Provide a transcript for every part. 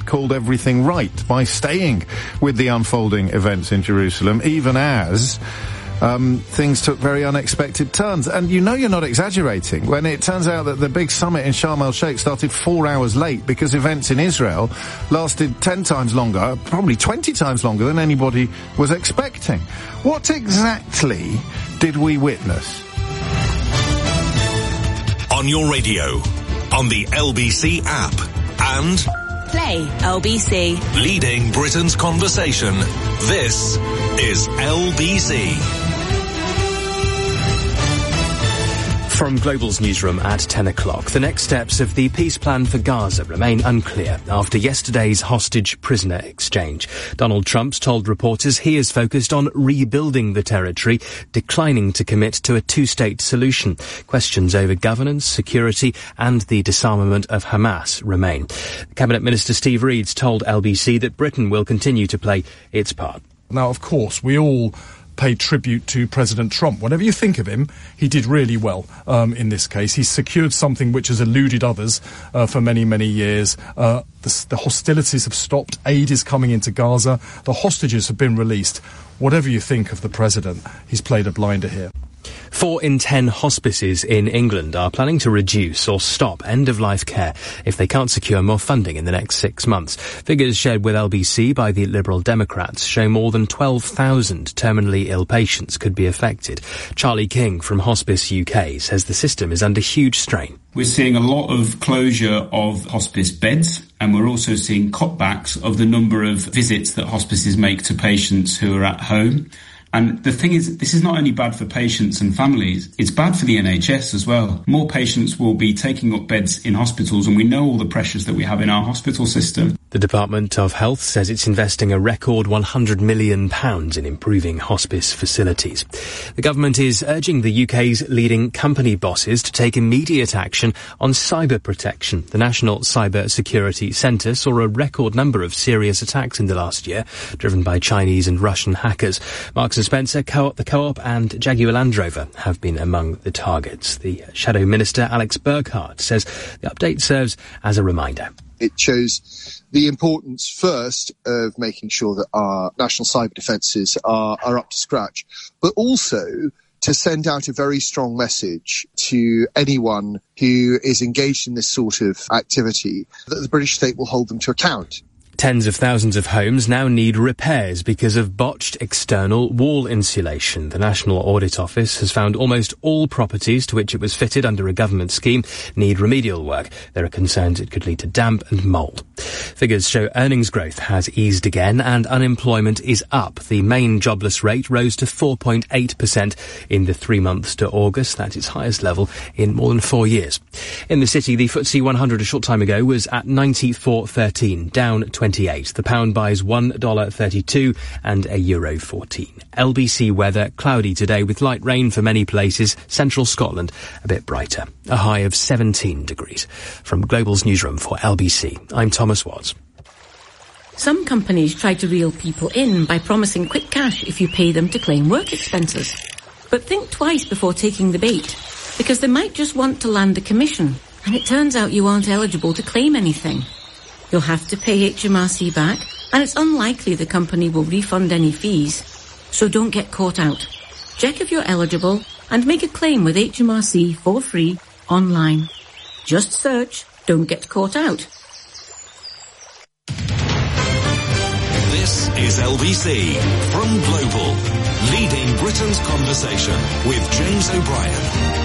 called everything right by staying with the unfolding events in Jerusalem, even as things took very unexpected turns. And you know you're not exaggerating when it turns out that the big summit in Sharm el-Sheikh started 4 hours late because events in Israel lasted 10 times longer, probably 20 times longer than anybody was expecting. What exactly did we witness? On your radio, on the LBC app, and Play LBC. Leading Britain's conversation. This is LBC. From Global's newsroom at 10 o'clock, the next steps of the peace plan for Gaza remain unclear after yesterday's hostage-prisoner exchange. Donald Trump's told reporters he is focused on rebuilding the territory, declining to commit to a two-state solution. Questions over governance, security and the disarmament of Hamas remain. Cabinet Minister Steve Reed's told LBC that Britain will continue to play its part. Now, of course, we all pay tribute to President Trump. Whatever you think of him, he did really well in this case. He's secured something which has eluded others for many, many years. The hostilities have stopped. Aid is coming into Gaza. The hostages have been released. Whatever you think of the president, he's played a blinder here. 4 in 10 hospices in England are planning to reduce or stop end-of-life care if they can't secure more funding in the next 6 months. Figures shared with LBC by the Liberal Democrats show more than 12,000 terminally ill patients could be affected. Charlie King from Hospice UK says the system is under huge strain. We're seeing a lot of closure of hospice beds, and we're also seeing cutbacks of the number of visits that hospices make to patients who are at home. And the thing is, this is not only bad for patients and families, it's bad for the NHS as well. More patients will be taking up beds in hospitals, and we know all the pressures that we have in our hospital system. The Department of Health says it's investing a record £100 million in improving hospice facilities. The government is urging the UK's leading company bosses to take immediate action on cyber protection. The National Cyber Security Centre saw a record number of serious attacks in the last year, driven by Chinese and Russian hackers. Marks & Spencer, the Co-op and Jaguar Land Rover have been among the targets. The Shadow Minister, Alex Burkhardt, says the update serves as a reminder. It shows the importance, first, of making sure that our national cyber defences are up to scratch, but also to send out a very strong message to anyone who is engaged in this sort of activity that the British state will hold them to account. Tens of thousands of homes now need repairs because of botched external wall insulation. The National Audit Office has found almost all properties to which it was fitted under a government scheme need remedial work. There are concerns it could lead to damp and mould. Figures show earnings growth has eased again and unemployment is up. The main jobless rate rose to 4.8% in the 3 months to August. That's its highest level in more than 4 years. In the city, the FTSE 100 a short time ago was at 94.13, down 28. The pound buys $1.32 and €1.14. LBC weather, cloudy today with light rain for many places. Central Scotland, a bit brighter. A high of 17 degrees. From Global's newsroom for LBC, I'm Thomas Watts. Some companies try to reel people in by promising quick cash if you pay them to claim work expenses. But think twice before taking the bait, because they might just want to land a commission, and it turns out you aren't eligible to claim anything. You'll have to pay HMRC back, and it's unlikely the company will refund any fees. So don't get caught out. Check if you're eligible and make a claim with HMRC for free online. Just search "Don't Get Caught Out." This is LBC from Global, leading Britain's conversation with James O'Brien.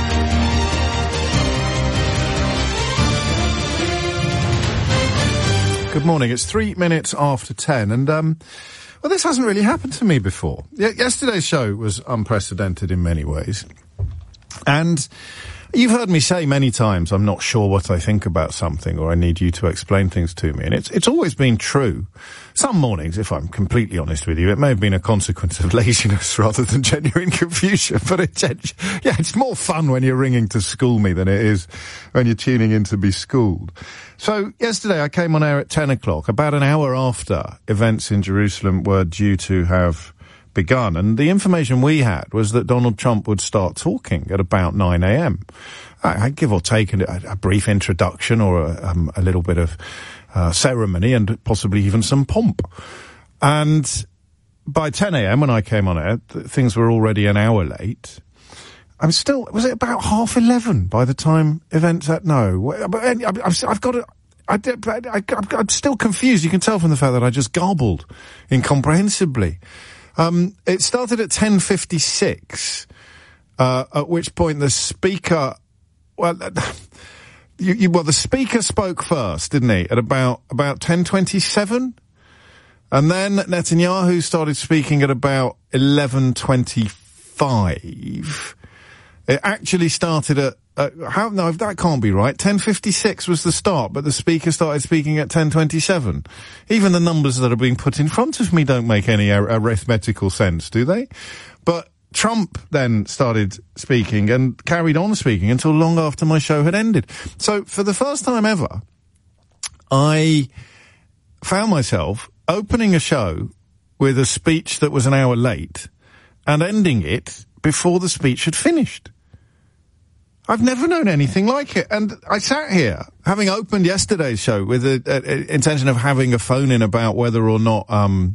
Good morning. It's 3 minutes after 10, and well, this hasn't really happened to me before. Yesterday's show was unprecedented in many ways, and you've heard me say many times I'm not sure what I think about something, or I need you to explain things to me, and it's always been true. Some mornings, if I'm completely honest with you, it may have been a consequence of laziness rather than genuine confusion, but it's more fun when you're ringing to school me than it is when you're tuning in to be schooled. So yesterday I came on air at 10 o'clock, about an hour after events in Jerusalem were due to have begun, and the information we had was that Donald Trump would start talking at about 9 a.m. I give or take a brief introduction or a little bit of ceremony and possibly even some pomp. And by 10 a.m. when I came on air, things were already an hour late. Was it about 11:30 by the time events at no? But I've got to, I'm still confused. You can tell from the fact that I just garbled incomprehensibly. It started at 10:56, at which point the speaker, the speaker spoke first, didn't he? At about 10:27. And then Netanyahu started speaking at about 11:25. It actually started at no, that can't be right. 10:56 was the start, but the speaker started speaking at 10:27. Even the numbers that are being put in front of me don't make any arithmetical sense, do they? But Trump then started speaking and carried on speaking until long after my show had ended. So for the first time ever, I found myself opening a show with a speech that was an hour late and ending it before the speech had finished. I've never known anything like it. And I sat here, having opened yesterday's show with the intention of having a phone-in about whether or not,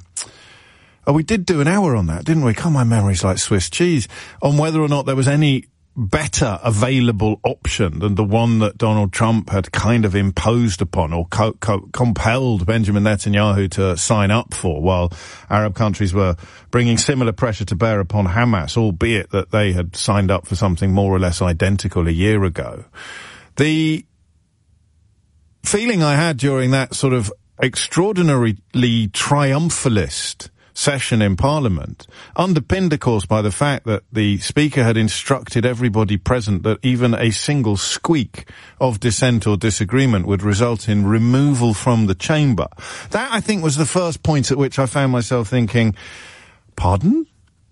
we did do an hour on that, didn't we? God, my memory's like Swiss cheese. On whether or not there was any better available option than the one that Donald Trump had kind of imposed upon or compelled Benjamin Netanyahu to sign up for, while Arab countries were bringing similar pressure to bear upon Hamas, albeit that they had signed up for something more or less identical a year ago. The feeling I had during that sort of extraordinarily triumphalist session in Parliament, underpinned, of course, by the fact that the Speaker had instructed everybody present that even a single squeak of dissent or disagreement would result in removal from the chamber. That, I think, was the first point at which I found myself thinking, pardon?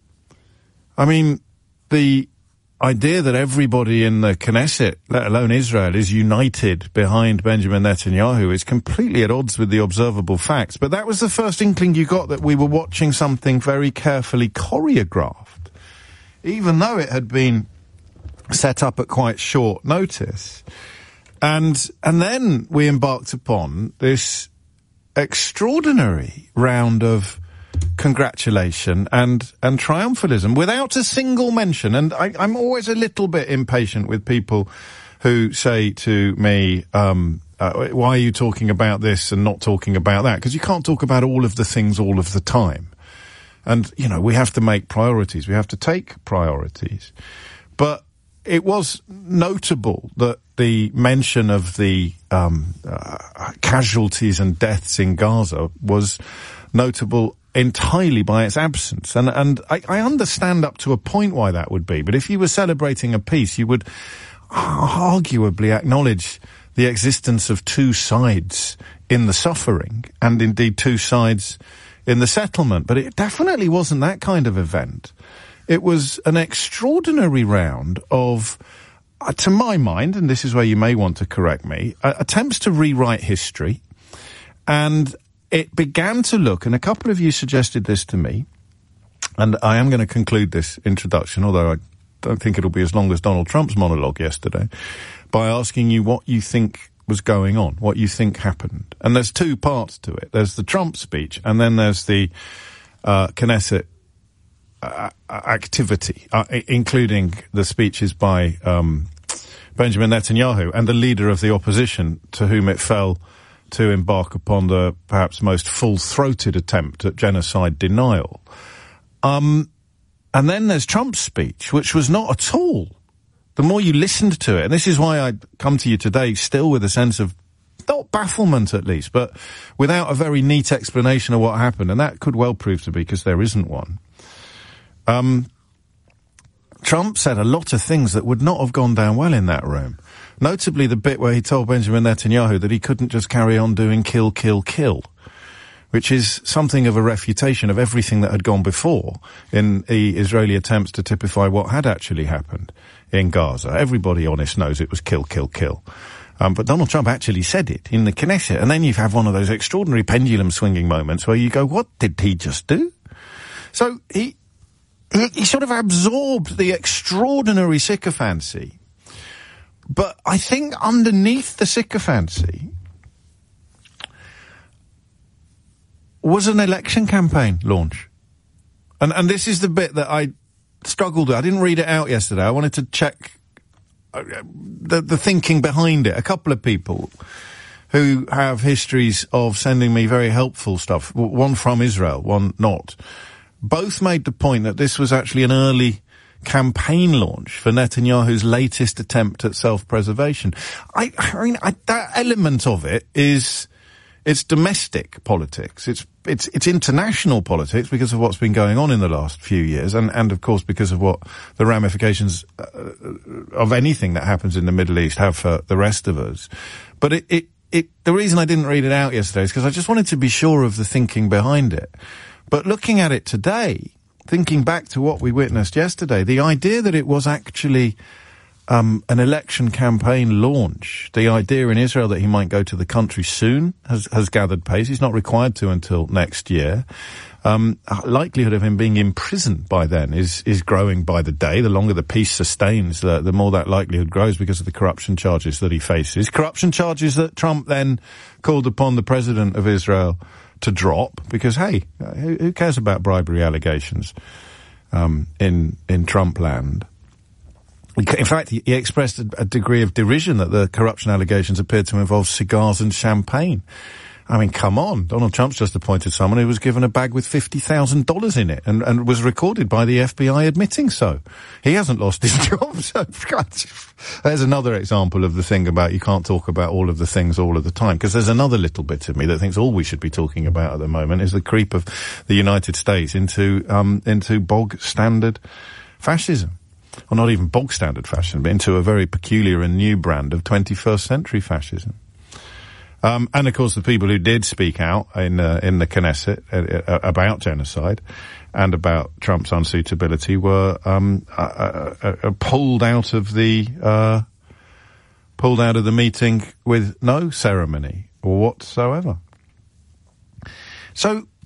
I mean, the idea that everybody in the Knesset, let alone Israel, is united behind Benjamin Netanyahu is completely at odds with the observable facts. But that was the first inkling you got that we were watching something very carefully choreographed, even though it had been set up at quite short notice. And then we embarked upon this extraordinary round of congratulation and triumphalism without a single mention. And I'm always a little bit impatient with people who say to me, why are you talking about this and not talking about that? Because you can't talk about all of the things all of the time. And, you know, we have to make priorities. We have to take priorities. But it was notable that the mention of the casualties and deaths in Gaza was notable entirely by its absence. And I understand up to a point why that would be. But if you were celebrating a peace, you would arguably acknowledge the existence of two sides in the suffering and indeed two sides in the settlement. But it definitely wasn't that kind of event. It was an extraordinary round of, to my mind, and this is where you may want to correct me, attempts to rewrite history. And it began to look, and a couple of you suggested this to me, and I am going to conclude this introduction, although I don't think it'll be as long as Donald Trump's monologue yesterday, by asking you what you think was going on, what you think happened. And there's two parts to it. There's the Trump speech, and then there's the Knesset activity, including the speeches by Benjamin Netanyahu and the leader of the opposition, to whom it fell to embark upon the perhaps most full-throated attempt at genocide denial. And then there's Trump's speech, which was not at all. The more you listened to it, and this is why I come to you today still with a sense of, not bafflement at least, but without a very neat explanation of what happened, and that could well prove to be because there isn't one. Trump said a lot of things that would not have gone down well in that room. Notably the bit where he told Benjamin Netanyahu that he couldn't just carry on doing kill, kill, kill, which is something of a refutation of everything that had gone before in the Israeli attempts to typify what had actually happened in Gaza. Everybody honest knows it was kill, kill, kill. But Donald Trump actually said it in the Knesset. And then you have one of those extraordinary pendulum swinging moments where you go, what did he just do? So he sort of absorbed the extraordinary sycophancy. But I think underneath the sycophancy was an election campaign launch. And this is the bit that I struggled with. I didn't read it out yesterday. I wanted to check the thinking behind it. A couple of people who have histories of sending me very helpful stuff, one from Israel, one not, both made the point that this was actually an early campaign launch for Netanyahu's latest attempt at self-preservation. I mean, that element of it is, it's domestic politics. It's international politics because of what's been going on in the last few years, and of course because of what the ramifications of anything that happens in the Middle East have for the rest of us. But the reason I didn't read it out yesterday is because I just wanted to be sure of the thinking behind it. But looking at it today, thinking back to what we witnessed yesterday, the idea that it was actually an election campaign launch, the idea in Israel that he might go to the country soon has gathered pace. He's not required to until next year. Likelihood of him being imprisoned by then is growing by the day. The longer the peace sustains, the more that likelihood grows because of the corruption charges that he faces. Corruption charges that Trump then called upon the president of Israel to drop because, hey, who cares about bribery allegations in Trump land? In fact, he expressed a degree of derision that the corruption allegations appeared to involve cigars and champagne. I mean, come on. Donald Trump's just appointed someone who was given a bag with $50,000 in it and was recorded by the FBI admitting so. He hasn't lost his job. So there's another example of the thing about you can't talk about all of the things all of the time, because there's another little bit of me that thinks all we should be talking about at the moment is the creep of the United States into bog standard fascism. Or not even bog standard fascism, but into a very peculiar and new brand of 21st century fascism. And of course the people who did speak out in the Knesset about genocide and about Trump's unsuitability were pulled out of the meeting with no ceremony whatsoever. So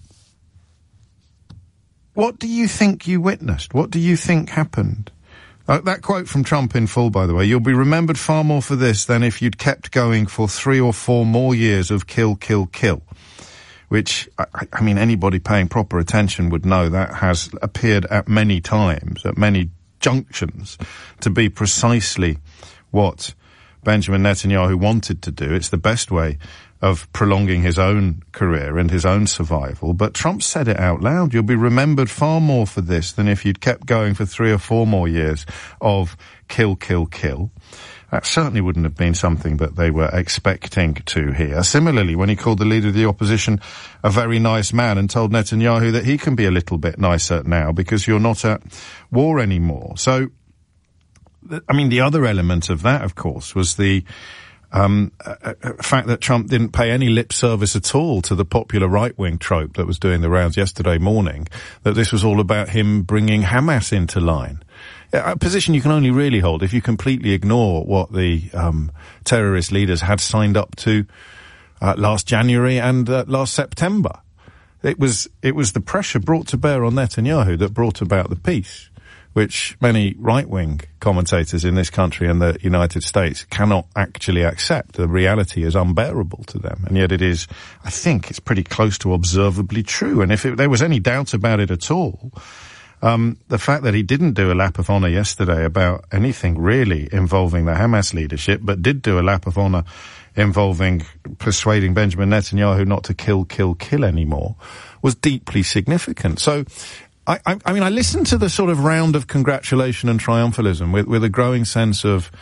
what do you think you witnessed? What do you think happened? That quote from Trump in full, by the way, you'll be remembered far more for this than if you'd kept going for 3 or 4 more years of kill, kill, kill. Which, I mean, anybody paying proper attention would know that has appeared at many times, at many junctions, to be precisely what Benjamin Netanyahu wanted to do. It's the best way of prolonging his own career and his own survival. But Trump said it out loud. You'll be remembered far more for this than if you'd kept going for 3 or 4 more years of kill, kill, kill. That certainly wouldn't have been something that they were expecting to hear. Similarly, when he called the leader of the opposition a very nice man and told Netanyahu that he can be a little bit nicer now because you're not at war anymore. So, I mean, the other element of that, of course, was the fact that Trump didn't pay any lip service at all to the popular right-wing trope that was doing the rounds yesterday morning, that this was all about him bringing Hamas into line. A position you can only really hold if you completely ignore what the terrorist leaders had signed up to last January and last September. It was the pressure brought to bear on Netanyahu that brought about the peace, which many right-wing commentators in this country and the United States cannot actually accept. The reality is unbearable to them. And yet it is, I think, it's pretty close to observably true. And if there was any doubt about it at all, the fact that he didn't do a lap of honor yesterday about anything really involving the Hamas leadership, but did do a lap of honor involving persuading Benjamin Netanyahu not to kill, kill, kill anymore, was deeply significant. So, I mean, I listened to the sort of round of congratulation and triumphalism with a growing sense of,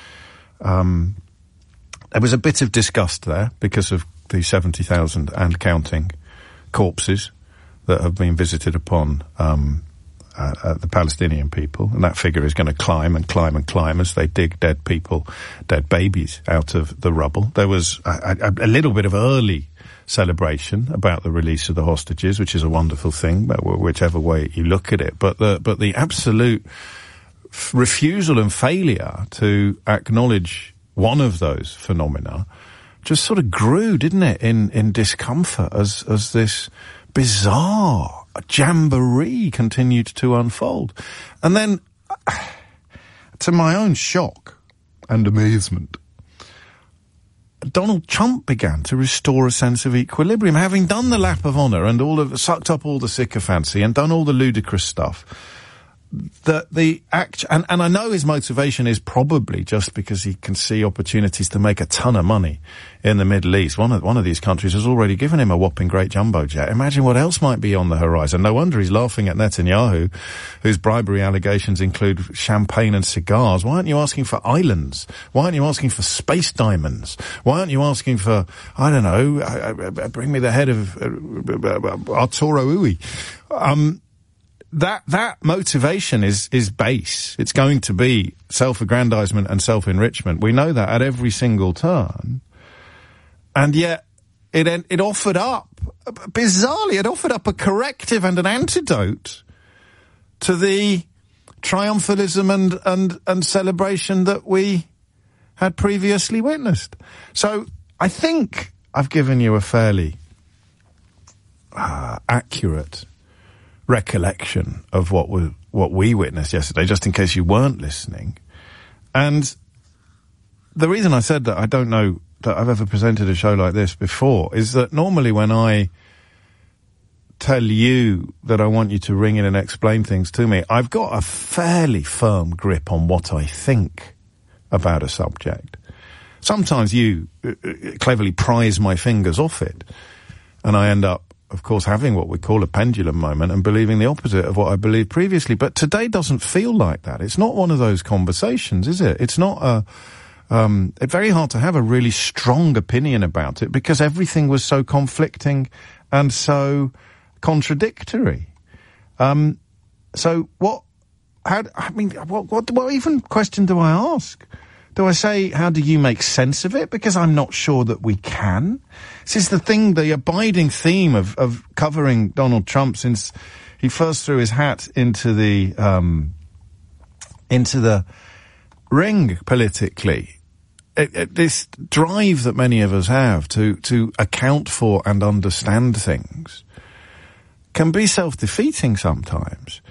there was a bit of disgust there because of the 70,000 and counting corpses that have been visited upon, the Palestinian people. And that figure is going to climb and climb and climb as they dig dead people, dead babies out of the rubble. There was a little bit of early celebration about the release of the hostages, which is a wonderful thing, whichever way you look at it. But the absolute refusal and failure to acknowledge one of those phenomena just sort of grew, didn't it, in discomfort as this bizarre jamboree continued to unfold. And then, to my own shock and amazement, Donald Trump began to restore a sense of equilibrium, having done the lap of honour and sucked up all the sycophancy and done all the ludicrous stuff. And I know his motivation is probably just because he can see opportunities to make a ton of money in the Middle East. One of these countries has already given him a whopping great jumbo jet. Imagine what else might be on the horizon. No wonder he's laughing at Netanyahu, whose bribery allegations include champagne and cigars. Why aren't you asking for islands? Why aren't you asking for space diamonds? Why aren't you asking for, I don't know, bring me the head of Arturo Ui? That motivation is base. It's going to be self-aggrandizement and self-enrichment. We know that at every single turn. And yet, it offered up, bizarrely, it offered up a corrective and an antidote to the triumphalism and celebration that we had previously witnessed. So, I think I've given you a fairly accurate recollection of what we witnessed yesterday, just in case you weren't listening. And the reason I said that I don't know that I've ever presented a show like this before is that normally when I tell you that I want you to ring in and explain things to me, I've got a fairly firm grip on what I think about a subject. Sometimes you cleverly prise my fingers off it, and I end up, of course, having what we call a pendulum moment and believing the opposite of what I believed previously. But today doesn't feel like that. It's not one of those conversations, is it? It's not it's very hard to have a really strong opinion about it because everything was so conflicting and so contradictory. So what even question do I ask? Do I say, how do you make sense of it? Because I'm not sure that we can. This is the abiding theme of covering Donald Trump since he first threw his hat into the ring politically. This drive that many of us have to account for and understand things can be self-defeating sometimes.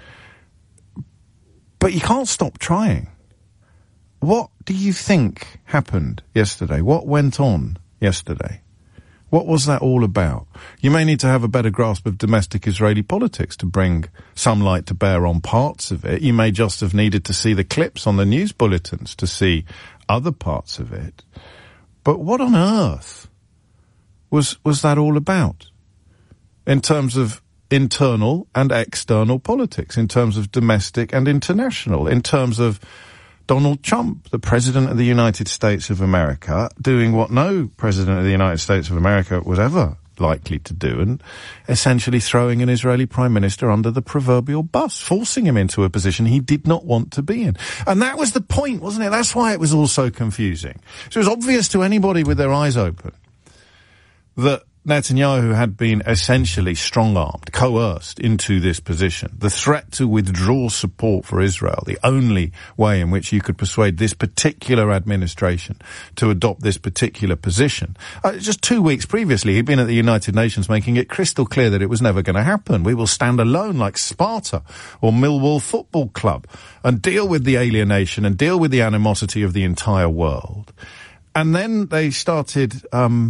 But you can't stop trying. What do you think happened yesterday? What went on yesterday? What was that all about? You may need to have a better grasp of domestic Israeli politics to bring some light to bear on parts of it. You may just have needed to see the clips on the news bulletins to see other parts of it. But what on earth was that all about? In terms of internal and external politics, in terms of domestic and international, in terms of Donald Trump, the President of the United States of America, doing what no President of the United States of America was ever likely to do, and essentially throwing an Israeli Prime Minister under the proverbial bus, forcing him into a position he did not want to be in. And that was the point, wasn't it? That's why it was all so confusing. So it was obvious to anybody with their eyes open that Netanyahu had been essentially strong-armed, coerced into this position. The threat to withdraw support for Israel, the only way in which you could persuade this particular administration to adopt this particular position. Just 2 weeks previously, he'd been at the United Nations making it crystal clear that it was never going to happen. We will stand alone like Sparta or Millwall Football Club and deal with the alienation and deal with the animosity of the entire world. And then they started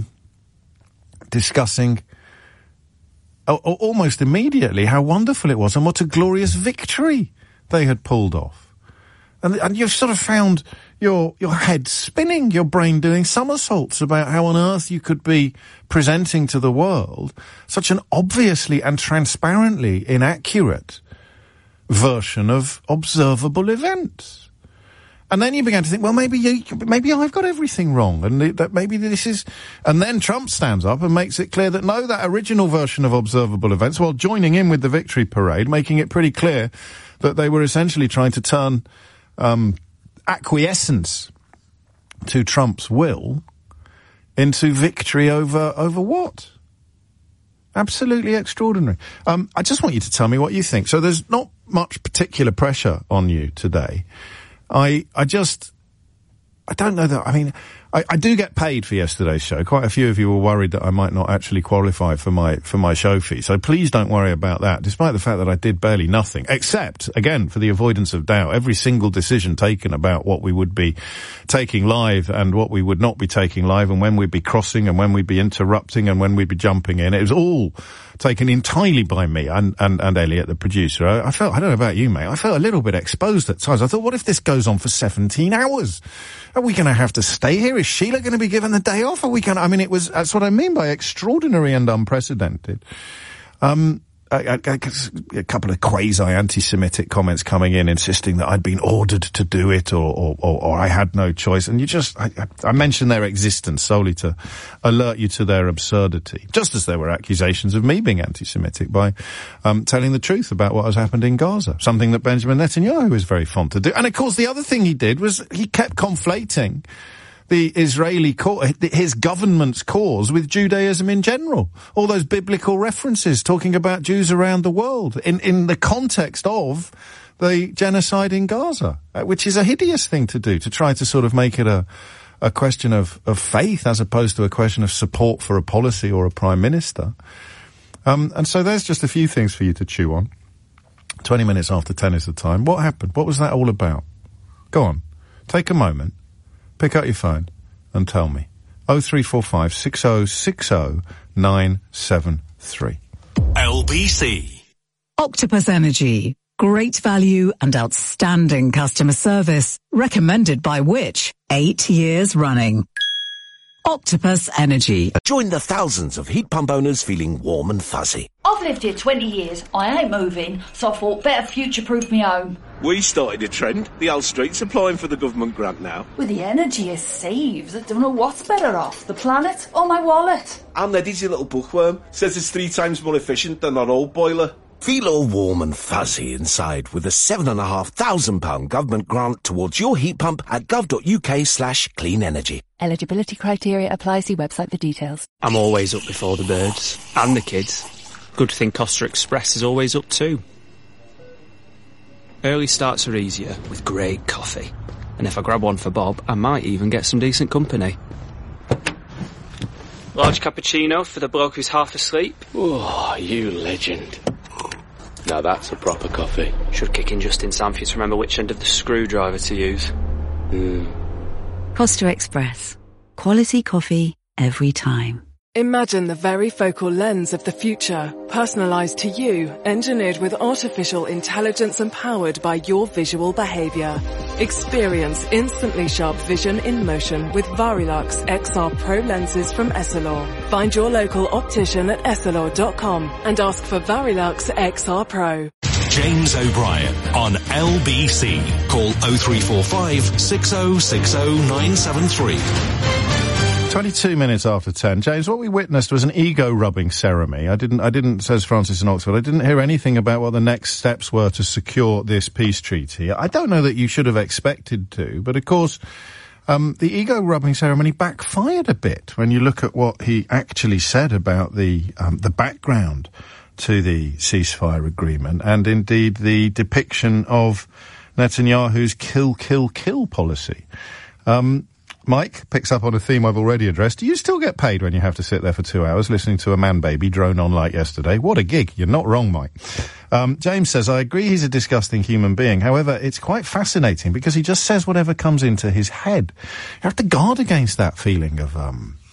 discussing almost immediately how wonderful it was and what a glorious victory they had pulled off. And you've sort of found your head spinning, your brain doing somersaults about how on earth you could be presenting to the world such an obviously and transparently inaccurate version of observable events. And then you began to think, well, maybe I've got everything wrong, and that maybe this is. And then Trump stands up and makes it clear that no, that original version of observable events, while joining in with the victory parade, making it pretty clear that they were essentially trying to turn acquiescence to Trump's will into victory over what? Absolutely extraordinary. I just want you to tell me what you think. So there's not much particular pressure on you today. I don't know that, I mean, I do get paid for yesterday's show. Quite a few of you were worried that I might not actually qualify for my show fee. So please don't worry about that, despite the fact that I did barely nothing. Except, again, for the avoidance of doubt, every single decision taken about what we would be taking live and what we would not be taking live and when we'd be crossing and when we'd be interrupting and when we'd be jumping in, it was all taken entirely by me and Elliot, the producer. I felt, I don't know about you, mate, I felt a little bit exposed at times. I thought, what if this goes on for 17 hours? Are we going to have to stay here? Is Sheila going to be given the day off? Are we going to, I mean, that's what I mean by extraordinary and unprecedented. A couple of quasi-anti-Semitic comments coming in, insisting that I'd been ordered to do it or I had no choice. And I mentioned their existence solely to alert you to their absurdity. Just as there were accusations of me being anti-Semitic by, telling the truth about what has happened in Gaza. Something that Benjamin Netanyahu is very fond to do. And of course the other thing he did was he kept conflating the Israeli his government's cause with Judaism in general. All those biblical references talking about Jews around the world in the context of the genocide in Gaza, which is a hideous thing to do, to try to sort of make it a question of faith as opposed to a question of support for a policy or a prime minister. And so there's just a few things for you to chew on. 20 minutes after 10 is the time. What happened? What was that all about? Go on. Take a moment. Pick up your phone and tell me. 0345 6060 973. LBC. Octopus Energy. Great value and outstanding customer service. Recommended by Which? 8 years running. Octopus Energy. Join the thousands of heat pump owners feeling warm and fuzzy. I've lived here 20 years. I ain't moving, so I thought better future-proof me home. We started a trend. The old street's applying for the government grant now. With the energy it saves, I don't know what's better off, the planet or my wallet. And Eddie's your little bookworm. Says it's 3 times more efficient than our old boiler. Feel all warm and fuzzy inside with a £7,500 government grant towards your heat pump at gov.uk/clean energy. Eligibility criteria apply. See website for details. I'm always up before the birds. And the kids. Good thing Costa Express is always up too. Early starts are easier with great coffee. And if I grab one for Bob, I might even get some decent company. Large cappuccino for the bloke who's half asleep. Oh, you legend. Now that's a proper coffee. Should kick in just in time for you to remember which end of the screwdriver to use. Costa Express. Quality coffee every time. Imagine the varifocal lens of the future, personalised to you, engineered with artificial intelligence and powered by your visual behaviour. Experience instantly sharp vision in motion with Varilux XR Pro lenses from Essilor. Find your local optician at essilor.com and ask for Varilux XR Pro. James O'Brien on LBC. Call 0345 6060 973. 22 minutes after 10. James, what we witnessed was an ego-rubbing ceremony. I didn't, says Francis in Oxford, I didn't hear anything about what the next steps were to secure this peace treaty. I don't know that you should have expected to, but of course, the ego-rubbing ceremony backfired a bit when you look at what he actually said about the background to the ceasefire agreement and indeed the depiction of Netanyahu's kill, kill, kill policy. Mike picks up on a theme I've already addressed. Do you still get paid when you have to sit there for 2 hours listening to a man baby drone on like yesterday? What a gig. You're not wrong, Mike. James says, I agree he's a disgusting human being. However, it's quite fascinating because he just says whatever comes into his head. You have to guard against that feeling of,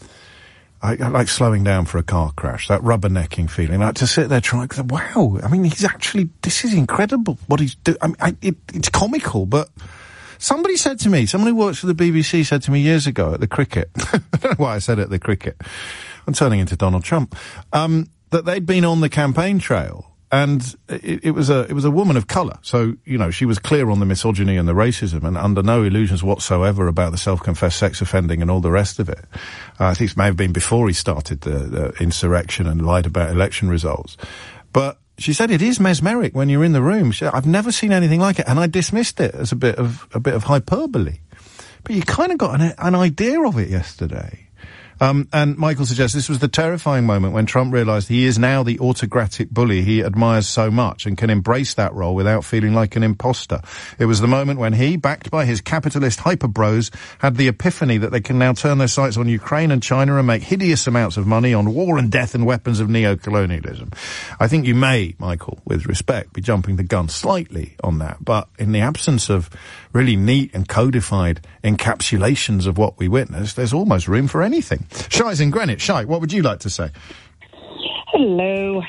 like slowing down for a car crash, that rubbernecking feeling, like to sit there trying, wow, I mean, this is incredible what he's doing. I mean, it's comical, but somebody said to me, someone who works for the BBC said to me years ago at the cricket, I don't know why I said at the cricket, I'm turning into Donald Trump, that they'd been on the campaign trail and it was a woman of colour. So, you know, she was clear on the misogyny and the racism and under no illusions whatsoever about the self-confessed sex offending and all the rest of it. I think it may have been before he started the insurrection and lied about election results. But she said it is mesmeric when you're in the room. I've never seen anything like it, and I dismissed it as a bit of hyperbole. But you kind of got an idea of it yesterday. And Michael suggests this was the terrifying moment when Trump realised he is now the autocratic bully he admires so much and can embrace that role without feeling like an imposter. It was the moment when he, backed by his capitalist hyper-bros, had the epiphany that they can now turn their sights on Ukraine and China and make hideous amounts of money on war and death and weapons of neo-colonialism. I think you may, Michael, with respect, be jumping the gun slightly on that, but in the absence of really neat and codified encapsulations of what we witnessed, there's almost room for anything. Shai's in Greenwich. Shai, what would you like to say? Hello.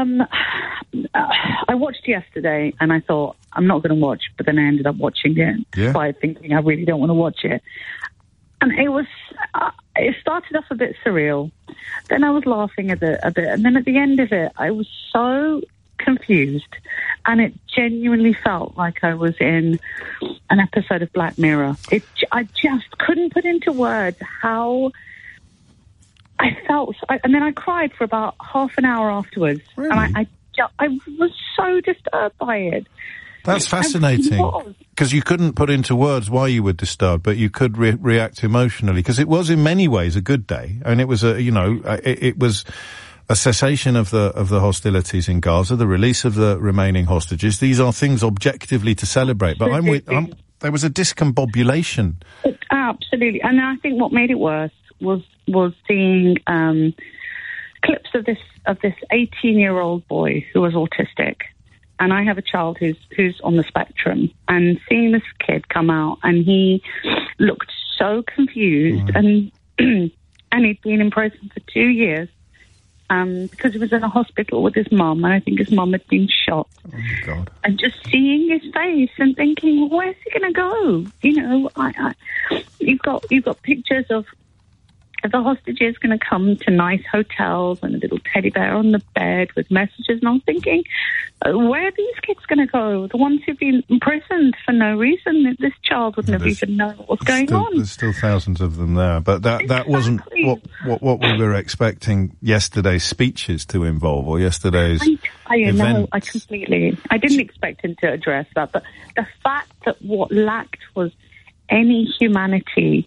I watched yesterday and I thought, I'm not going to watch, but then I ended up watching it by thinking I really don't want to watch it. And it started off a bit surreal. Then I was laughing a bit. And then at the end of it, I was so confused. And it genuinely felt like I was in an episode of Black Mirror. I just couldn't put into words how I felt. And then I cried for about half an hour afterwards. Really? And I was so disturbed by it. That's fascinating, because you couldn't put into words why you were disturbed, but you could react emotionally, because it was in many ways a good day, and it was it was a cessation of the hostilities in Gaza, the release of the remaining hostages. These are things objectively to celebrate, but there was a discombobulation. Absolutely, and I think what made it worse was seeing clips of this 18-year-old boy who was autistic. And I have a child who's on the spectrum, and seeing this kid come out, and he looked so confused, and he'd been in prison for 2 years because he was in a hospital with his mum, and I think his mum had been shot. Oh my God! And just seeing his face and thinking, where's he going to go? You know, you've got pictures of the hostages going to come to nice hotels and a little teddy bear on the bed with messages. And I'm thinking, where are these kids going to go? The ones who've been imprisoned for no reason. This child wouldn't have even known what was going on. There's still thousands of them there. But that wasn't what we were expecting yesterday's speeches to involve, or yesterday's events. I didn't expect him to address that. But the fact that what lacked was any humanity,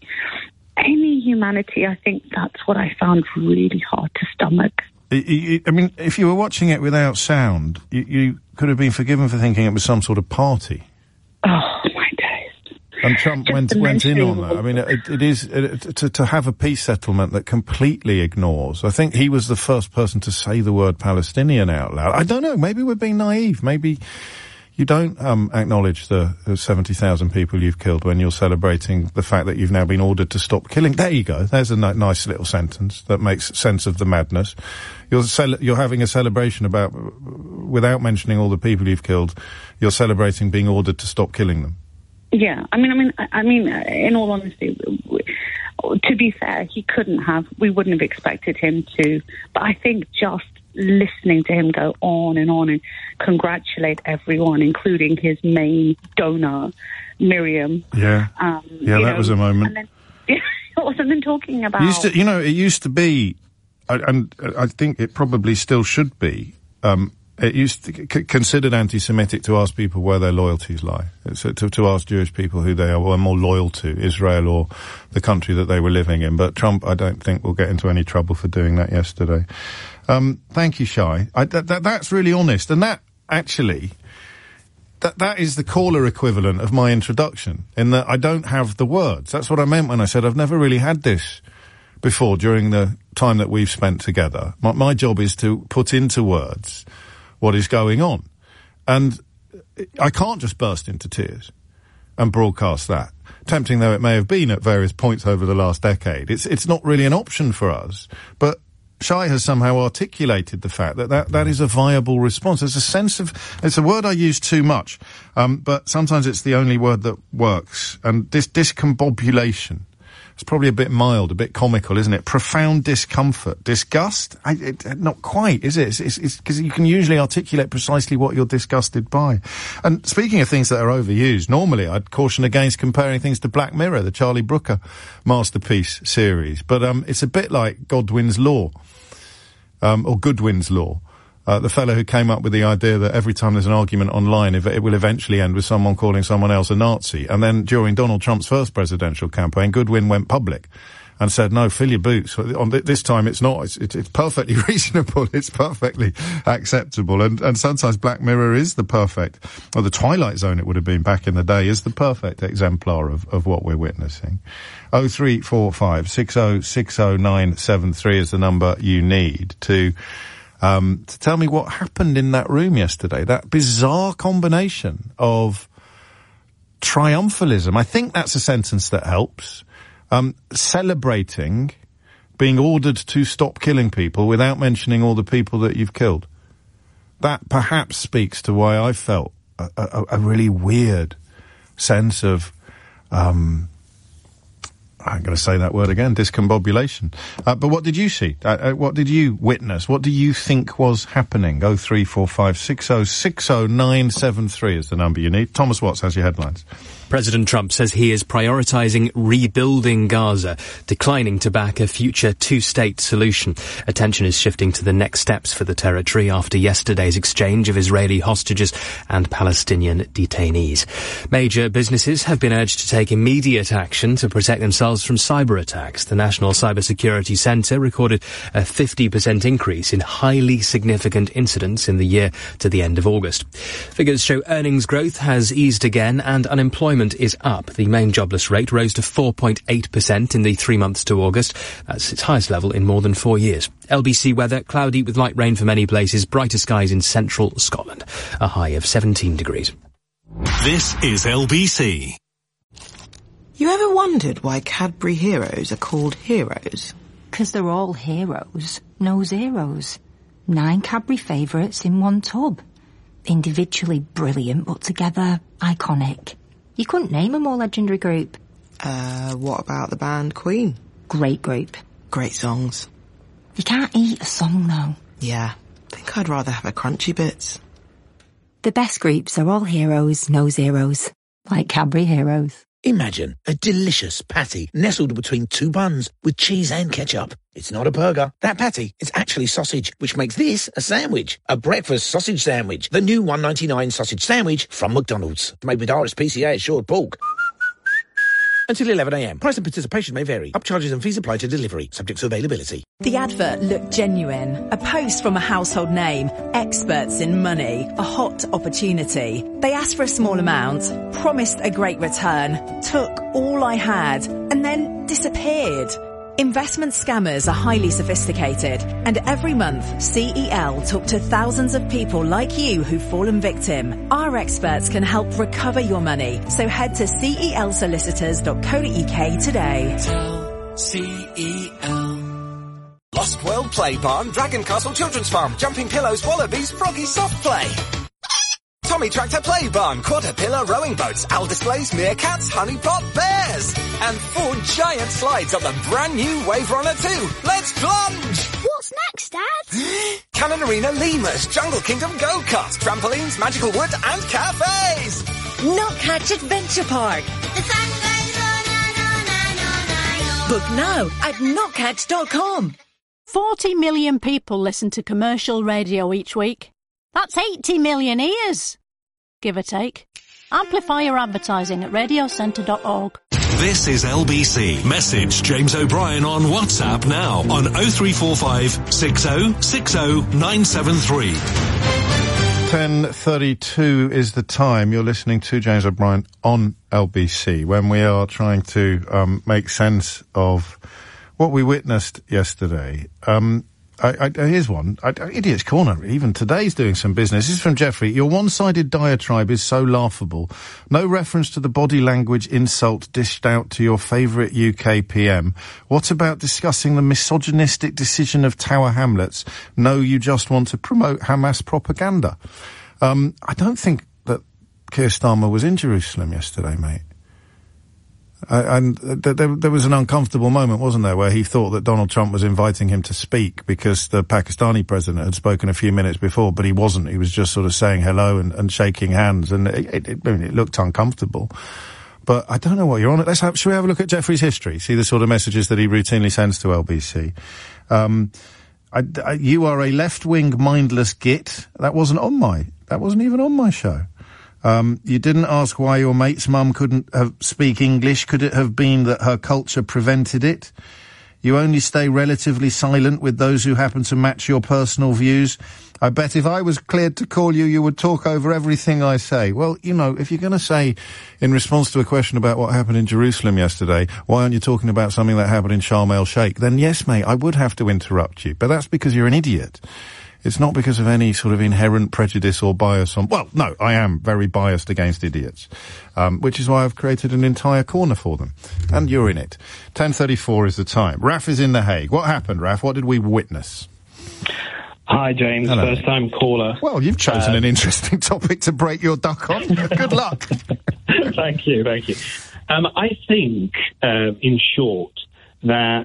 I think that's what I found really hard to stomach. I mean, if you were watching it without sound, you could have been forgiven for thinking it was some sort of party. Oh, my days. And Trump went in on that. I mean, it is to have a peace settlement that completely ignores. I think he was the first person to say the word Palestinian out loud. I don't know, maybe we're being naive. Maybe you don't acknowledge the 70,000 people you've killed when you're celebrating the fact that you've now been ordered to stop killing. There you go. There's a nice little sentence that makes sense of the madness. You're having a celebration without mentioning all the people you've killed, you're celebrating being ordered to stop killing them. Yeah, I mean, in all honesty, to be fair, we wouldn't have expected him to, but I think just listening to him go on and congratulate everyone, including his main donor, Miriam. Yeah, that was a moment. And then, wasn't then talking about... it used to be, and I think it probably still should be, it used to considered anti-Semitic to ask people where their loyalties lie. So to ask Jewish people who they were more loyal to, Israel or the country that they were living in. But Trump, I don't think, will get into any trouble for doing that yesterday. Thank you, Shai. That's really honest. And that, actually, that is the caller equivalent of my introduction, in that I don't have the words. That's what I meant when I said I've never really had this before during the time that we've spent together. My job is to put into words what is going on. And I can't just burst into tears and broadcast that. Tempting though it may have been at various points over the last decade, it's not really an option for us. But Shai has somehow articulated the fact that is a viable response. There's a sense of, it's a word I use too much, but sometimes it's the only word that works. And this discombobulation, it's probably a bit mild, a bit comical, isn't it? Profound discomfort. Disgust? Not quite, is it? It's because you can usually articulate precisely what you're disgusted by. And speaking of things that are overused, normally I'd caution against comparing things to Black Mirror, the Charlie Brooker masterpiece series. But it's a bit like Godwin's Law, or Goodwin's Law. The fellow who came up with the idea that every time there's an argument online, it will eventually end with someone calling someone else a Nazi. And then during Donald Trump's first presidential campaign, Goodwin went public and said, no, fill your boots. On this time, it's not. It's perfectly reasonable. It's perfectly acceptable. And sometimes Black Mirror is the perfect, or the Twilight Zone, it would have been back in the day, is the perfect exemplar of what we're witnessing. 0345 6060973 is the number you need to tell me what happened in that room yesterday. That bizarre combination of triumphalism. I think that's a sentence that helps. Celebrating being ordered to stop killing people without mentioning all the people that you've killed. That perhaps speaks to why I felt a really weird sense of, I'm going to say that word again, discombobulation. But what did you see? What did you witness? What do you think was happening? 0345 6060973 is the number you need. Thomas Watts has your headlines. President Trump says he is prioritising rebuilding Gaza, declining to back a future two-state solution. Attention is shifting to the next steps for the territory after yesterday's exchange of Israeli hostages and Palestinian detainees. Major businesses have been urged to take immediate action to protect themselves from cyber attacks. The National Cybersecurity Centre recorded a 50% increase in highly significant incidents in the year to the end of August. Figures show earnings growth has eased again and unemployment is up. The main jobless rate rose to 4.8% in the 3 months to August. That's its highest level in more than 4 years. LBC weather, cloudy with light rain for many places, brighter skies in central Scotland. A high of 17 degrees. This is LBC. You ever wondered why Cadbury Heroes are called heroes? 'Cause they're all heroes, no zeros. 9 Cadbury favourites in one tub. Individually brilliant, but together iconic. You couldn't name a more legendary group. What about the band Queen? Great group. Great songs. You can't eat a song, though. Yeah, I think I'd rather have a crunchy bits. The best groups are all heroes, no zeros. Like Cadbury Heroes. Imagine a delicious patty nestled between 2 buns with cheese and ketchup. It's not a burger. That patty is actually sausage, which makes this a sandwich. A breakfast sausage sandwich. The new $1.99 sausage sandwich from McDonald's. Made with RSPCA assured pork. Until 11 a.m. Price and participation may vary. Upcharges and fees apply to delivery, subject to availability. The advert looked genuine. A post from a household name. Experts in money. A hot opportunity. They asked for a small amount, promised a great return, took all I had, and then disappeared. Investment scammers are highly sophisticated, and every month CEL talk to thousands of people like you who've fallen victim. Our experts can help recover your money, so head to celsolicitors.co.uk today. Tell CEL. Lost World Play Barn, Dragon Castle Children's Farm, Jumping Pillows, Wallabies, Froggy Soft Play. Tommy Tractor Play Barn, Quadripillar Rowing Boats, Owl Displays, Meerkats, Honey Pot Bears. And 4 giant slides on the brand new Wave Runner 2. Let's plunge! What's next, Dad? Cannon Arena Lemurs, Jungle Kingdom Go-Karts, Trampolines, Magical Wood and Cafes. Notcatch Adventure Park. The sun goes on. Book now at notcatch.com. 40 million people listen to commercial radio each week. That's 80 million ears, give or take. Amplify your advertising at radiocentre.org. This is LBC. Message James O'Brien on WhatsApp now on 0345 6060973. 10:32 is the time. You're listening to James O'Brien on LBC when we are trying to make sense of what we witnessed yesterday. Here's one. Idiot's Corner, even today's doing some business. This is from Jeffrey. Your one-sided diatribe is so laughable. No reference to the body language insult dished out to your favourite UK PM. What about discussing the misogynistic decision of Tower Hamlets? No, you just want to promote Hamas propaganda. I don't think that Keir Starmer was in Jerusalem yesterday, mate. And there was an uncomfortable moment, wasn't there, where he thought that Donald Trump was inviting him to speak because the Pakistani president had spoken a few minutes before, but he wasn't. He was just sort of saying hello and shaking hands, and it looked uncomfortable. But I don't know what you're on. Shall we have a look at Jeffrey's history? See the sort of messages that he routinely sends to LBC. You are a left-wing mindless git. That wasn't even on my show. You didn't ask why your mate's mum couldn't speak English. Could it have been that her culture prevented it? You only stay relatively silent with those who happen to match your personal views. I bet if I was cleared to call you, you would talk over everything I say. Well, you know, if you're going to say, in response to a question about what happened in Jerusalem yesterday, why aren't you talking about something that happened in Sharm el-Sheikh? Then yes, mate, I would have to interrupt you. But that's because you're an idiot. It's not because of any sort of inherent prejudice or bias on... Well, no, I am very biased against idiots, which is why I've created an entire corner for them. And you're in it. 10:34 is the time. Raf is in The Hague. What happened, Raf? What did we witness? Hi, James. Hello. First-time caller. Well, you've chosen an interesting topic to break your duck on. Good luck. Thank you. I think, in short, that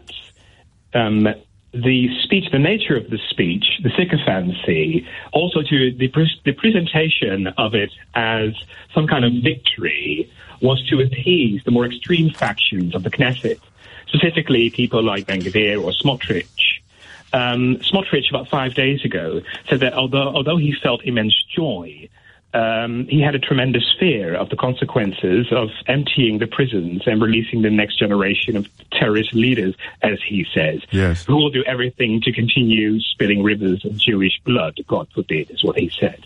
the speech, the nature of the speech, the sycophancy, also to the presentation of it as some kind of victory, was to appease the more extreme factions of the Knesset, specifically people like Ben-Gvir or Smotrich. Smotrich, about 5 days ago, said that although he felt immense joy, he had a tremendous fear of the consequences of emptying the prisons and releasing the next generation of terrorist leaders, as he says, yes, who will do everything to continue spilling rivers of Jewish blood, God forbid, is what he said.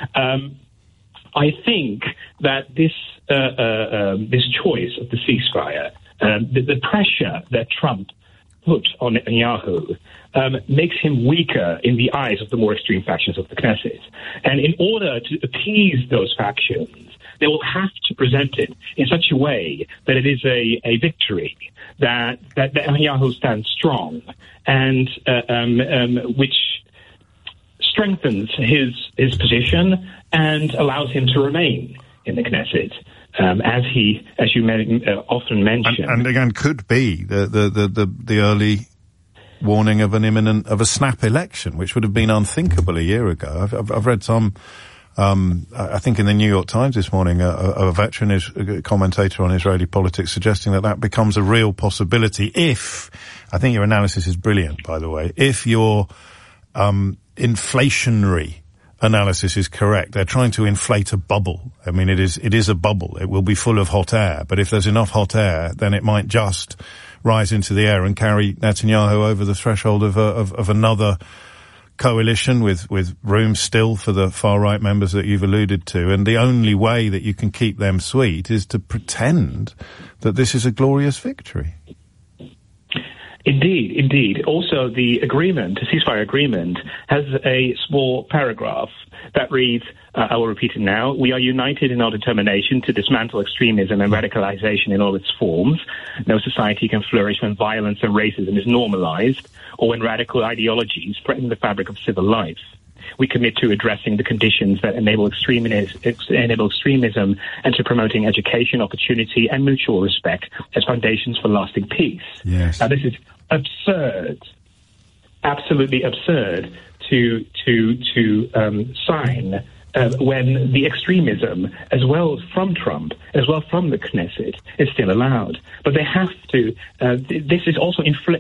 I think that this choice of the ceasefire, the pressure that Trump put on Netanyahu, makes him weaker in the eyes of the more extreme factions of the Knesset. And in order to appease those factions, they will have to present it in such a way that it is a victory, that Netanyahu stands strong, and which strengthens his position and allows him to remain in the Knesset. As you often mention, and again, could be the early warning of a snap election, which would have been unthinkable a year ago. I've read some, I think in the New York Times this morning, a veteran commentator on Israeli politics suggesting that becomes a real possibility if, I think your analysis is brilliant, by the way, if your inflationary analysis is correct. They're trying to inflate a bubble. I mean, it is a bubble. It will be full of hot air, but if there's enough hot air, then it might just rise into the air and carry Netanyahu over the threshold of another coalition with room still for the far-right members that you've alluded to. And the only way that you can keep them sweet is to pretend that this is a glorious victory. Indeed. Also, the ceasefire agreement, has a small paragraph that reads, I will repeat it now, "We are united in our determination to dismantle extremism and radicalization in all its forms. No society can flourish when violence and racism is normalized, or when radical ideologies threaten the fabric of civil life. We commit to addressing the conditions that enable extremism and to promoting education, opportunity, and mutual respect as foundations for lasting peace." Yes. Now, this is absurd, absolutely absurd to sign when the extremism, as well from Trump, as well from the Knesset, is still allowed. But they have to. This is also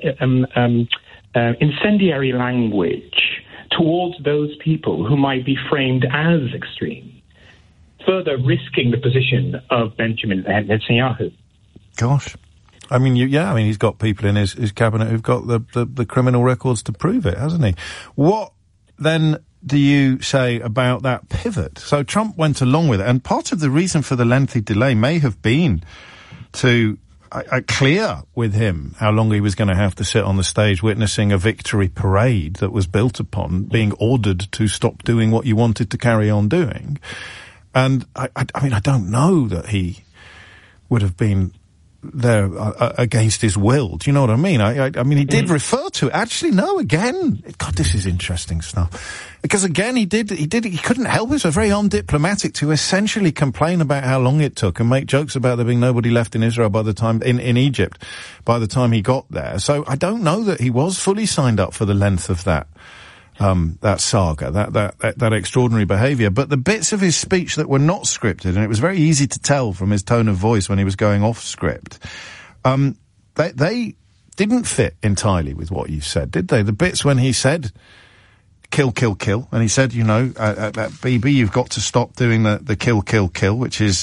incendiary language towards those people who might be framed as extreme, further risking the position of Benjamin Netanyahu. Gosh. I mean, he's got people in his cabinet who've got the criminal records to prove it, hasn't he? What then do you say about that pivot? So Trump went along with it, and part of the reason for the lengthy delay may have been to clear with him how long he was going to have to sit on the stage witnessing a victory parade that was built upon being ordered to stop doing what you wanted to carry on doing. And I mean, I don't know that he would have been there against his will. Do you know what I mean? I mean, he did refer to it. Actually, no, again. God, this is interesting stuff. Because again, he couldn't help it. So very undiplomatic to essentially complain about how long it took and make jokes about there being nobody left in Israel by the time, in Egypt, by the time he got there. So I don't know that he was fully signed up for the length of that saga, that extraordinary behaviour. But the bits of his speech that were not scripted, and it was very easy to tell from his tone of voice when he was going off script, they didn't fit entirely with what you said, did they? The bits when he said, kill, kill, kill, and he said, Bibi, you've got to stop doing the kill, kill, kill, which is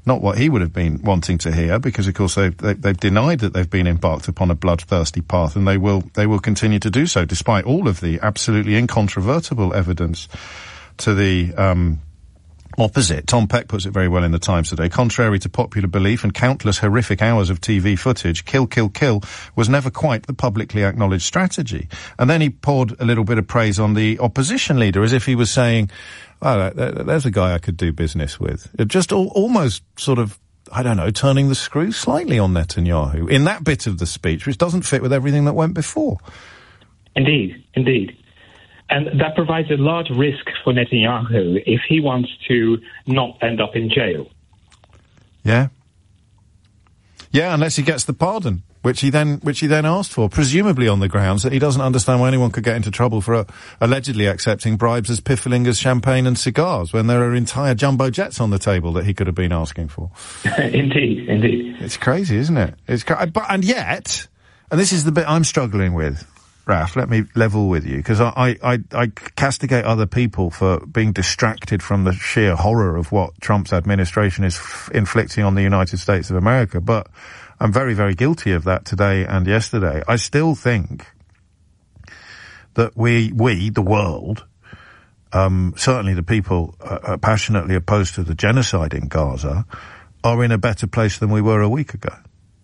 Not what he would have been wanting to hear, because of course they've denied that they've been embarked upon a bloodthirsty path, and they will continue to do so, despite all of the absolutely incontrovertible evidence to the opposite. Tom Peck puts it very well in the Times today. Contrary to popular belief and countless horrific hours of TV footage, Kill, Kill, Kill was never quite the publicly acknowledged strategy. And then he poured a little bit of praise on the opposition leader, as if he was saying, oh, there's a guy I could do business with. It just almost sort of, I don't know, turning the screw slightly on Netanyahu in that bit of the speech, which doesn't fit with everything that went before. Indeed. And that provides a large risk for Netanyahu if he wants to not end up in jail. Yeah, unless he gets the pardon, which he then asked for, presumably on the grounds that he doesn't understand why anyone could get into trouble for allegedly accepting bribes as Pifflinger's champagne and cigars, when there are entire jumbo jets on the table that he could have been asking for. Indeed. It's crazy, isn't it? And yet, and this is the bit I'm struggling with, Raf, let me level with you, because I castigate other people for being distracted from the sheer horror of what Trump's administration is inflicting on the United States of America, but I'm very, very guilty of that today and yesterday. I still think that we, the world, certainly the people passionately opposed to the genocide in Gaza, are in a better place than we were a week ago.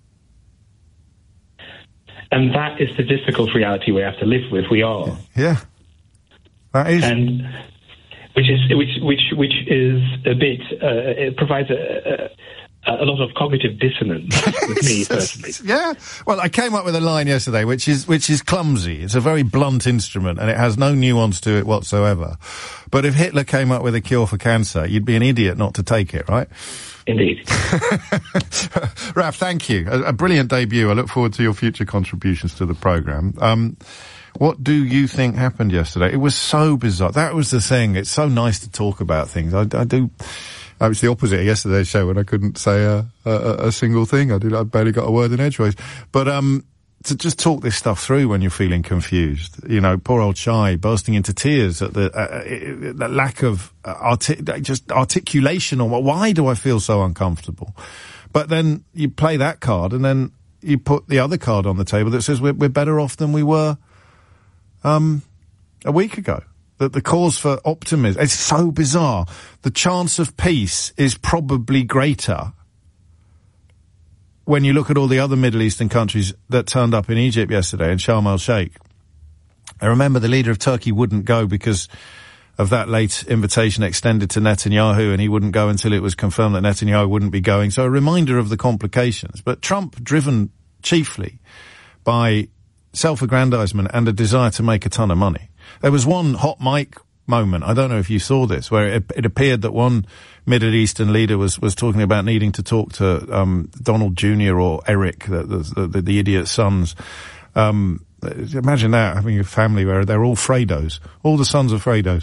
And that is the difficult reality we have to live with. We are. Yeah. That is. And which is a bit, it provides a lot of cognitive dissonance with me personally. Yeah. Well, I came up with a line yesterday, which is clumsy. It's a very blunt instrument and it has no nuance to it whatsoever. But if Hitler came up with a cure for cancer, you'd be an idiot not to take it, right? Indeed. Raf, thank you. A brilliant debut. I look forward to your future contributions to the programme. What do you think happened yesterday? It was so bizarre. That was the thing. It's so nice to talk about things. I was the opposite of yesterday's show when I couldn't say a single thing. I barely got a word in edgeways. But to just talk this stuff through when you're feeling confused. You know, poor old Shai bursting into tears at the lack of articulation on why do I feel so uncomfortable. But then you play that card and then you put the other card on the table that says we're better off than we were a week ago. That the cause for optimism, it's so bizarre. The chance of peace is probably greater when you look at all the other Middle Eastern countries that turned up in Egypt yesterday in Sharm el-Sheikh. I remember the leader of Turkey wouldn't go because of that late invitation extended to Netanyahu, and he wouldn't go until it was confirmed that Netanyahu wouldn't be going. So a reminder of the complications. But Trump, driven chiefly by self-aggrandizement and a desire to make a ton of money. There was one hot mic moment, I don't know if you saw this, where it appeared that one Middle Eastern leader was talking about needing to talk to Donald Jr. or Eric, the idiot's sons. Imagine that, having a family where they're all Fredos, all the sons of Fredos,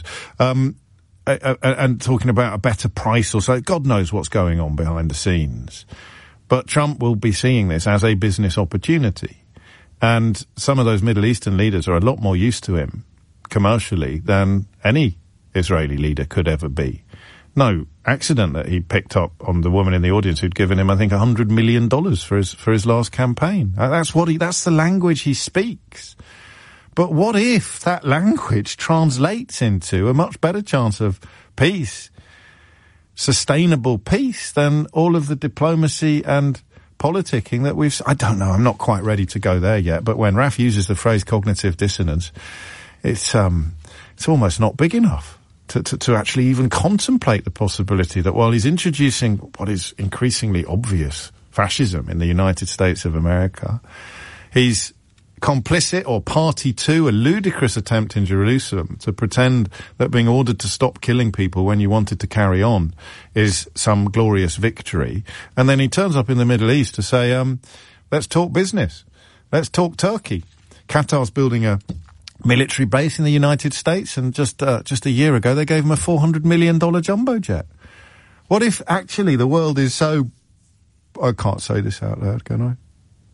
and talking about a better price or so. God knows what's going on behind the scenes. But Trump will be seeing this as a business opportunity. And some of those Middle Eastern leaders are a lot more used to him commercially than any Israeli leader could ever be. No accident that he picked up on the woman in the audience who'd given him, I think, $100 million for his last campaign. That's the language he speaks. But what if that language translates into a much better chance of peace, sustainable peace, than all of the diplomacy and politicking that I don't know, I'm not quite ready to go there yet, but when Raf uses the phrase cognitive dissonance, it's almost not big enough to actually even contemplate the possibility that while he's introducing what is increasingly obvious fascism in the United States of America, he's complicit or party to a ludicrous attempt in Jerusalem to pretend that being ordered to stop killing people when you wanted to carry on is some glorious victory. And then he turns up in the Middle East to say, let's talk business. Let's talk Turkey. Qatar's building a military base in the United States, and just a year ago they gave him a $400 million jumbo jet. What if actually the world is so... I can't say this out loud, can I?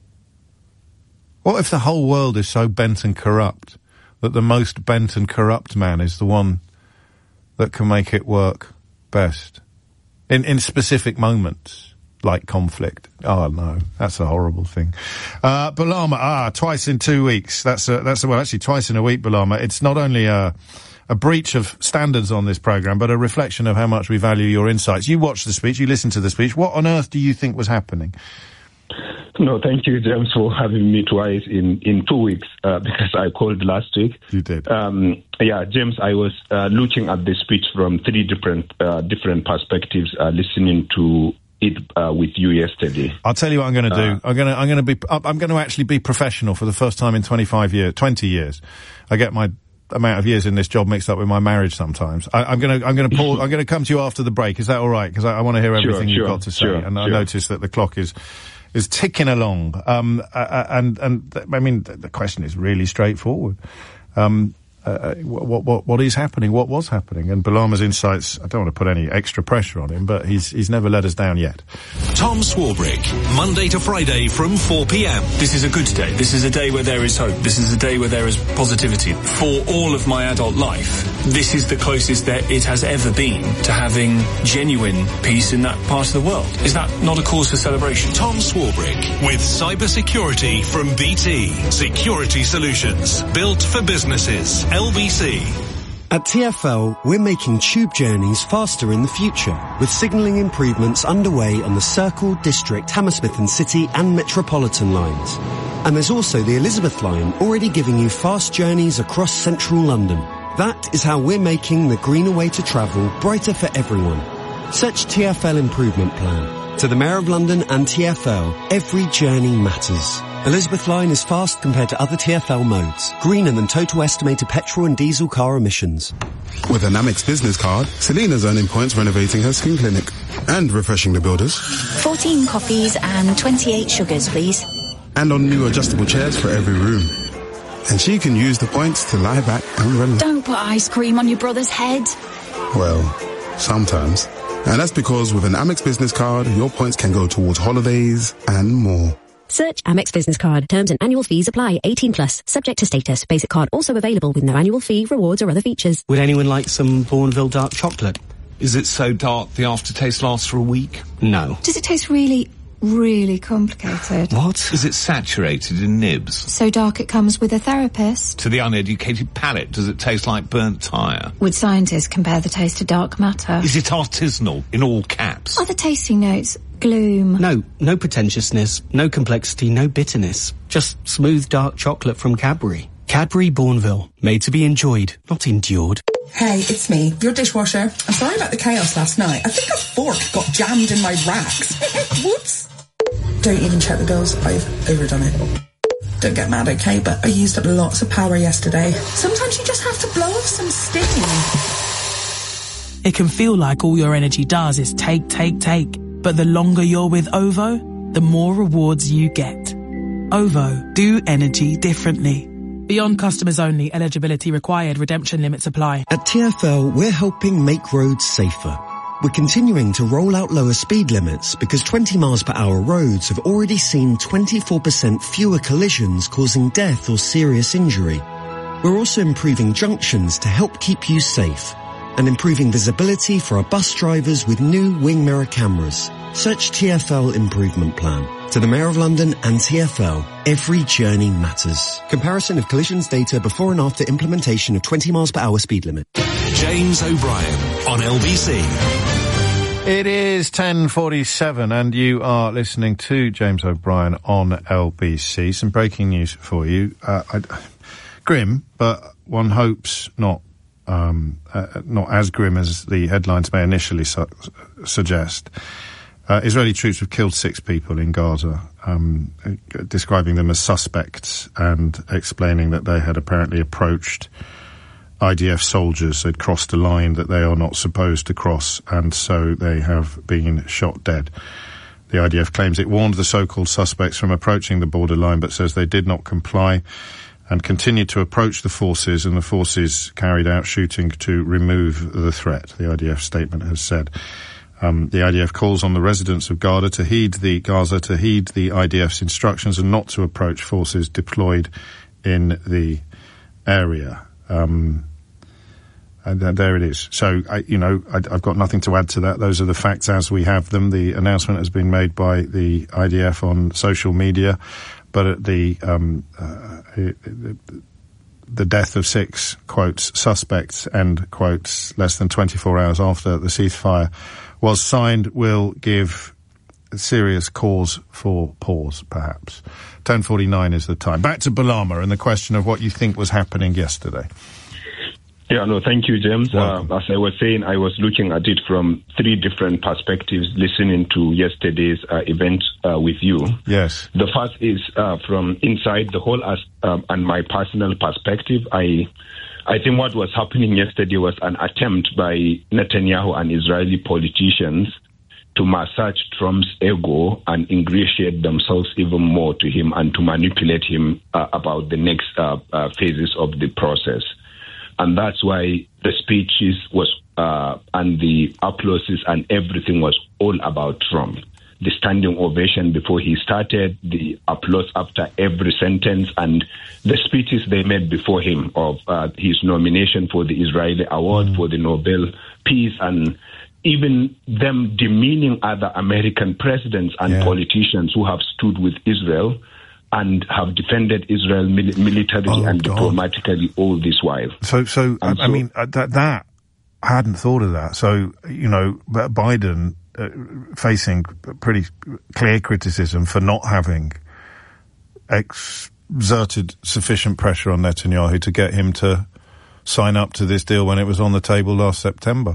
What if the whole world is so bent and corrupt that the most bent and corrupt man is the one that can make it work best? in specific moments. Like conflict. Oh no, that's a horrible thing. Bulama, twice in 2 weeks. That's actually twice in a week, Bulama. It's not only a breach of standards on this programme, but a reflection of how much we value your insights. You watched the speech, you listened to the speech. What on earth do you think was happening? No, thank you, James, for having me twice in 2 weeks, because I called last week. You did. James, I was looking at the speech from three different perspectives, listening to it with you yesterday. I'll tell you what I'm going to do. I'm going to actually be professional for the first time in 20 years. I get my amount of years in this job mixed up with my marriage sometimes. I'm going to come to you after the break. Is that all right? Because I want to hear everything you've got to say. I notice that the clock is ticking along. The question is really straightforward. What is happening? What was happening? And Bulama's insights, I don't want to put any extra pressure on him, but he's never let us down yet. Tom Swarbrick, Monday to Friday from 4 p.m. This is a good day. This is a day where there is hope. This is a day where there is positivity. For all of my adult life, this is the closest that it has ever been to having genuine peace in that part of the world. Is that not a cause for celebration? Tom Swarbrick with cybersecurity from BT. Security solutions built for businesses. LBC. At TfL, we're making tube journeys faster in the future, with signalling improvements underway on the Circle, District, Hammersmith and City and Metropolitan lines. And there's also the Elizabeth line, already giving you fast journeys across central London. That is how we're making the greener way to travel brighter for everyone. Search TfL Improvement Plan. To the Mayor of London and TfL, every journey matters. Elizabeth line is fast compared to other TfL modes. Greener than total estimated petrol and diesel car emissions. With an Amex business card, Selena's earning points renovating her skin clinic and refreshing the builders. 14 coffees and 28 sugars, please. And on new adjustable chairs for every room. And she can use the points to lie back and relax. Don't put ice cream on your brother's head. Well, sometimes. And that's because with an Amex business card, your points can go towards holidays and more. Search Amex Business Card. Terms and annual fees apply. 18+. Subject to status. Basic card also available with no annual fee, rewards or other features. Would anyone like some Bourneville dark chocolate? Is it so dark the aftertaste lasts for a week? No. Does it taste really complicated? What? Is it saturated in nibs? So dark it comes with a therapist? To the uneducated palate, does it taste like burnt tyre? Would scientists compare the taste to dark matter? Is it artisanal, in all caps? Are the tasting notes gloom? No pretentiousness, no complexity, no bitterness. Just smooth dark chocolate from Cadbury. Cadbury Bourneville, made to be enjoyed, not endured. Hey, it's me, your dishwasher. I'm sorry about the chaos last night. I think a fork got jammed in my racks. Whoops. Don't even check the bills. I've overdone it. Don't get mad, okay? But I used up lots of power yesterday. Sometimes you just have to blow off some steam. It can feel like all your energy does is take. But the longer you're with OVO, the more rewards you get. OVO, do energy differently. Beyond customers only, eligibility required, redemption limits apply. At TfL, we're helping make roads safer. We're continuing to roll out lower speed limits because 20 miles per hour roads have already seen 24% fewer collisions causing death or serious injury. We're also improving junctions to help keep you safe and improving visibility for our bus drivers with new wing mirror cameras. Search TfL Improvement Plan. To the Mayor of London and TfL, every journey matters. Comparison of collisions data before and after implementation of 20 miles per hour speed limit. James O'Brien on LBC. It is 10:47 and you are listening to James O'Brien on LBC. Some breaking news for you. Grim, but one hopes not as grim as the headlines may initially suggest. Israeli troops have killed 6 people in Gaza, describing them as suspects and explaining that they had apparently approached IDF soldiers. They'd crossed a line that they are not supposed to cross, and so they have been shot dead. The IDF claims it warned the so-called suspects from approaching the borderline, but says they did not comply and continued to approach the forces, and the forces carried out shooting to remove the threat, the IDF statement has said. The IDF calls on the residents of Gaza to heed the IDF's instructions and not to approach forces deployed in the area. And there it is. So, I've got nothing to add to that. Those are the facts as we have them. The announcement has been made by the IDF on social media, but at the death of 6, quotes, suspects, end quotes, less than 24 hours after the ceasefire was signed, will give serious cause for pause, perhaps. 10:49 is the time. Back to Bulama and the question of what you think was happening yesterday. Yeah, no, thank you, James. As I was saying, I was looking at it from 3 different perspectives, listening to yesterday's event with you. Yes. The first is from inside the whole and my personal perspective. I think what was happening yesterday was an attempt by Netanyahu and Israeli politicians to massage Trump's ego and ingratiate themselves even more to him and to manipulate him about the next phases of the process. And that's why the speeches and the applauses and everything was all about Trump. The standing ovation before he started, the applause after every sentence, and the speeches they made before him of his nomination for the Israeli award for the Nobel Peace, and even them demeaning other American presidents and politicians who have stood with Israel and have defended Israel militarily and diplomatically all this while. So I mean, that I hadn't thought of that. So, Biden facing pretty clear criticism for not having exerted sufficient pressure on Netanyahu to get him to sign up to this deal when it was on the table last September.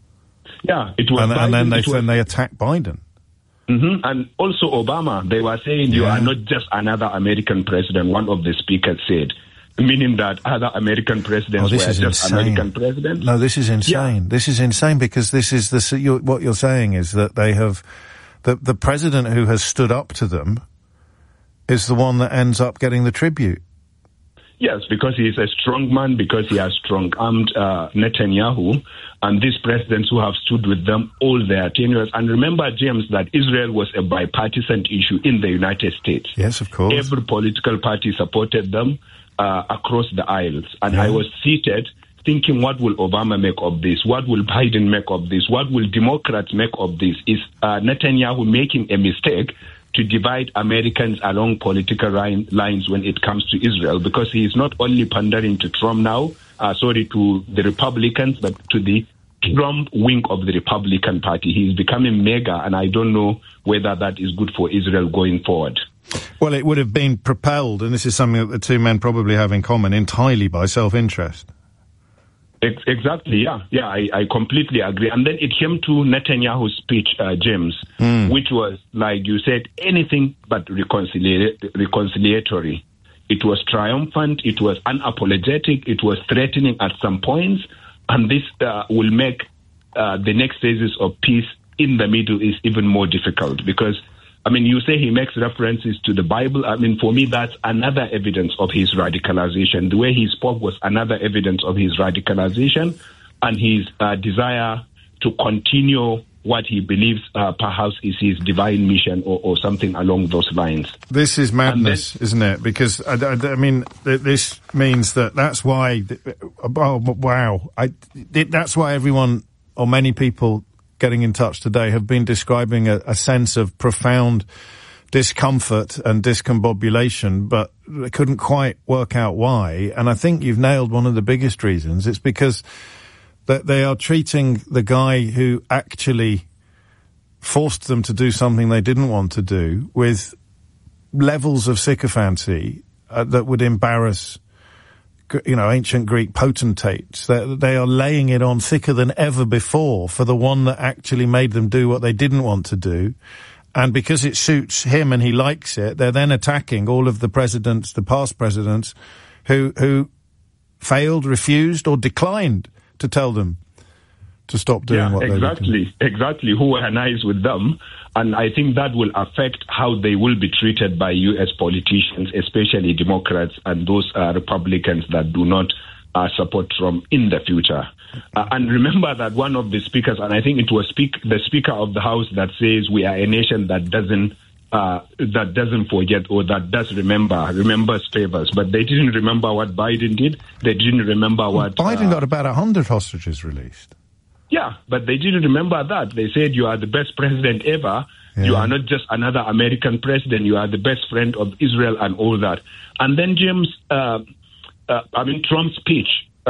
Yeah, it was. And then they attacked Biden. Mm-hmm. And also Obama, they were saying you are not just another American president, one of the speakers said, meaning that other American presidents were just insane. American presidents. No, this is insane. Yeah. This is insane because this is what you're saying is that they have, the president who has stood up to them is the one that ends up getting the tribute. Yes, because he is a strong man, because he has strong-armed Netanyahu, and these presidents who have stood with them all their tenures. And remember, James, that Israel was a bipartisan issue in the United States. Yes, of course. Every political party supported them across the aisles. And I was seated thinking, what will Obama make of this? What will Biden make of this? What will Democrats make of this? Is Netanyahu making a mistake to divide Americans along political lines when it comes to Israel? Because he is not only pandering to Trump now, to the Republicans, but to the Trump wing of the Republican Party. He is becoming mega, and I don't know whether that is good for Israel going forward. Well, it would have been propelled, and this is something that the two men probably have in common, entirely by self-interest. Exactly, yeah. Yeah, I completely agree. And then it came to Netanyahu's speech, James, which was, like you said, anything but reconciliatory. It was triumphant, it was unapologetic, it was threatening at some points, and this will make the next phases of peace in the Middle East even more difficult because, I mean, you say he makes references to the Bible. I mean, for me, that's another evidence of his radicalization. The way he spoke was another evidence of his radicalization and his desire to continue what he believes perhaps is his divine mission or something along those lines. This is madness, isn't it? Because, I mean, this means that's why, that's why everyone, or many people getting in touch today, have been describing a sense of profound discomfort and discombobulation, but they couldn't quite work out why. And I think you've nailed one of the biggest reasons. It's because that they are treating the guy who actually forced them to do something they didn't want to do with levels of sycophancy that would embarrass, ancient Greek potentates. They are laying it on thicker than ever before for the one that actually made them do what they didn't want to do. And because it suits him and he likes it, they're then attacking all of the presidents, the past presidents, who failed, refused, or declined to tell them to stop doing what they were doing. Exactly. Who were nice with them. And I think that will affect how they will be treated by U.S. politicians, especially Democrats and those Republicans that do not support Trump in the future. And remember that one of the speakers, and I think it was the Speaker of the House that says we are a nation that doesn't that doesn't forget or that does remembers favors. But they didn't remember what Biden did. They didn't remember what... Biden got about 100 hostages released. Yeah, but they didn't remember that. They said, you are the best president ever. Yeah. You are not just another American president. You are the best friend of Israel and all that. And then, James, Trump's speech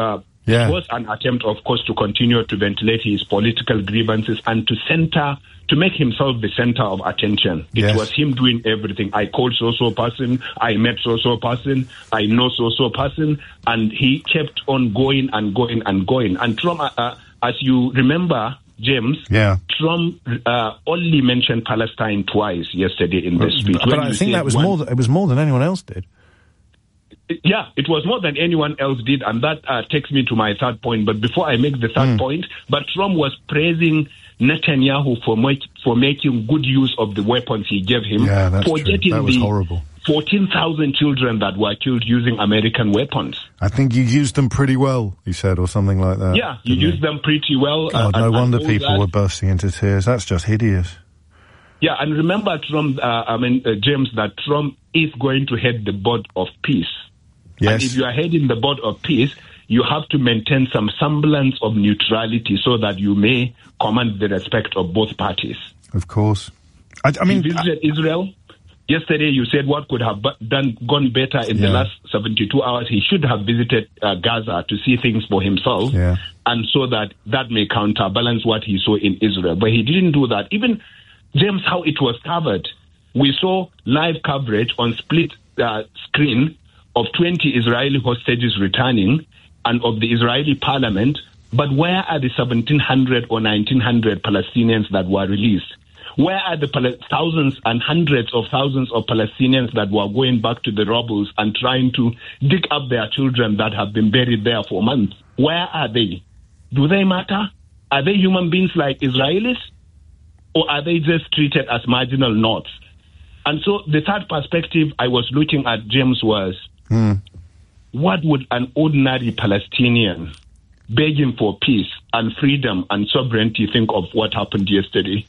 was an attempt, of course, to continue to ventilate his political grievances and to make himself the center of attention. It was him doing everything. I called so-so person, I met so-so person, I know so-so person, and he kept on going and going and going. And Trump, as you remember, James, Trump only mentioned Palestine twice yesterday in the speech. But I think that was it was more than anyone else did. Yeah, it was more than anyone else did, and that takes me to my third point. But before I make the third point, but Trump was praising Netanyahu for making good use of the weapons he gave him, forgetting that was horrible. 14,000 children that were killed using American weapons. I think you used them pretty well, he said, or something like that. Yeah, you used them pretty well. God, no wonder people were bursting into tears. That's just hideous. Yeah, and remember, Trump, James, that Trump is going to head the board of peace. Yes. And if you are heading the board of peace, you have to maintain some semblance of neutrality so that you may command the respect of both parties. Of course. He visited Israel. Yesterday, you said what could have gone better in the last 72 hours. He should have visited Gaza to see things for himself, and so that may counterbalance what he saw in Israel. But he didn't do that. Even, James, how it was covered. We saw live coverage on split screen of 20 Israeli hostages returning and of the Israeli parliament. But where are the 1,700 or 1,900 Palestinians that were released? Where are the thousands and hundreds of thousands of Palestinians that were going back to the rubble and trying to dig up their children that have been buried there for months? Where are they? Do they matter? Are they human beings like Israelis? Or are they just treated as marginal nodes? And so the third perspective I was looking at, James, was what would an ordinary Palestinian begging for peace and freedom and sovereignty think of what happened yesterday?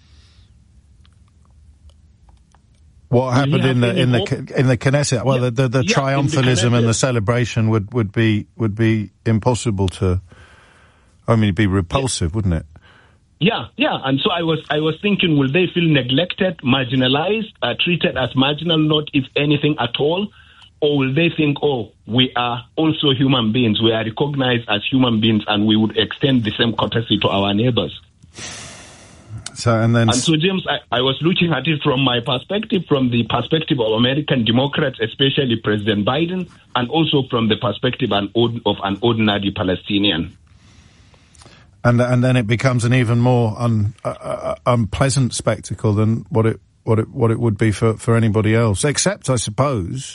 What happened in the Knesset? Well, the triumphalism and the celebration would be impossible to. I mean, it'd be repulsive, wouldn't it? Yeah. And so I was thinking, will they feel neglected, marginalized, treated as marginal, not if anything at all? Or will they think, we are also human beings, we are recognized as human beings, and we would extend the same courtesy to our neighbors? So, James, I was looking at it from my perspective, from the perspective of American Democrats, especially President Biden, and also from the perspective of an ordinary Palestinian. And then it becomes an even more unpleasant spectacle than what it would be for anybody else, except, I suppose,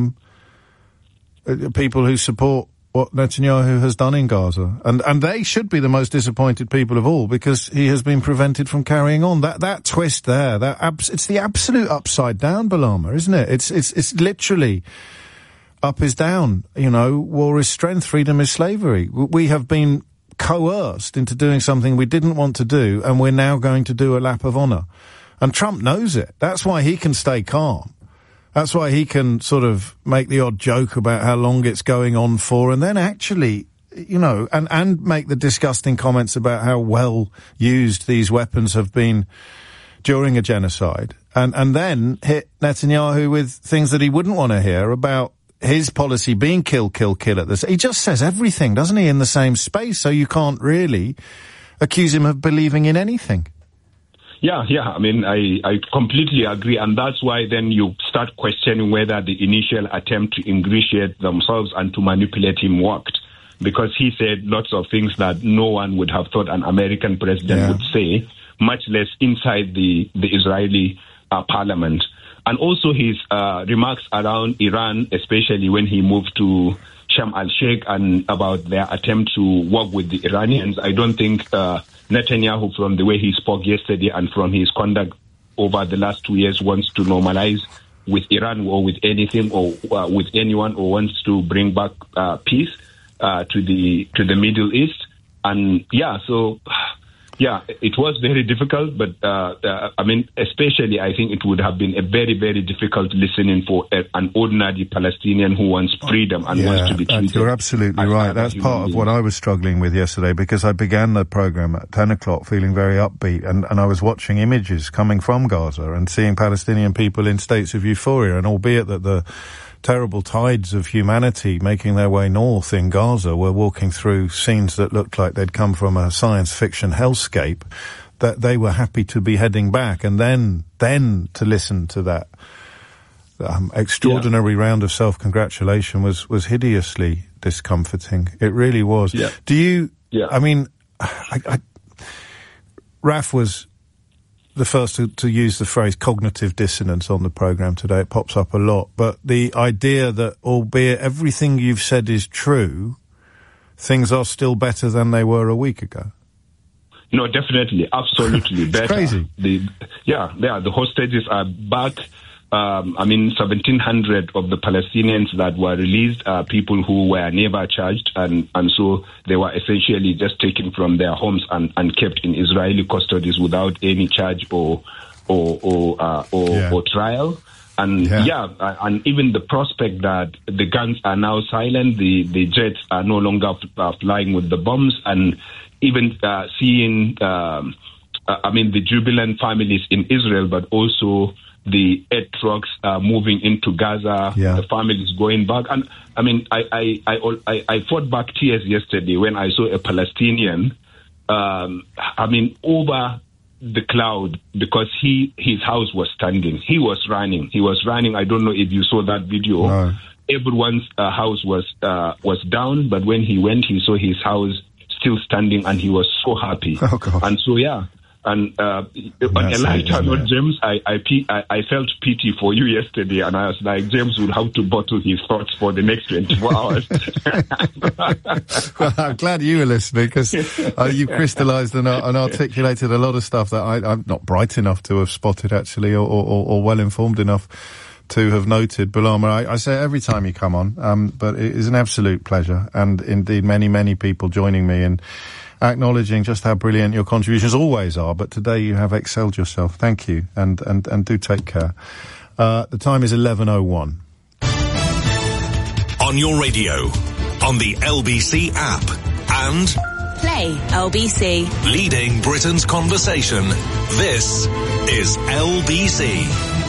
people who support what Netanyahu has done in Gaza. And they should be the most disappointed people of all, because he has been prevented from carrying on. That twist there, it's the absolute upside down, Balama, isn't it? It's literally up is down. War is strength, freedom is slavery. We have been coerced into doing something we didn't want to do, and we're now going to do a lap of honour. And Trump knows it. That's why he can stay calm. That's why he can sort of make the odd joke about how long it's going on for, and then actually, and make the disgusting comments about how well used these weapons have been during a genocide, and then hit Netanyahu with things that he wouldn't want to hear about his policy being kill, kill, kill at this. He just says everything, doesn't he, in the same space, so you can't really accuse him of believing in anything. Yeah. I mean, I completely agree. And that's why then you start questioning whether the initial attempt to ingratiate themselves and to manipulate him worked. Because he said lots of things that no one would have thought an American president would say, much less inside the Israeli parliament. And also his remarks around Iran, especially when he moved to Sharm el-Sheikh and about their attempt to work with the Iranians. I don't think Netanyahu, from the way he spoke yesterday and from his conduct over the last 2 years, wants to normalize with Iran or with anything or with anyone, or wants to bring back peace to the Middle East. And so Yeah, it was very difficult, but I mean, especially I think it would have been a very, very difficult listening for an ordinary Palestinian who wants freedom and wants to be treated. You're absolutely right. That's part of what I was struggling with yesterday, because I began the programme at 10 o'clock feeling very upbeat, and I was watching images coming from Gaza and seeing Palestinian people in states of euphoria, and albeit that the terrible tides of humanity making their way north in Gaza were walking through scenes that looked like they'd come from a science fiction hellscape, that they were happy to be heading back, and then to listen to that extraordinary round of self-congratulation was hideously discomforting. It really was. Yeah. Do you... Yeah. I mean, Raf was the first to use the phrase cognitive dissonance on the programme today. It pops up a lot. But the idea that, albeit everything you've said is true, things are still better than they were a week ago. No, definitely. Absolutely better. Crazy. The hostages are back. 1,700 of the Palestinians that were released are people who were never charged, and so they were essentially just taken from their homes and kept in Israeli custodies without any charge or trial. And and even the prospect that the guns are now silent, the jets are no longer flying with the bombs, and even seeing, the jubilant families in Israel, but also the air trucks moving into Gaza, the families going back. And I mean, I fought back tears yesterday when I saw a Palestinian, over the cloud, because his house was standing. He was running. I don't know if you saw that video. No. Everyone's house was down, but when he went, he saw his house still standing, and he was so happy. Oh, God. And so, and on a lighter note, James, I felt pity for you yesterday, and I was like, James would have to bottle his thoughts for the next 24 hours. Well, I'm glad you were listening, because you crystallised and articulated a lot of stuff that I'm not bright enough to have spotted, actually, or well informed enough to have noted. Bulama, I say it every time you come on, but it is an absolute pleasure, and indeed many, many people joining me in acknowledging just how brilliant your contributions always are, but today you have excelled yourself. Thank you, and do take care. The time is 11:01. On your radio, on the LBC app, and Play LBC. Leading Britain's conversation. This is LBC.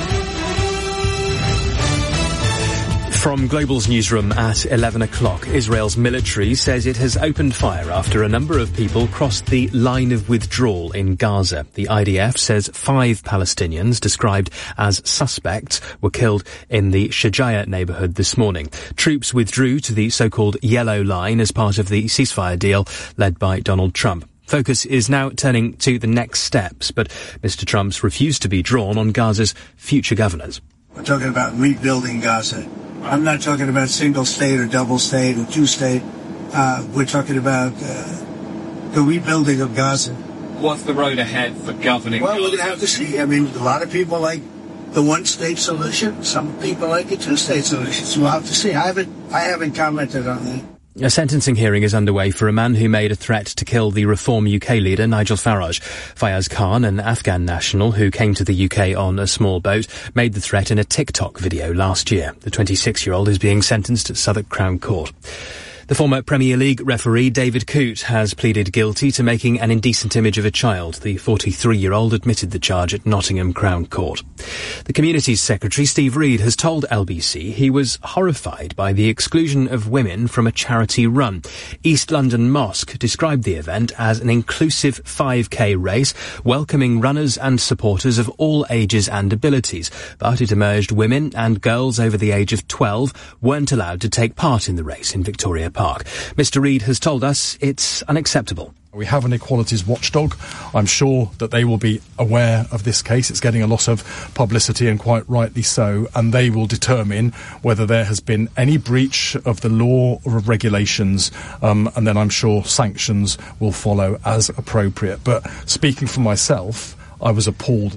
From Global's newsroom at 11 o'clock, Israel's military says it has opened fire after a number of people crossed the line of withdrawal in Gaza. The IDF says 5 Palestinians, described as suspects, were killed in the Shajaya neighbourhood this morning. Troops withdrew to the so-called Yellow Line as part of the ceasefire deal led by Donald Trump. Focus is now turning to the next steps, but Mr. Trump's refused to be drawn on Gaza's future governance. We're talking about rebuilding Gaza. I'm not talking about single state or double state or two state. We're talking about the rebuilding of Gaza. What's the road ahead for governing? Well, we're going to have to see. I mean, a lot of people like the one-state solution. Some people like a two-state solution. So we'll have to see. I haven't commented on that. A sentencing hearing is underway for a man who made a threat to kill the Reform UK leader, Nigel Farage. Fayaz Khan, an Afghan national who came to the UK on a small boat, made the threat in a TikTok video last year. The 26-year-old is being sentenced at Southwark Crown Court. The former Premier League referee David Coote has pleaded guilty to making an indecent image of a child. The 43-year-old admitted the charge at Nottingham Crown Court. The Communities Secretary, Steve Reid, has told LBC he was horrified by the exclusion of women from a charity run. East London Mosque described the event as an inclusive 5K race, welcoming runners and supporters of all ages and abilities. But it emerged women and girls over the age of 12 weren't allowed to take part in the race in Victoria Park. Mr. Reid has told us it's unacceptable. We have an equalities watchdog. I'm sure that they will be aware of this case. It's getting a lot of publicity, and quite rightly so, and they will determine whether there has been any breach of the law or of regulations, and then I'm sure sanctions will follow as appropriate. But speaking for myself, I was appalled.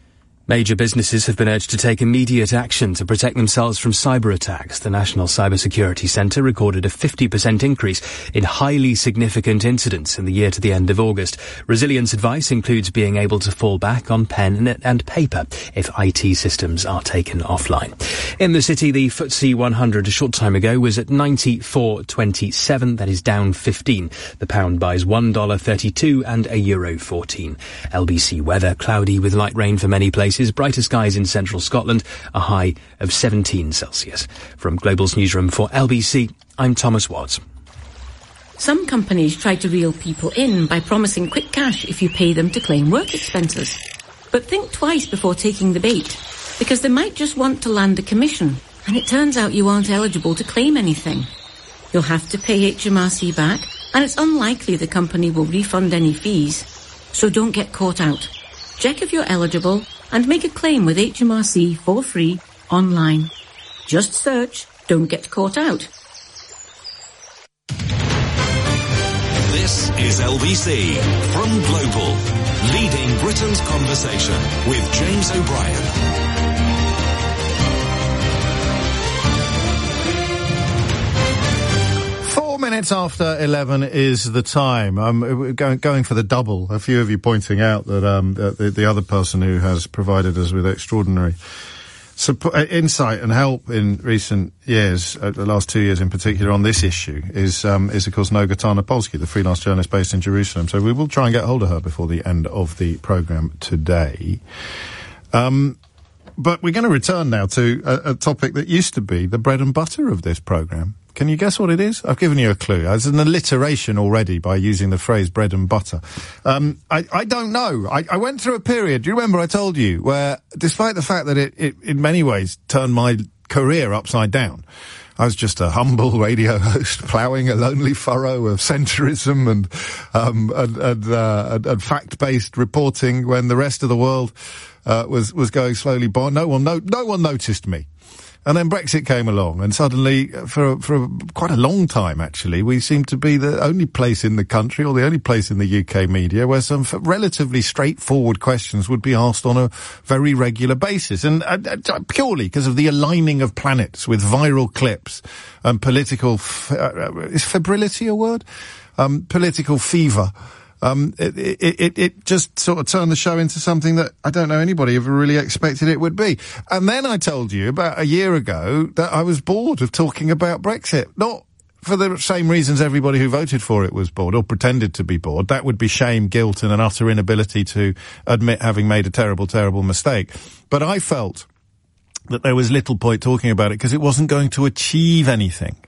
Major businesses have been urged to take immediate action to protect themselves from cyber attacks. The National Cybersecurity Centre recorded a 50% increase in highly significant incidents in the year to the end of August. Resilience advice includes being able to fall back on pen and paper if IT systems are taken offline. In the city, the FTSE 100 a short time ago was at 94.27. That is down 15. The pound buys $1.32 and €1.14. LBC weather, cloudy with light rain for many places. Brighter skies in central Scotland, a high of 17 Celsius. From Global's newsroom for LBC, I'm Thomas Watts. Some companies try to reel people in by promising quick cash if you pay them to claim work expenses. But think twice before taking the bait, because they might just want to land a commission, and it turns out you aren't eligible to claim anything. You'll have to pay HMRC back, and it's unlikely the company will refund any fees. So don't get caught out. Check if you're eligible and make a claim with HMRC for free online. Just search Don't Get Caught Out. This is LBC from Global, leading Britain's conversation with James O'Brien. 4 minutes after 11 is the time. We're going for the double. A few of you pointing out that the other person who has provided us with extraordinary insight and help in recent years, the last 2 years in particular, on this issue is of course Noga Tarnopolsky, the freelance journalist based in Jerusalem. So we will try and get hold of her before the end of the programme today. But we're going to return now to a topic that used to be the bread and butter of this programme. Can you guess what it is? I've given you a clue. There's an alliteration already by using the phrase bread and butter. I don't know. I went through a period, do you remember I told you, where despite the fact that it in many ways turned my career upside down, I was just a humble radio host ploughing a lonely furrow of centrism and fact-based reporting when the rest of the world was going slowly by. No one noticed me. And then Brexit came along, and suddenly, for quite a long time actually, we seemed to be the only place in the country, or the only place in the UK media, where some relatively straightforward questions would be asked on a very regular basis. And purely because of the aligning of planets with viral clips and political, is febrility a word? Political fever. It just sort of turned the show into something that I don't know anybody ever really expected it would be. And then I told you about a year ago that I was bored of talking about Brexit. Not for the same reasons everybody who voted for it was bored or pretended to be bored. That would be shame, guilt and an utter inability to admit having made a terrible, terrible mistake. But I felt that there was little point talking about it because it wasn't going to achieve anything.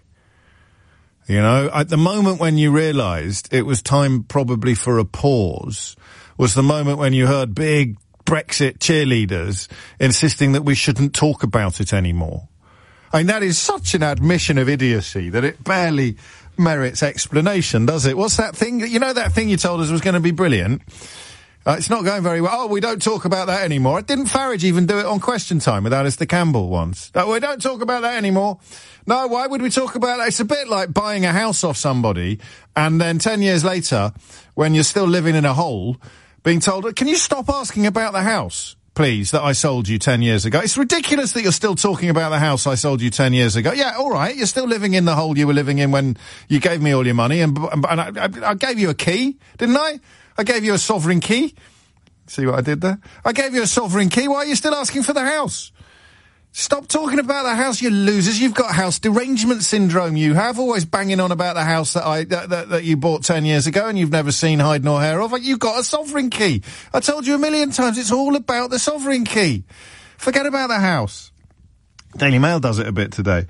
You know, at the moment when you realised it was time probably for a pause was the moment when you heard big Brexit cheerleaders insisting that we shouldn't talk about it anymore. I mean, that is such an admission of idiocy that it barely merits explanation, does it? What's that thing? You know that thing you told us was going to be brilliant? It's not going very well. Oh, we don't talk about that anymore. Didn't Farage even do it on Question Time with Alistair Campbell once? We don't talk about that anymore. No, why would we talk about that? It's a bit like buying a house off somebody and then 10 years later, when you're still living in a hole, being told, can you stop asking about the house, please, that I sold you 10 years ago? It's ridiculous that you're still talking about the house I sold you 10 years ago. Yeah, all right, you're still living in the hole you were living in when you gave me all your money, and I gave you a key, didn't I? I gave you a sovereign key. See what I did there? I gave you a sovereign key. Why are you still asking for the house? Stop talking about the house, you losers. You've got house derangement syndrome, you have. Always banging on about the house that you bought 10 years ago and you've never seen hide nor hair of. You've got a sovereign key. I told you a million times, it's all about the sovereign key. Forget about the house. Daily Mail does it a bit today.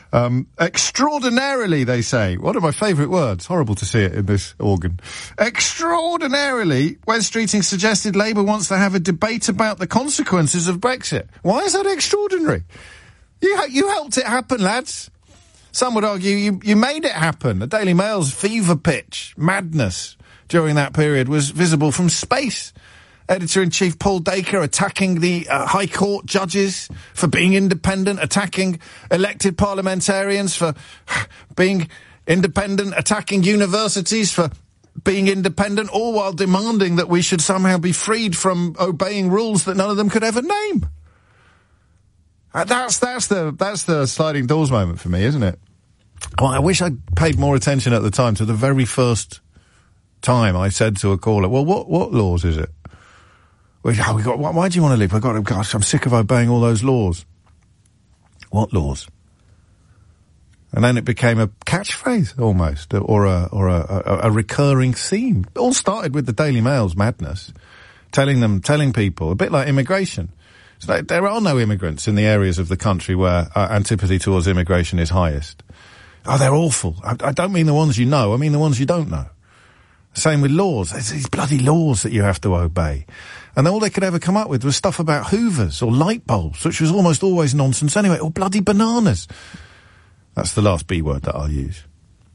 Extraordinarily, they say. One of my favourite words. Horrible to see it in this organ. Extraordinarily, Wes Streeting suggested Labour wants to have a debate about the consequences of Brexit. Why is that extraordinary? You helped it happen, lads. Some would argue you made it happen. The Daily Mail's fever pitch, madness, during that period was visible from space. Editor-in-Chief Paul Dacre attacking the High Court judges for being independent, attacking elected parliamentarians for being independent, attacking universities for being independent, all while demanding that we should somehow be freed from obeying rules that none of them could ever name. That's the sliding doors moment for me, isn't it? Well, I wish I'd paid more attention at the time to the very first time I said to a caller, well, what laws is it? Why do you want to leave? Gosh, I'm sick of obeying all those laws. What laws? And then it became a catchphrase, almost, or a recurring theme. It all started with the Daily Mail's madness, telling people, a bit like immigration. So there are no immigrants in the areas of the country where antipathy towards immigration is highest. Oh, they're awful. I don't mean the ones you know, I mean the ones you don't know. Same with laws. It's these bloody laws that you have to obey. And all they could ever come up with was stuff about hoovers or light bulbs, which was almost always nonsense anyway, or bloody bananas. That's the last B word that I'll use.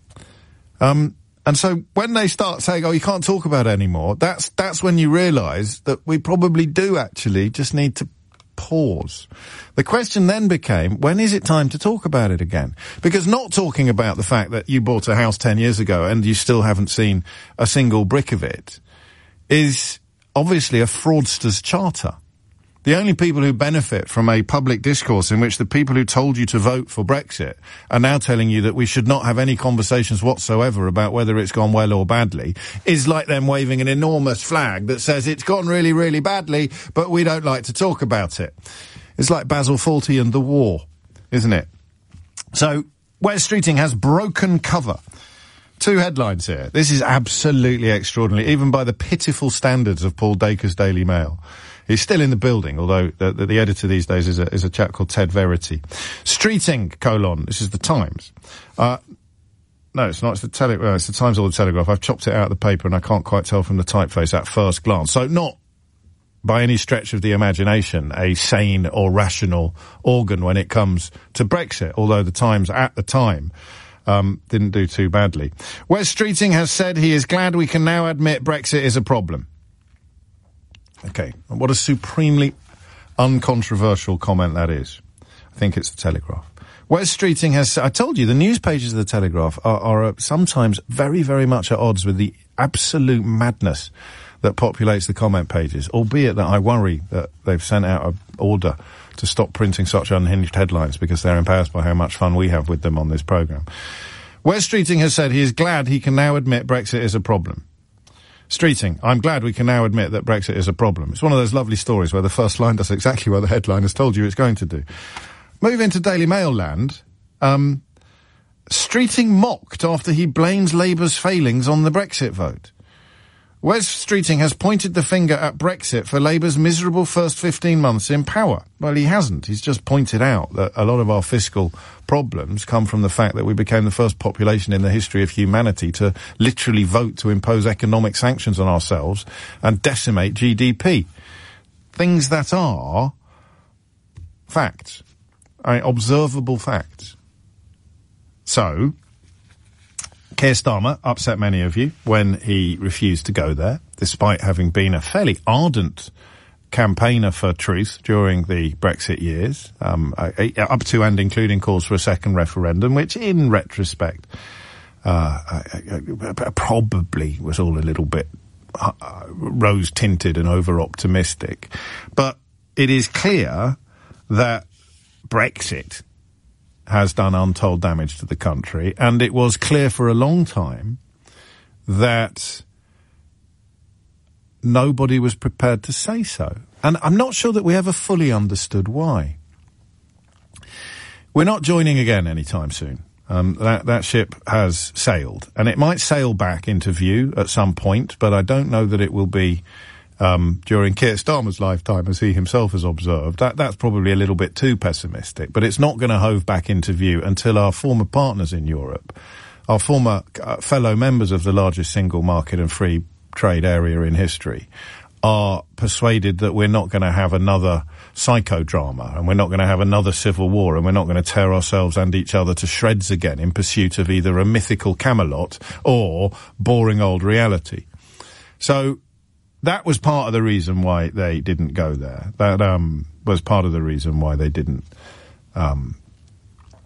And so when they start saying, oh, you can't talk about it anymore, that's when you realise that we probably do actually just need to pause. The question then became, when is it time to talk about it again? Because not talking about the fact that you bought a house 10 years ago and you still haven't seen a single brick of it is obviously a fraudster's charter. The only people who benefit from a public discourse in which the people who told you to vote for Brexit are now telling you that we should not have any conversations whatsoever about whether it's gone well or badly is like them waving an enormous flag that says it's gone really, really badly, but we don't like to talk about it. It's like Basil Fawlty and the war, isn't it? So, Wes Streeting has broken cover. 2 headlines here. This is absolutely extraordinary, even by the pitiful standards of Paul Dacre's Daily Mail. He's still in the building, although the editor these days is a chap called Ted Verity. Streeting, this is the Times. No, it's not, it's the it's the Times or the Telegraph. I've chopped it out of the paper and I can't quite tell from the typeface at first glance. So not, by any stretch of the imagination, a sane or rational organ when it comes to Brexit, although the Times at the time didn't do too badly. Wes Streeting has said he is glad we can now admit Brexit is a problem. Okay, what a supremely uncontroversial comment that is. I think it's the Telegraph. Wes Streeting has... I told you, the news pages of the Telegraph are sometimes very, very much at odds with the absolute madness that populates the comment pages, albeit that I worry that they've sent out an order to stop printing such unhinged headlines because they're embarrassed by how much fun we have with them on this programme. Wes Streeting has said he is glad he can now admit Brexit is a problem. Streeting, I'm glad we can now admit that Brexit is a problem. It's one of those lovely stories where the first line does exactly what the headline has told you it's going to do. Move into Daily Mail land. Streeting mocked after he blames Labour's failings on the Brexit vote. Wes Streeting has pointed the finger at Brexit for Labour's miserable first 15 months in power. Well, he hasn't. He's just pointed out that a lot of our fiscal problems come from the fact that we became the first population in the history of humanity to literally vote to impose economic sanctions on ourselves and decimate GDP. Things that are facts. Observable facts. So, Keir Starmer upset many of you when he refused to go there, despite having been a fairly ardent campaigner for truth during the Brexit years, up to and including calls for a second referendum, which in retrospect probably was all a little bit rose-tinted and over-optimistic. But it is clear that Brexit has done untold damage to the country, and it was clear for a long time that nobody was prepared to say so. And I'm not sure that we ever fully understood why. We're not joining again anytime soon. That ship has sailed, and it might sail back into view at some point, but I don't know that it will be during Keir Starmer's lifetime, as he himself has observed. That's probably a little bit too pessimistic, but it's not going to hove back into view until our former partners in Europe, our former fellow members of the largest single market and free trade area in history, are persuaded that we're not going to have another psychodrama, and we're not going to have another civil war, and we're not going to tear ourselves and each other to shreds again in pursuit of either a mythical Camelot or boring old reality. So that was part of the reason why they didn't go there. That was part of the reason why they didn't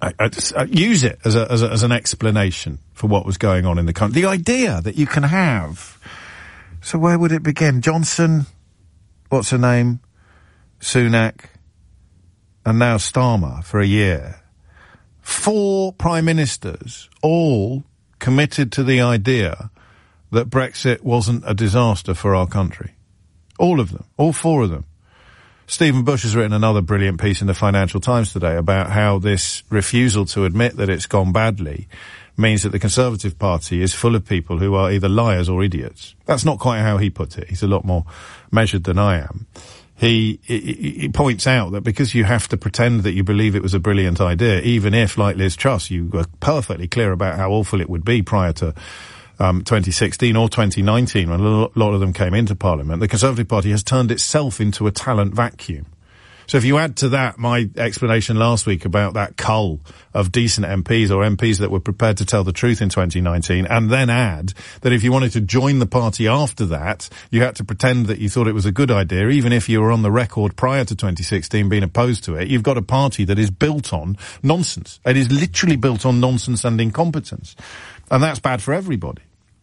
I just use it as an explanation for what was going on in the country. The idea that you can have... So where would it begin? Johnson, what's her name? Sunak, and now Starmer for a year. 4 prime ministers, all committed to the idea that Brexit wasn't a disaster for our country. All of them. All 4 of them. Stephen Bush has written another brilliant piece in the Financial Times today about how this refusal to admit that it's gone badly means that the Conservative Party is full of people who are either liars or idiots. That's not quite how he put it. He's a lot more measured than I am. He points out that because you have to pretend that you believe it was a brilliant idea, even if, like Liz Truss, you were perfectly clear about how awful it would be prior to 2016 or 2019, when a lot of them came into Parliament, the Conservative Party has turned itself into a talent vacuum. So if you add to that my explanation last week about that cull of decent MPs or MPs that were prepared to tell the truth in 2019, and then add that if you wanted to join the party after that, you had to pretend that you thought it was a good idea, even if you were on the record prior to 2016 being opposed to it, you've got a party that is built on nonsense. It is literally built on nonsense and incompetence. And that's bad for everybody.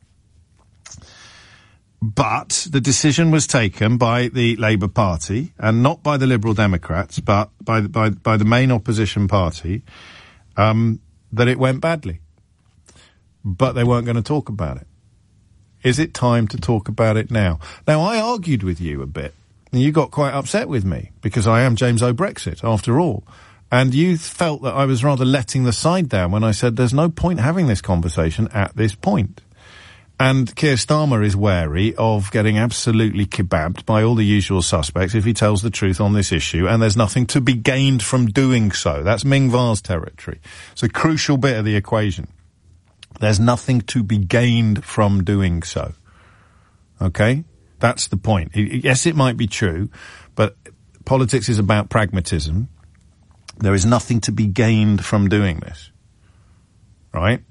But the decision was taken by the Labour Party, and not by the Liberal Democrats, but by the main opposition party, that it went badly. But they weren't going to talk about it. Is it time to talk about it now? Now, I argued with you a bit, and you got quite upset with me, because I am James O'Brexit, after all. And you felt that I was rather letting the side down when I said there's no point having this conversation at this point. And Keir Starmer is wary of getting absolutely kebabbed by all the usual suspects if he tells the truth on this issue, and there's nothing to be gained from doing so. That's Ming Va's territory. It's a crucial bit of the equation. There's nothing to be gained from doing so. Okay? That's the point. Yes, it might be true, but politics is about pragmatism. There is nothing to be gained from doing this. Right?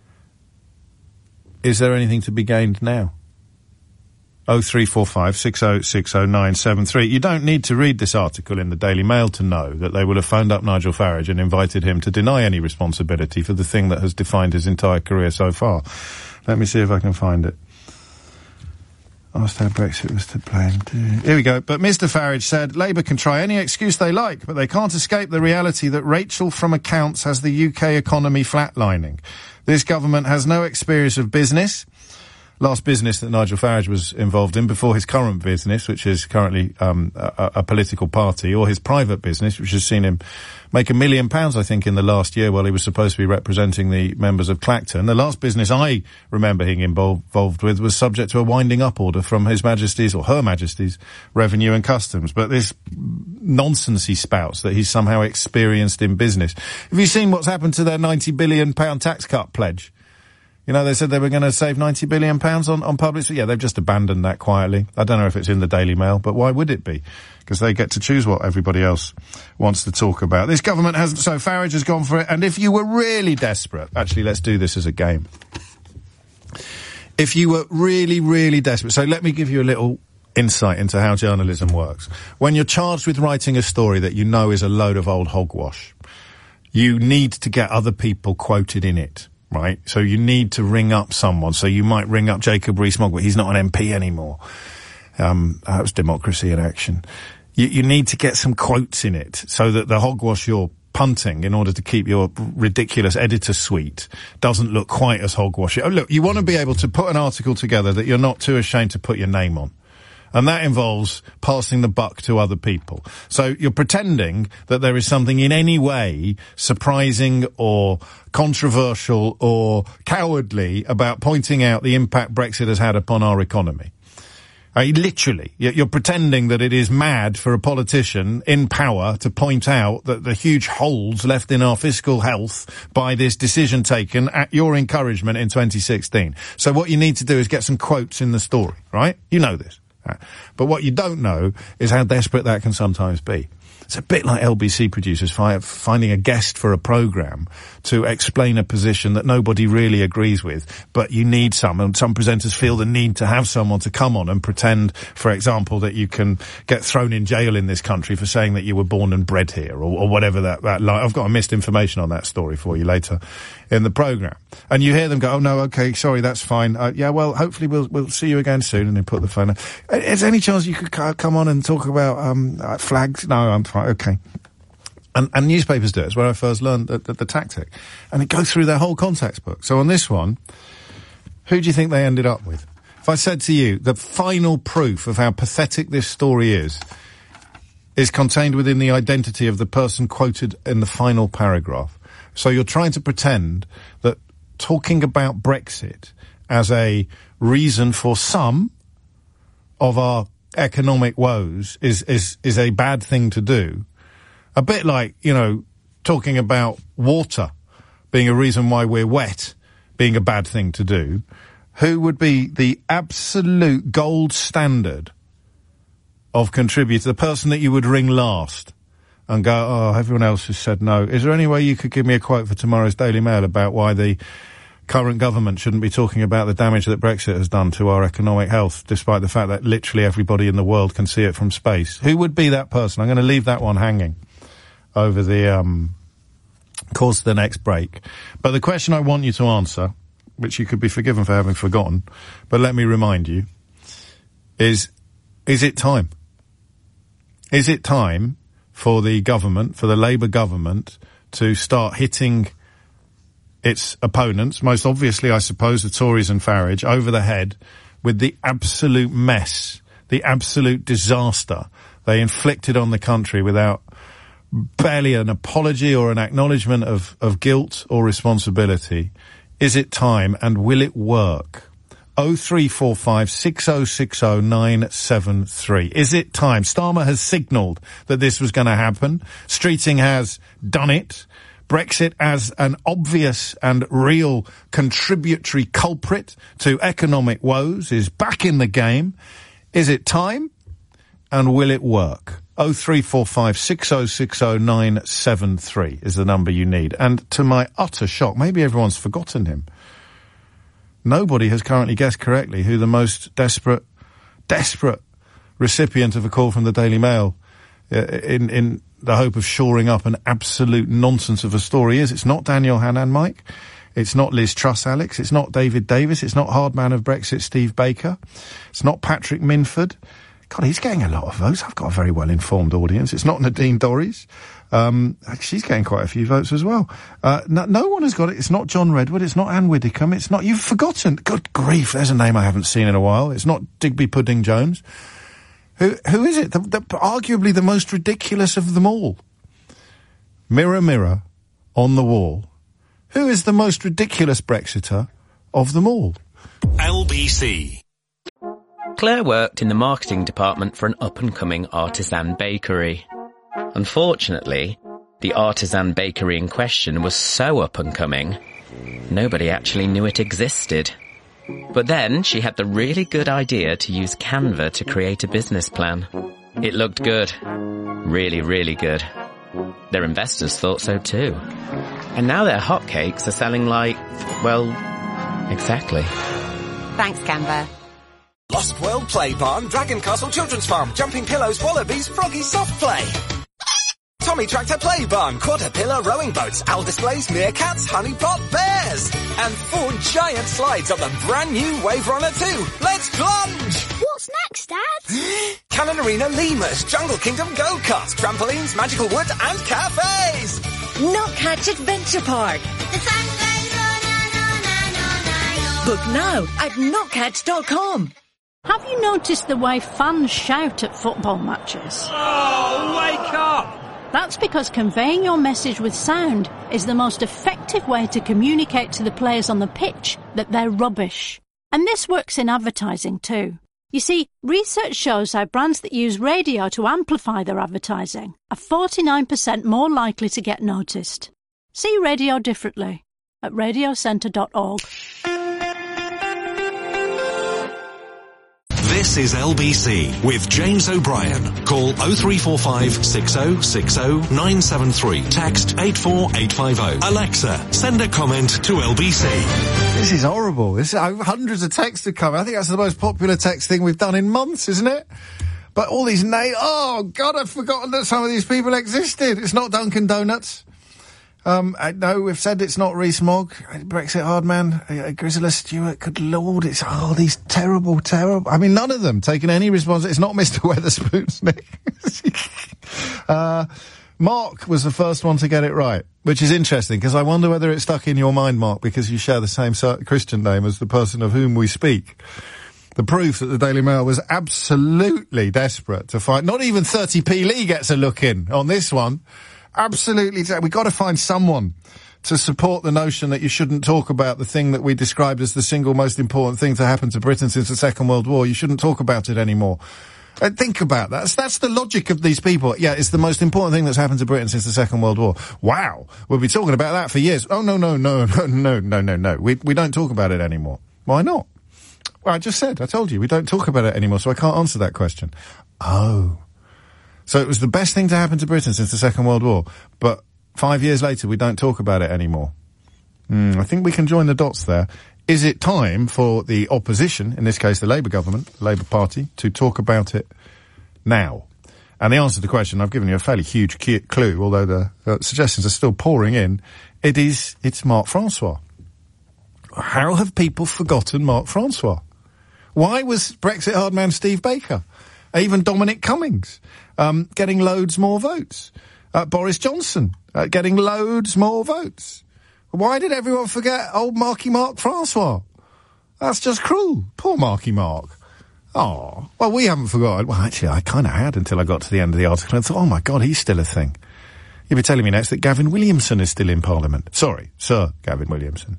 Is there anything to be gained now? 0345 6060973. You don't need to read this article in the Daily Mail to know that they will have phoned up Nigel Farage and invited him to deny any responsibility for the thing that has defined his entire career so far. Let me see if I can find it. Asked how Brexit was to blame. Here we go. But Mr Farage said Labour can try any excuse they like, but they can't escape the reality that Rachel from accounts has the UK economy flatlining. This government has no experience of business. Last business that Nigel Farage was involved in before his current business, which is currently a political party, or his private business, which has seen him make £1 million, I think, in the last year while he was supposed to be representing the members of Clacton. The last business I remember him involved with was subject to a winding up order from His Majesty's, or Her Majesty's, Revenue and Customs. But this nonsense he spouts that he's somehow experienced in business. Have you seen what's happened to their £90 billion tax cut pledge? You know, they said they were going to save £90 billion on public... Yeah, they've just abandoned that quietly. I don't know if it's in the Daily Mail, but why would it be? Because they get to choose what everybody else wants to talk about. This government hasn't... So Farage has gone for it. And if you were really desperate... Actually, let's do this as a game. If you were really, really desperate... So let me give you a little insight into how journalism works. When you're charged with writing a story that you know is a load of old hogwash, you need to get other people quoted in it. Right? So you need to ring up someone. So you might ring up Jacob Rees-Mogg, but he's not an MP anymore. That was Democracy in Action. You need to get some quotes in it so that the hogwash you're punting in order to keep your ridiculous editor suite doesn't look quite as hogwash. Oh, look, you want to be able to put an article together that you're not too ashamed to put your name on. And that involves passing the buck to other people. So you're pretending that there is something in any way surprising or controversial or cowardly about pointing out the impact Brexit has had upon our economy. Literally, you're pretending that it is mad for a politician in power to point out that the huge holes left in our fiscal health by this decision taken at your encouragement in 2016. So what you need to do is get some quotes in the story, right? You know this. But what you don't know is how desperate that can sometimes be. It's a bit like LBC producers finding a guest for a programme to explain a position that nobody really agrees with, but you need and some presenters feel the need to have someone to come on and pretend, for example, that you can get thrown in jail in this country for saying that you were born and bred here, or whatever that I've got missed information on that story for you later in the programme. And you hear them go, oh no, okay, sorry, that's fine. Yeah, well, hopefully we'll see you again soon, and then put the phone on. Is there any chance you could come on and talk about flags? No, I'm fine. Okay. And newspapers do it. It's where I first learned the tactic. And it goes through their whole contacts book. So on this one, who do you think they ended up with? If I said to you, the final proof of how pathetic this story is contained within the identity of the person quoted in the final paragraph. So you're trying to pretend that talking about Brexit as a reason for some of our economic woes is a bad thing to do. A bit like, talking about water being a reason why we're wet being a bad thing to do. Who would be the absolute gold standard of contributor, the person that you would ring last and go, oh, everyone else has said no. Is there any way you could give me a quote for tomorrow's Daily Mail about why the current government shouldn't be talking about the damage that Brexit has done to our economic health, despite the fact that literally everybody in the world can see it from space? Who would be that person? I'm going to leave that one hanging over the course of the next break. But the question I want you to answer, which you could be forgiven for having forgotten, but let me remind you, is it time? Is it time for the government, for the Labour government, to start hitting its opponents, most obviously, I suppose, the Tories and Farage, over the head with the absolute mess, the absolute disaster they inflicted on the country without barely an apology or an acknowledgement of guilt or responsibility? Is it time, and will it work? 0345 6060 973. Is it time? Starmer has signalled that this was going to happen. Streeting has done it. Brexit as an obvious and real contributory culprit to economic woes is back in the game. Is it time, and will it work? 0345 6060 973 is the number you need. And to my utter shock, maybe everyone's forgotten him. Nobody has currently guessed correctly who the most desperate recipient of a call from the Daily Mail in the hope of shoring up an absolute nonsense of a story is. It's not Daniel Hannan, Mike. It's not Liz Truss, Alex. It's not David Davis. It's not hard man of Brexit, Steve Baker. It's not Patrick Minford. God, he's getting a lot of votes. I've got a very well-informed audience. It's not Nadine Dorries. She's getting quite a few votes as well. No one has got it. It's not John Redwood. It's not Anne Widdecombe. It's not... You've forgotten. Good grief, there's a name I haven't seen in a while. It's not Digby Pudding Jones. Who is it? Arguably the most ridiculous of them all. Mirror, mirror on the wall. Who is the most ridiculous Brexiter of them all? LBC. Claire worked in the marketing department for an up-and-coming artisan bakery. Unfortunately, the artisan bakery in question was so up-and-coming, nobody actually knew it existed. But then she had the really good idea to use Canva to create a business plan. It looked good. Really, really good. Their investors thought so too. And now their hotcakes are selling like, well, exactly. Thanks, Canva. Lost World Play Barn, Dragon Castle Children's Farm, Jumping Pillows, Wallabies, Froggy Soft Play. Tommy Tractor Play Barn, Quadripillar Rowing Boats, Owl Displays, Meerkats, Honey Pot Bears. And 4 giant slides on the brand new Wave Runner 2. Let's plunge! What's next, Dad? Cannon Arena Lemurs, Jungle Kingdom Go-Karts, Trampolines, Magical Wood and Cafes. Notcatch Adventure Park. The sun goes on. Book now at notcatch.com. Have you noticed the way fans shout at football matches? Oh, wake up! That's because conveying your message with sound is the most effective way to communicate to the players on the pitch that they're rubbish. And this works in advertising too. You see, research shows how brands that use radio to amplify their advertising are 49% more likely to get noticed. See radio differently at radiocentre.org. This is LBC with James O'Brien. Call 0345 6060 973. Text 84850. Alexa, send a comment to LBC. This is horrible. Hundreds of texts have come. I think that's the most popular text thing we've done in months, isn't it? But all these oh God, I've forgotten that some of these people existed. It's not Dunkin' Donuts. No, we've said it's not Rees-Mogg, Brexit Hardman, Grizzly Stewart. Good Lord, it's these terrible. I mean, none of them taking any response. It's not Mr. Weatherspoons, Nick. Mark was the first one to get it right, which is interesting because I wonder whether it stuck in your mind, Mark, because you share the same Christian name as the person of whom we speak. The proof that the Daily Mail was absolutely desperate to find. Not even 30p Lee gets a look in on this one. Absolutely. We've got to find someone to support the notion that you shouldn't talk about the thing that we described as the single most important thing to happen to Britain since the Second World War. You shouldn't talk about it anymore. Think about that. That's the logic of these people. Yeah, it's the most important thing that's happened to Britain since the Second World War. Wow. We'll be talking about that for years. Oh, no. We don't talk about it anymore. Why not? Well, I told you, we don't talk about it anymore, so I can't answer that question. Oh. So it was the best thing to happen to Britain since the Second World War, but 5 years later we don't talk about it anymore. I think we can join the dots there. Is it time for the opposition, in this case the Labour government, the Labour Party, to talk about it now? And the answer to the question, I've given you a fairly huge clue, although the suggestions are still pouring in. It's Mark Francois. How have people forgotten Mark Francois? Why was Brexit hardman Steve Baker? Even Dominic Cummings, getting loads more votes. Boris Johnson, getting loads more votes. Why did everyone forget old Marky Mark Francois? That's just cruel. Poor Marky Mark. Oh, well, we haven't forgotten. Well, actually, I kind of had until I got to the end of the article and thought, oh my God, he's still a thing. You'll be telling me next that Gavin Williamson is still in Parliament. Sorry, Sir Gavin Williamson.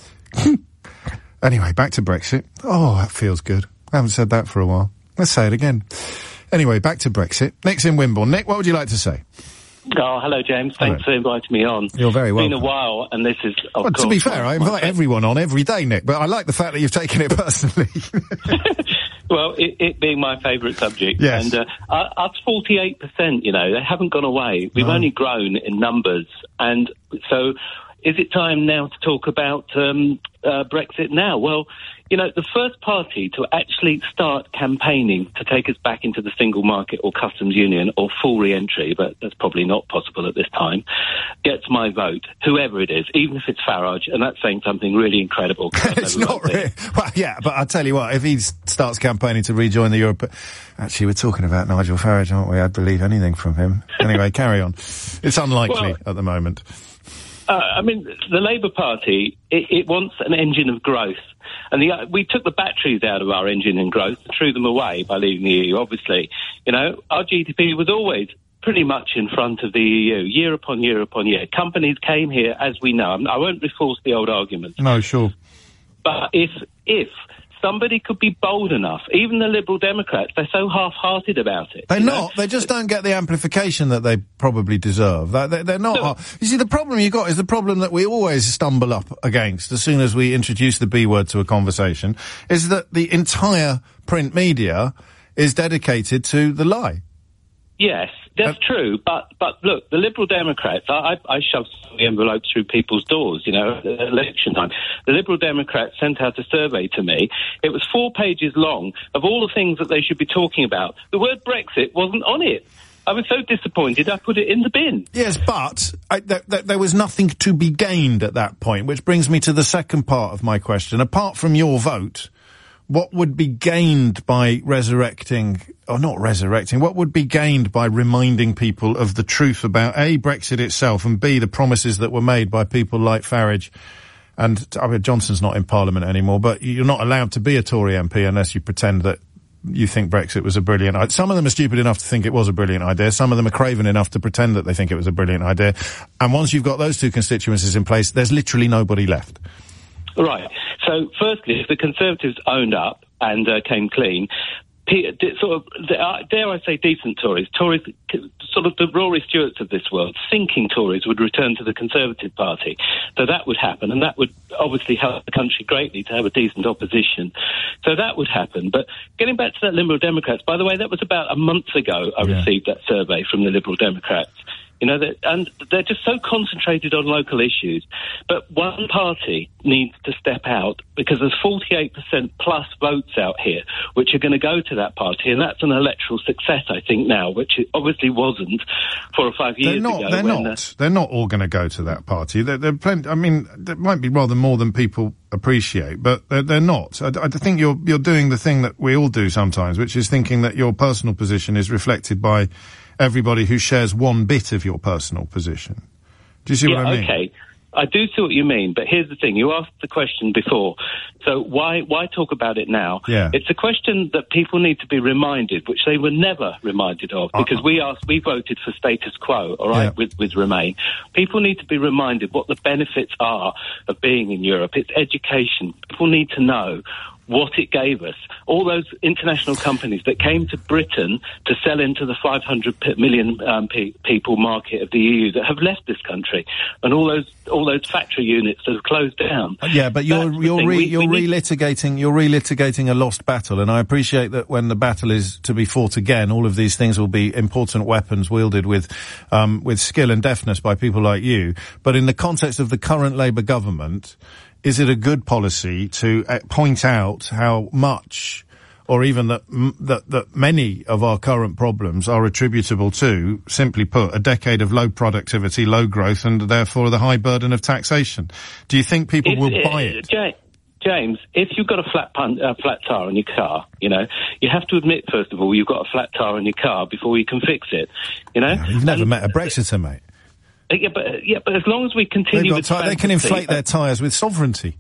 Anyway, back to Brexit. Oh, that feels good. I haven't said that for a while. Let's say it again. Anyway, back to Brexit. Nick's in Wimborne. Nick, what would you like to say? Oh, hello, James. Thanks for inviting me on. You're very welcome. It's been a while, and this is, of course... To be fair, I invite everyone on every day, Nick, but I like the fact that you've taken it personally. Well, it being my favourite subject. Yes. And us 48%, they haven't gone away. We've only grown in numbers. And so is it time now to talk about Brexit now? Well, the first party to actually start campaigning to take us back into the single market or customs union or full re-entry, but that's probably not possible at this time, gets my vote, whoever it is, even if it's Farage, and that's saying something really incredible. It's not really. Well, yeah, but I'll tell you what, if he starts campaigning to rejoin the Europe... Actually, we're talking about Nigel Farage, aren't we? I'd believe anything from him. Anyway, carry on. It's unlikely at the moment. The Labour Party, it wants an engine of growth. And we took the batteries out of our engine in growth and threw them away by leaving the EU, obviously. Our GDP was always pretty much in front of the EU, year upon year upon year. Companies came here, as we know. I won't reinforce the old arguments. No, sure. But if somebody could be bold enough, even the Liberal Democrats, they're so half-hearted about it. They're not. They just don't get the amplification that they probably deserve. They're not. You see, the problem you got is the problem that we always stumble up against as soon as we introduce the B word to a conversation, is that the entire print media is dedicated to the lie. Yes, that's true. But look, the Liberal Democrats, I shoved the envelopes through people's doors, at election time. The Liberal Democrats sent out a survey to me. It was 4 pages long of all the things that they should be talking about. The word Brexit wasn't on it. I was so disappointed I put it in the bin. Yes, but there was nothing to be gained at that point, which brings me to the second part of my question. Apart from your vote, what would be gained by what would be gained by reminding people of the truth about A, Brexit itself, and B, the promises that were made by people like Farage? And Johnson's not in Parliament anymore, but you're not allowed to be a Tory MP unless you pretend that you think Brexit was a brilliant idea. Some of them are stupid enough to think it was a brilliant idea. Some of them are craven enough to pretend that they think it was a brilliant idea. And once you've got those two constituencies in place, there's literally nobody left. Right. So, firstly, if the Conservatives owned up and came clean, dare I say, decent Tories, sort of the Rory Stewarts of this world, thinking Tories would return to the Conservative Party. So that would happen, and that would obviously help the country greatly to have a decent opposition. So that would happen. But getting back to that Liberal Democrats, by the way, that was about a month ago I received that survey from the Liberal Democrats. You know, and they're just so concentrated on local issues. But one party needs to step out, because there's 48% plus votes out here which are going to go to that party, and that's an electoral success, I think, now, which it obviously wasn't 4 or 5 years ago. They're not all going to go to that party. They're plenty. I mean, there might be rather more than people appreciate, but they're not. I think you're doing the thing that we all do sometimes, which is thinking that your personal position is reflected by everybody who shares one bit of your personal position. Do you see what I mean? Okay. I do see what you mean, but here's the thing. You asked the question before, so why talk about it now? Yeah. It's a question that people need to be reminded, which they were never reminded of, because we voted for status quo, all right, with Remain. People need to be reminded what the benefits are of being in Europe. It's education. People need to know what it gave us. All those international companies that came to Britain to sell into the 500 million people market of the EU that have left this country, and all those factory units that have closed down. Yeah, but you're relitigating a lost battle, and I appreciate that when the battle is to be fought again, all of these things will be important weapons wielded with skill and deftness by people like you. But in the context of the current Labour government, is it a good policy to point out how much, or even that many of our current problems are attributable to, simply put, a decade of low productivity, low growth, and therefore the high burden of taxation? Do you think people will buy it? James, if you've got a flat tyre on your car, you know, you have to admit, first of all, you've got a flat tyre on your car before you can fix it, you know? You've never met a Brexiter, mate. Yeah, but as long as we continue with they can inflate their tyres with sovereignty.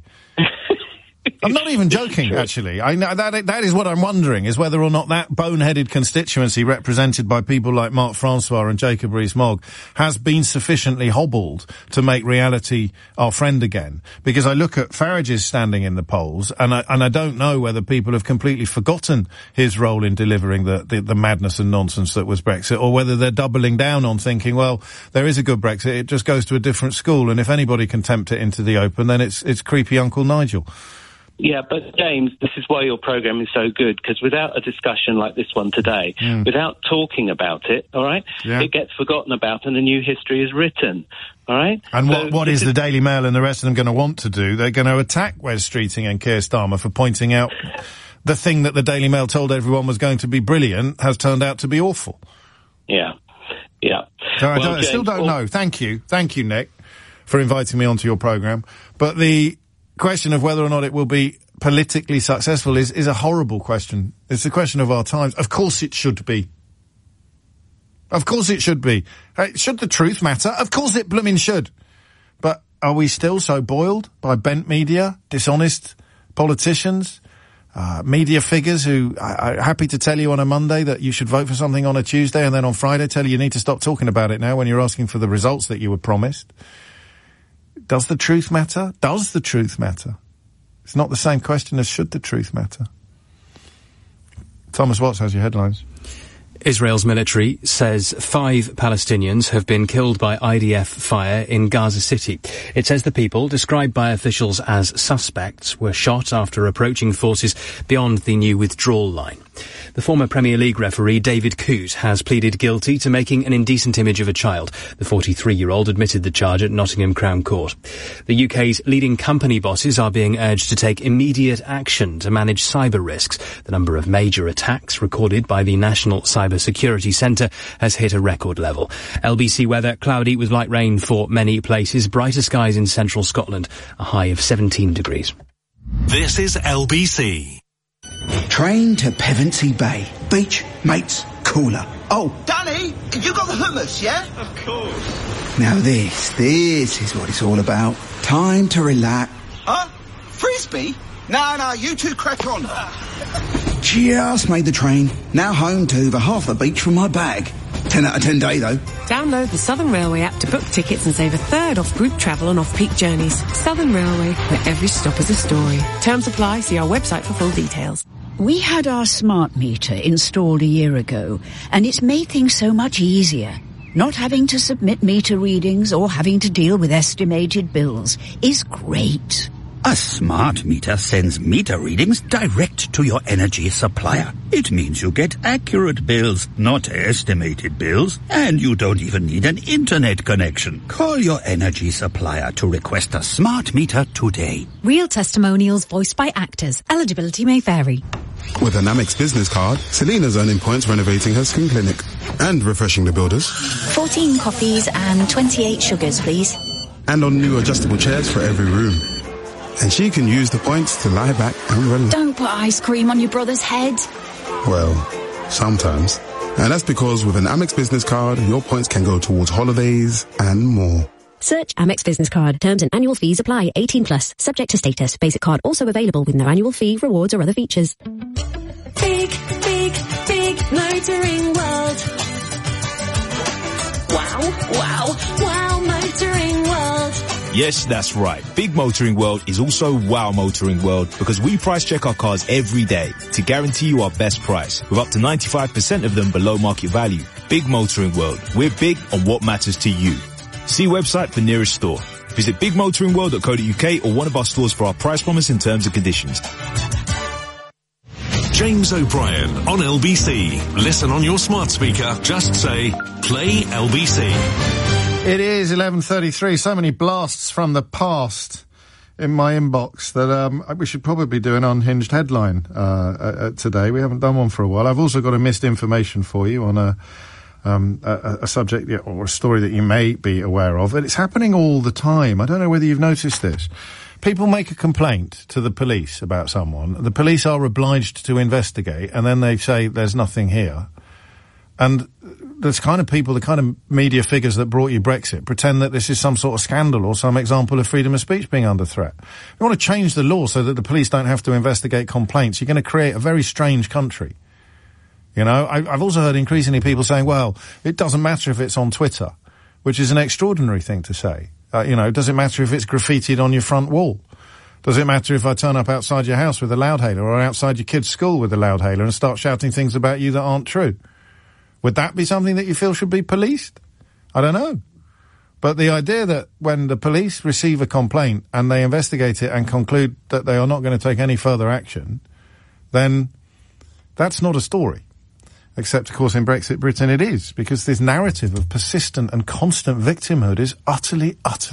I'm not even joking, actually. I know that is what I'm wondering, is whether or not that boneheaded constituency represented by people like Mark Francois and Jacob Rees-Mogg has been sufficiently hobbled to make reality our friend again. Because I look at Farage's standing in the polls, and I don't know whether people have completely forgotten his role in delivering the madness and nonsense that was Brexit, or whether they're doubling down on thinking, well, there is a good Brexit, it just goes to a different school, and if anybody can tempt it into the open, then it's creepy Uncle Nigel. Yeah, but James, this is why your programme is so good, because without a discussion like this one today, without talking about it, all right, it gets forgotten about and a new history is written, all right? And what is the Daily Mail and the rest of them going to want to do? They're going to attack Wes Streeting and Keir Starmer for pointing out the thing that the Daily Mail told everyone was going to be brilliant has turned out to be awful. Yeah. So I still don't know. Thank you, Nick, for inviting me onto your programme. But the question of whether or not it will be politically successful is a horrible question. It's a question of our times. Of course it should be. Of course it should be. Should the truth matter? Of course it blooming should. But are we still so boiled by bent media, dishonest politicians, media figures who are happy to tell you on a Monday that you should vote for something on a Tuesday, and then on Friday tell you need to stop talking about it now when you're asking for the results that you were promised? Does the truth matter? Does the truth matter? It's not the same question as should the truth matter. Thomas Watts has your headlines. Israel's military says 5 Palestinians have been killed by IDF fire in Gaza City. It says the people, described by officials as suspects, were shot after approaching forces beyond the new withdrawal line. The former Premier League referee David Coote has pleaded guilty to making an indecent image of a child. The 43-year-old admitted the charge at Nottingham Crown Court. The UK's leading company bosses are being urged to take immediate action to manage cyber risks. The number of major attacks recorded by the National Cyber Security Centre has hit a record level. LBC weather, cloudy with light rain for many places, brighter skies in central Scotland, a high of 17 degrees. This is LBC. Train to Pevensey Bay. Beach, mates, cooler. Oh, Danny, you got the hummus, yeah? Of course. Now this is what it's all about. Time to relax. Huh? Frisbee? No, you two crack on. Just made the train. Now home to over half the beach from my bag. 10 out of 10 day, though. Download the Southern Railway app to book tickets and save a third off group travel and off-peak journeys. Southern Railway, where every stop is a story. Terms apply. See our website for full details. We had our smart meter installed a year ago, and it's made things so much easier. Not having to submit meter readings or having to deal with estimated bills is great. A smart meter sends meter readings direct to your energy supplier. It means you get accurate bills, not estimated bills, and you don't even need an internet connection. Call your energy supplier to request a smart meter today. Real testimonials voiced by actors. Eligibility may vary. With an Amex business card, Selena's earning points renovating her skin clinic and refreshing the builders. 14 coffees and 28 sugars, please. And on new adjustable chairs for every room. And she can use the points to lie back and relax. Don't put ice cream on your brother's head. Well, sometimes. And that's because with an Amex business card, your points can go towards holidays and more. Search Amex Business Card. Terms and annual fees apply. 18+. Subject to status. Basic card also available with no annual fee, rewards or other features. Big, big, big motoring world. Wow, motoring world. Yes, that's right. Big Motoring World is also Wow Motoring World because we price check our cars every day to guarantee you our best price with up to 95% of them below market value. Big Motoring World. We're big on what matters to you. See website for nearest store. Visit bigmotoringworld.co.uk or one of our stores for our price promise and terms and conditions. James O'Brien on LBC. Listen on your smart speaker. Just say, play LBC. It is 11:33. So many blasts from the past in my inbox that we should probably do an unhinged headline today. We haven't done one for a while. I've also got a missed information for you on a subject or a story that you may be aware of. And it's happening all the time. I don't know whether you've noticed this. People make a complaint to the police about someone. The police are obliged to investigate, and then they say there's nothing here. And there's kind of people, the kind of media figures that brought you Brexit, pretend that this is some sort of scandal or some example of freedom of speech being under threat. You want to change the law so that the police don't have to investigate complaints. You're going to create a very strange country. You know, I've also heard increasingly people saying, well, it doesn't matter if it's on Twitter, which is an extraordinary thing to say. You know, does it matter if it's graffitied on your front wall? Does it matter if I turn up outside your house with a loudhailer or outside your kid's school with a loudhailer and start shouting things about you that aren't true? Would that be something that you feel should be policed? I don't know. But the idea that when the police receive a complaint and they investigate it and conclude that they are not going to take any further action, then that's not a story. Except, of course, in Brexit Britain it is, because this narrative of persistent and constant victimhood is utterly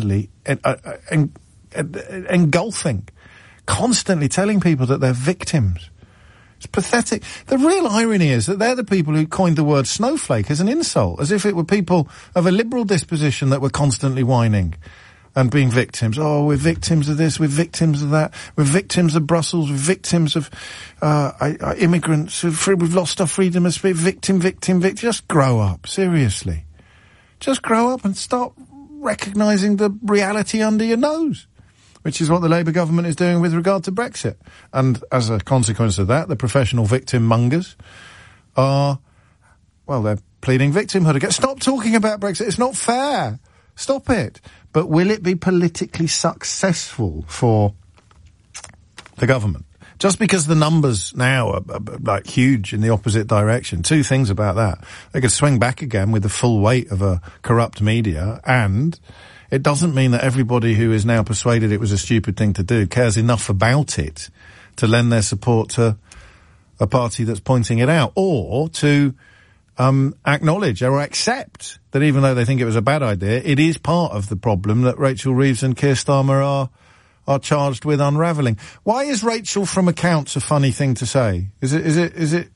engulfing. Constantly telling people that they're victims. It's pathetic. The real irony is that they're the people who coined the word snowflake as an insult, as if it were people of a liberal disposition that were constantly whining and being victims. Oh, we're victims of this, we're victims of that, we're victims of Brussels, we're victims of immigrants, we've lost our freedom of speech, victim. Just grow up, seriously. Just grow up and start recognising the reality under your nose, which is what the Labour government is doing with regard to Brexit. And as a consequence of that, the professional victim mongers are, well, they're pleading victimhood again. Stop talking about Brexit. It's not fair. Stop it. But will it be politically successful for the government? Just because the numbers now are like huge in the opposite direction. Two things about that. They could swing back again with the full weight of a corrupt media, and it doesn't mean that everybody who is now persuaded it was a stupid thing to do cares enough about it to lend their support to a party that's pointing it out, or to acknowledge or accept that even though they think it was a bad idea, it is part of the problem that Rachel Reeves and Keir Starmer are charged with unravelling. Why is Rachel from accounts a funny thing to say? Is it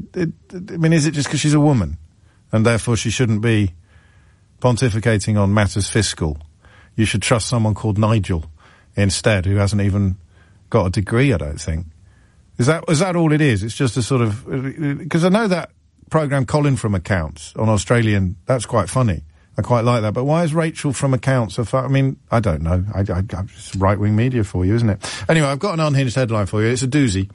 just because she's a woman and therefore she shouldn't be pontificating on matters fiscal? You should trust someone called Nigel instead, who hasn't even got a degree, I don't think. Is that all it is? It's just a sort of, because I know that programme Colin from Accounts on Australian, that's quite funny. I quite like that. But why is Rachel from Accounts so far? I mean, I don't know. It's right-wing media for you, isn't it? Anyway, I've got an unhinged headline for you. It's a doozy.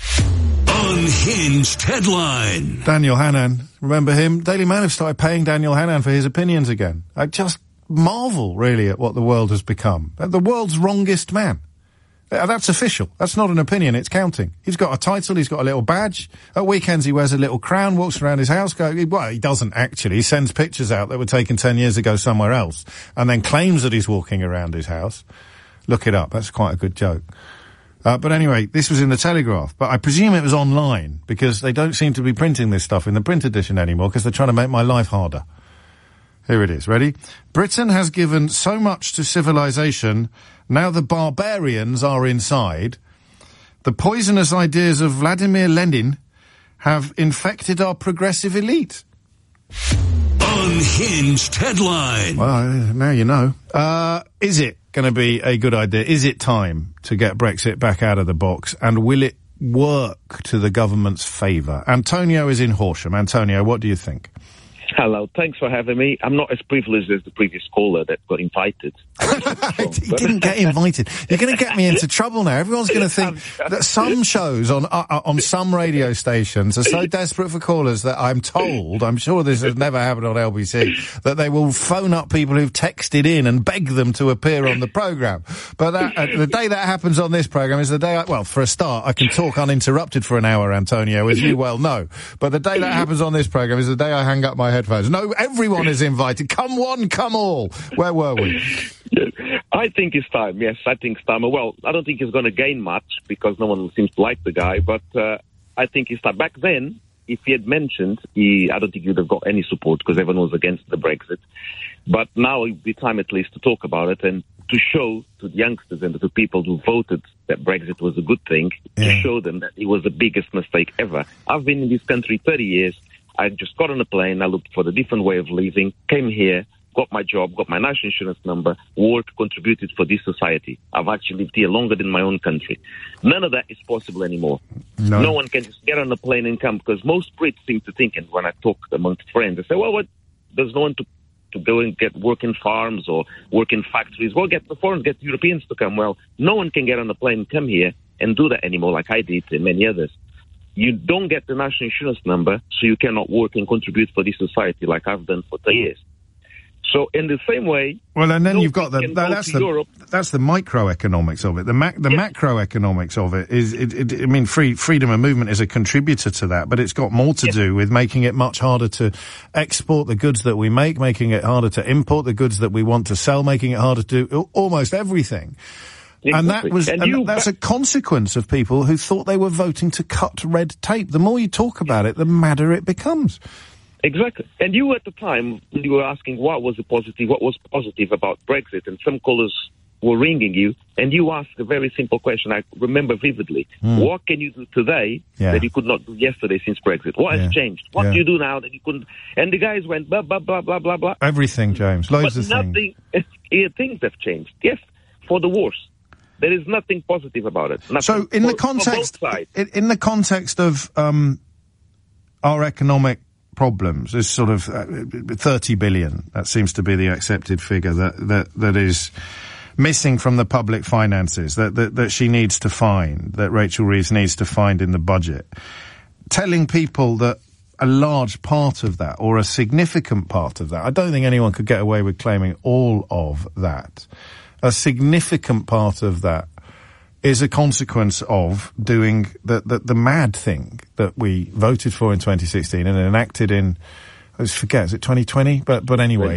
Unhinged headline. Daniel Hannan. Remember him? Daily Mail have started paying Daniel Hannan for his opinions again. I just marvel, really, at what the world has become. The world's wrongest man. That's official. That's not an opinion, it's counting. He's got a title, he's got a little badge. At weekends he wears a little crown, walks around his house, he doesn't actually. He sends pictures out that were taken 10 years ago somewhere else, and then claims that he's walking around his house. Look it up, that's quite a good joke. But anyway, this was in the Telegraph, but I presume it was online, because they don't seem to be printing this stuff in the print edition anymore, because they're trying to make my life harder. Here it is, ready? Britain has given so much to civilization, now the barbarians are inside. The poisonous ideas of Vladimir Lenin have infected our progressive elite. Unhinged headline. Well, now you know. Is it going to be a good idea? Is it time to get Brexit back out of the box? And will it work to the government's favour? Antonio is in Horsham. Antonio, what do you think? Hello, thanks for having me. I'm not as privileged as the previous caller that got invited. He didn't get invited. You're going to get me into trouble now. Everyone's going to think that some shows on some radio stations are so desperate for callers that I'm told, I'm sure this has never happened on LBC, that they will phone up people who've texted in and beg them to appear on the programme. But the day that happens on this programme is the day for a start, I can talk uninterrupted for an hour, Antonio, as you well know. But the day that happens on this programme is the day I hang up my headphones. No, everyone is invited. Come one, come all. Where were we? I think it's time. Yes, I think it's time. Well, I don't think he's going to gain much because no one seems to like the guy, but I think it's time. Back then, if he had mentioned, I don't think he would have got any support because everyone was against the Brexit. But now it would be time at least to talk about it and to show to the youngsters and to the people who voted that Brexit was a good thing, to show them that it was the biggest mistake ever. I've been in this country 30 years. I just got on a plane, I looked for the different way of living, came here, got my job, got my national insurance number, worked, contributed for this society. I've actually lived here longer than my own country. None of that is possible anymore. No one can just get on a plane and come, because most Brits seem to think, and when I talk amongst friends, they say, well, there's no one to go and work in farms or work in factories. Well, get the foreigners, get the Europeans to come. Well, no one can get on a plane and come here and do that anymore like I did and many others. You don't get the national insurance number, so you cannot work and contribute for this society like I've done for 30 years. So in the same way... Well, and then you've got that's the microeconomics of it. The macroeconomics of it is, freedom of movement is a contributor to that, but it's got more to do with making it much harder to export the goods that we make, making it harder to import the goods that we want to sell, making it harder to do almost everything. Exactly. And that's a consequence of people who thought they were voting to cut red tape. The more you talk about it, the madder it becomes. Exactly. And you at the time, you were asking what was positive about Brexit, and some callers were ringing you, and you asked a very simple question. I remember vividly. What can you do today that you could not do yesterday since Brexit? What has changed? What do you do now that you couldn't? And the guys went blah, blah, blah, blah, blah, blah. Everything, James. Loads of things. Things have changed. Yes, for the worse. There is nothing positive about it. Nothing. So, in the context of our economic problems, there's sort of 30 billion. That seems to be the accepted figure that is missing from the public finances that she needs to find, that Rachel Reeves needs to find in the budget. Telling people that a large part of that, or a significant part of that, I don't think anyone could get away with claiming all of that. A significant part of that is a consequence of doing the mad thing that we voted for in 2016 and enacted in, I forget, is it 2020? But anyway,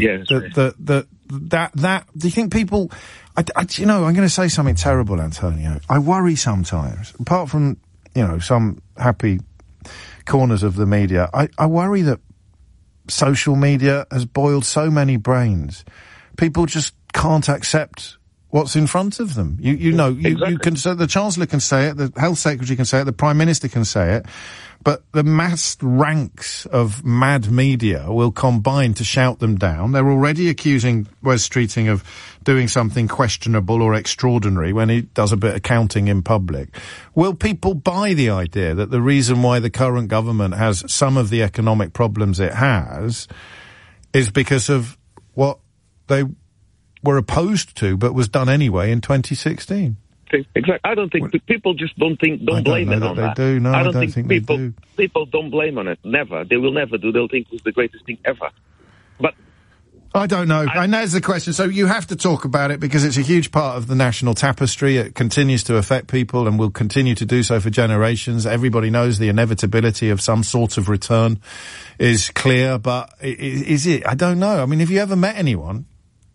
that, do you think people, I'm going to say something terrible, Antonio. I worry sometimes, apart from, some happy corners of the media, I worry that social media has boiled so many brains. People just can't accept what's in front of them. Exactly. You can say, the Chancellor can say it, the Health Secretary can say it, the Prime Minister can say it, but the massed ranks of mad media will combine to shout them down. They're already accusing Wes Streeting of doing something questionable or extraordinary when he does a bit of counting in public. Will people buy the idea that the reason why the current government has some of the economic problems it has is because of what they were opposed to, but was done anyway in 2016. Exactly. I don't think people just don't blame it on that. Do. No, I don't think people don't blame on it. Never. They will never do. They'll think it was the greatest thing ever. But I don't know. And there's the question. So you have to talk about it because it's a huge part of the national tapestry. It continues to affect people and will continue to do so for generations. Everybody knows the inevitability of some sort of return is clear, but is it? I don't know. I mean, have you ever met anyone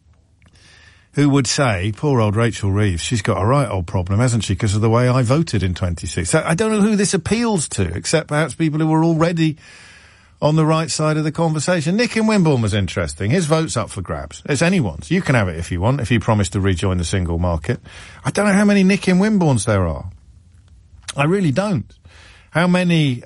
who would say, poor old Rachel Reeves, she's got a right old problem, hasn't she, because of the way I voted in 26. I don't know who this appeals to, except perhaps people who were already on the right side of the conversation. Nick in Wimborne was interesting. His vote's up for grabs. It's anyone's. You can have it if you want, if you promise to rejoin the single market. I don't know how many Nick in Wimbornes there are. I really don't. How many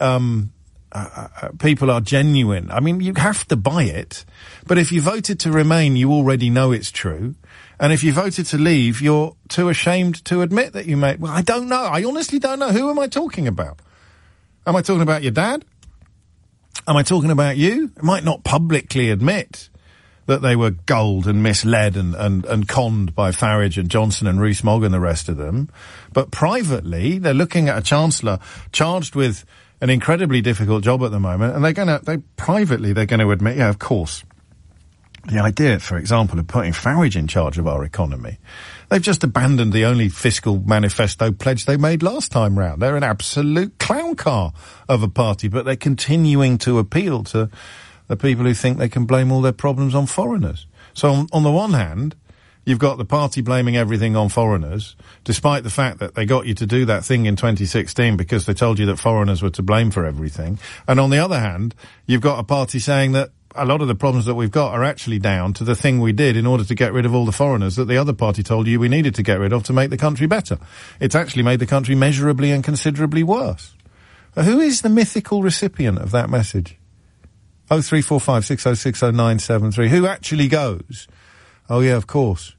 people are genuine? I mean, you have to buy it. But if you voted to remain, you already know it's true. And if you voted to leave, you're too ashamed to admit that you made... Well, I don't know. I honestly don't know. Who am I talking about? Am I talking about your dad? Am I talking about you? I might not publicly admit that they were gulled and misled and conned by Farage and Johnson and Rees-Mogg and the rest of them. But privately, they're looking at a chancellor charged with an incredibly difficult job at the moment, and privately they're going to admit, yeah, of course. The idea, for example, of putting Farage in charge of our economy, they've just abandoned the only fiscal manifesto pledge they made last time round. They're an absolute clown car of a party, but they're continuing to appeal to the people who think they can blame all their problems on foreigners. So on the one hand, you've got the party blaming everything on foreigners, despite the fact that they got you to do that thing in 2016 because they told you that foreigners were to blame for everything. And on the other hand, you've got a party saying that a lot of the problems that we've got are actually down to the thing we did in order to get rid of all the foreigners that the other party told you we needed to get rid of to make the country better. It's actually made the country measurably and considerably worse. Who is the mythical recipient of that message? 0345 6060 973. Who actually goes, oh yeah, of course.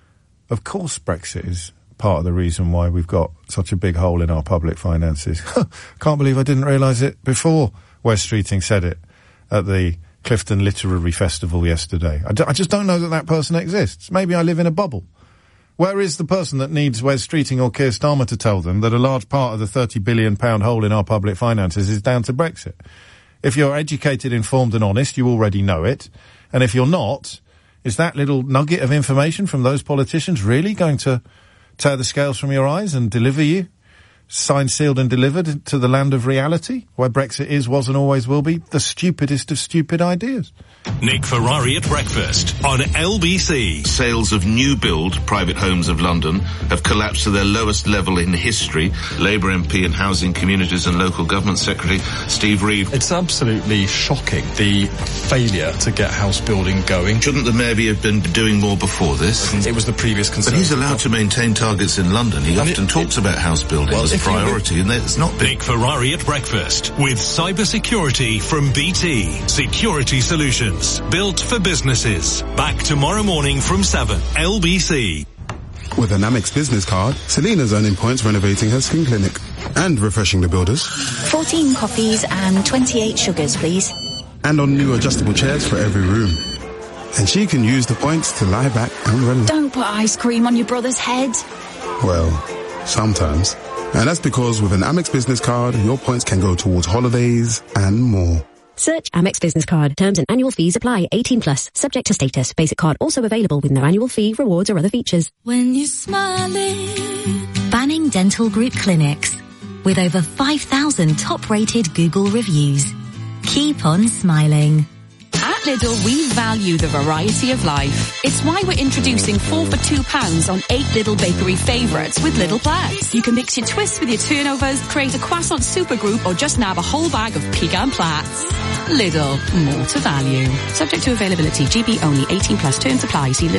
Of course Brexit is part of the reason why we've got such a big hole in our public finances. Can't believe I didn't realise it before Wes Streeting said it at the Clifton Literary Festival yesterday. I just don't know that person exists. Maybe I live in a bubble. Where is the person that needs Wes Streeting or Keir Starmer to tell them that a large part of the £30 billion hole in our public finances is down to Brexit? If you're educated, informed and honest, you already know it. And if you're not, is that little nugget of information from those politicians really going to tear the scales from your eyes and deliver you, signed, sealed and delivered to the land of reality, where Brexit is, was and always will be the stupidest of stupid ideas? Nick Ferrari at breakfast on LBC. Sales of new build private homes of London have collapsed to their lowest level in history. Labour MP and Housing, Communities and Local Government Secretary Steve Reeve. It's absolutely shocking, the failure to get house building going. Shouldn't the Mayor have been doing more before this? It was the previous Conservative. But he's allowed to maintain targets in London. He often talks about house building as a priority, and it's not big. Nick Ferrari at breakfast with cybersecurity from BT. Security Solutions. Built for businesses. Back tomorrow morning from 7. LBC. With an Amex business card, Selena's earning points renovating her skin clinic and refreshing the builders. 14 coffees and 28 sugars, please. And on new adjustable chairs for every room. And she can use the points to lie back and relax. Don't put ice cream on your brother's head. Well, sometimes. And that's because with an Amex business card, your points can go towards holidays and more. Search Amex Business Card. Terms and annual fees apply. 18 plus. Subject to status. Basic card also available with no annual fee, rewards or other features. When you're smiling. Banning Dental Group clinics. With over 5,000 top-rated Google reviews. Keep on smiling. At Lidl, we value the variety of life. It's why we're introducing 4 for £2 on 8 Lidl bakery favourites with Lidl Plats. You can mix your twists with your turnovers, create a croissant supergroup, or just nab a whole bag of pecan plats. Lidl, more to value. Subject to availability, GB only, 18 plus, terms apply. See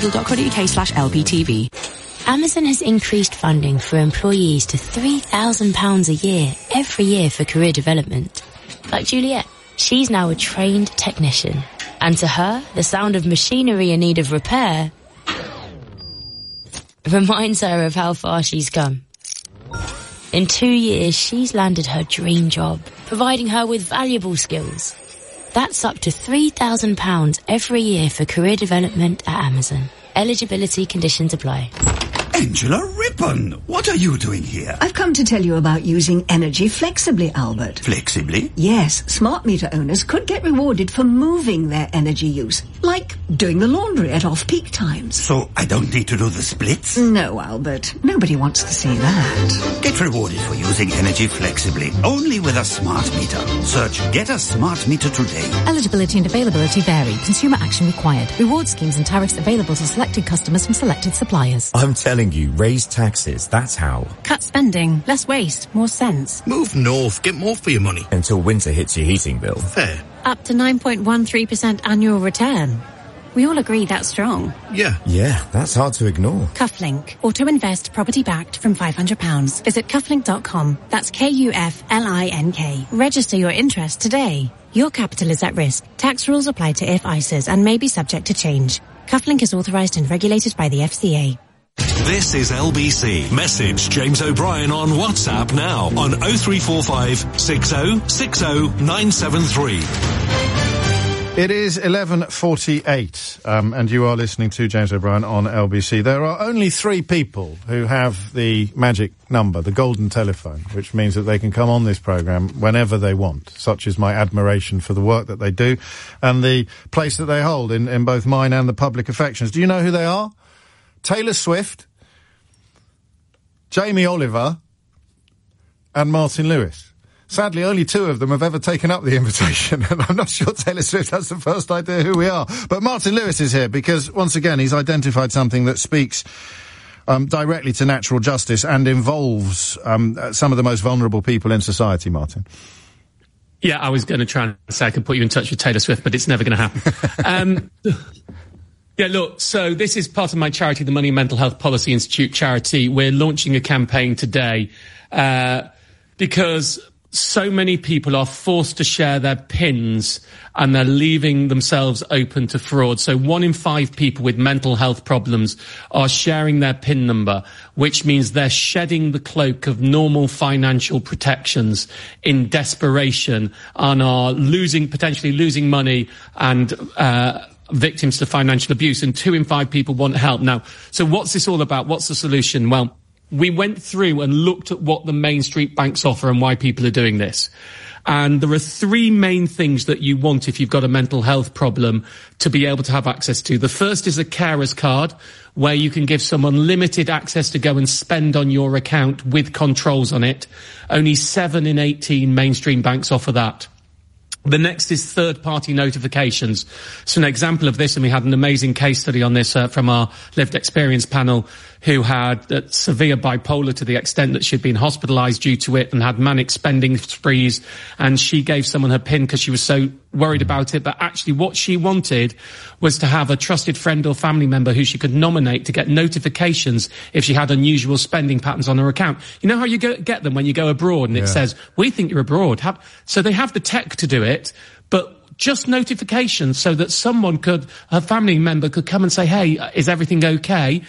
lidl.co.uk/LBTV. Amazon has increased funding for employees to £3,000 a year, every year for career development. Like Juliet. She's now a trained technician. And to her, the sound of machinery in need of repair reminds her of how far she's come. In 2 years, she's landed her dream job, providing her with valuable skills. That's up to £3,000 every year for career development at Amazon. Eligibility conditions apply. Angela Rippon, what are you doing here? I've come to tell you about using energy flexibly, Albert. Flexibly? Yes, smart meter owners could get rewarded for moving their energy use, like doing the laundry at off-peak times. So I don't need to do the splits? No, Albert. Nobody wants to see that. Get rewarded for using energy flexibly, only with a smart meter. Search Get a Smart Meter today. Eligibility and availability vary. Consumer action required. Reward schemes and tariffs available to selected customers from selected suppliers. I'm telling you, raise taxes. That's how. Cut spending. Less waste. More sense. Move north. Get more for your money. Until winter hits your heating bill. Fair. Up to 9.13% annual return. We all agree that's strong. Yeah. Yeah, that's hard to ignore. Cufflink. Auto invest property backed from £500. Visit cufflink.com. That's Kuflink. Register your interest today. Your capital is at risk. Tax rules apply to IF ISAs and may be subject to change. Cufflink is authorised and regulated by the FCA. This is LBC. Message James O'Brien on WhatsApp now on 0345 60 60 973. It is 11:48, and you are listening to James O'Brien on LBC. There are only 3 people who have the magic number, the golden telephone, which means that they can come on this programme whenever they want. Such is my admiration for the work that they do and the place that they hold in both mine and the public affections. Do you know who they are? Taylor Swift, Jamie Oliver, and Martin Lewis. Sadly, only 2 of them have ever taken up the invitation, and I'm not sure Taylor Swift has the first idea who we are. But Martin Lewis is here because, once again, he's identified something that speaks directly to natural justice and involves some of the most vulnerable people in society, Martin. Yeah, I was going to try and say I could put you in touch with Taylor Swift, but it's never going to happen. Yeah, look, so this is part of my charity, the Money and Mental Health Policy Institute charity. We're launching a campaign today because so many people are forced to share their PINs and they're leaving themselves open to fraud. So 1 in 5 people with mental health problems are sharing their PIN number, which means they're shedding the cloak of normal financial protections in desperation and are potentially losing money and victims to financial abuse. And 2 in 5 people want help. Now, so what's this all about? What's the solution? Well, we went through and looked at what the main street banks offer and why people are doing this. And there are 3 main things that you want if you've got a mental health problem to be able to have access to. The first is a carer's card, where you can give someone limited access to go and spend on your account with controls on it. Only 7 in 18 mainstream banks offer that. The next is third-party notifications. So an example of this, and we had an amazing case study on this from our lived experience panel, who had severe bipolar to the extent that she'd been hospitalised due to it and had manic spending sprees, and she gave someone her PIN because she was so worried about it. But actually what she wanted was to have a trusted friend or family member who she could nominate to get notifications if she had unusual spending patterns on her account. You know how you get them when you go abroad and it says, we think you're abroad. So they have the tech to do it, but just notifications so that someone a family member could come and say, hey, is everything okay?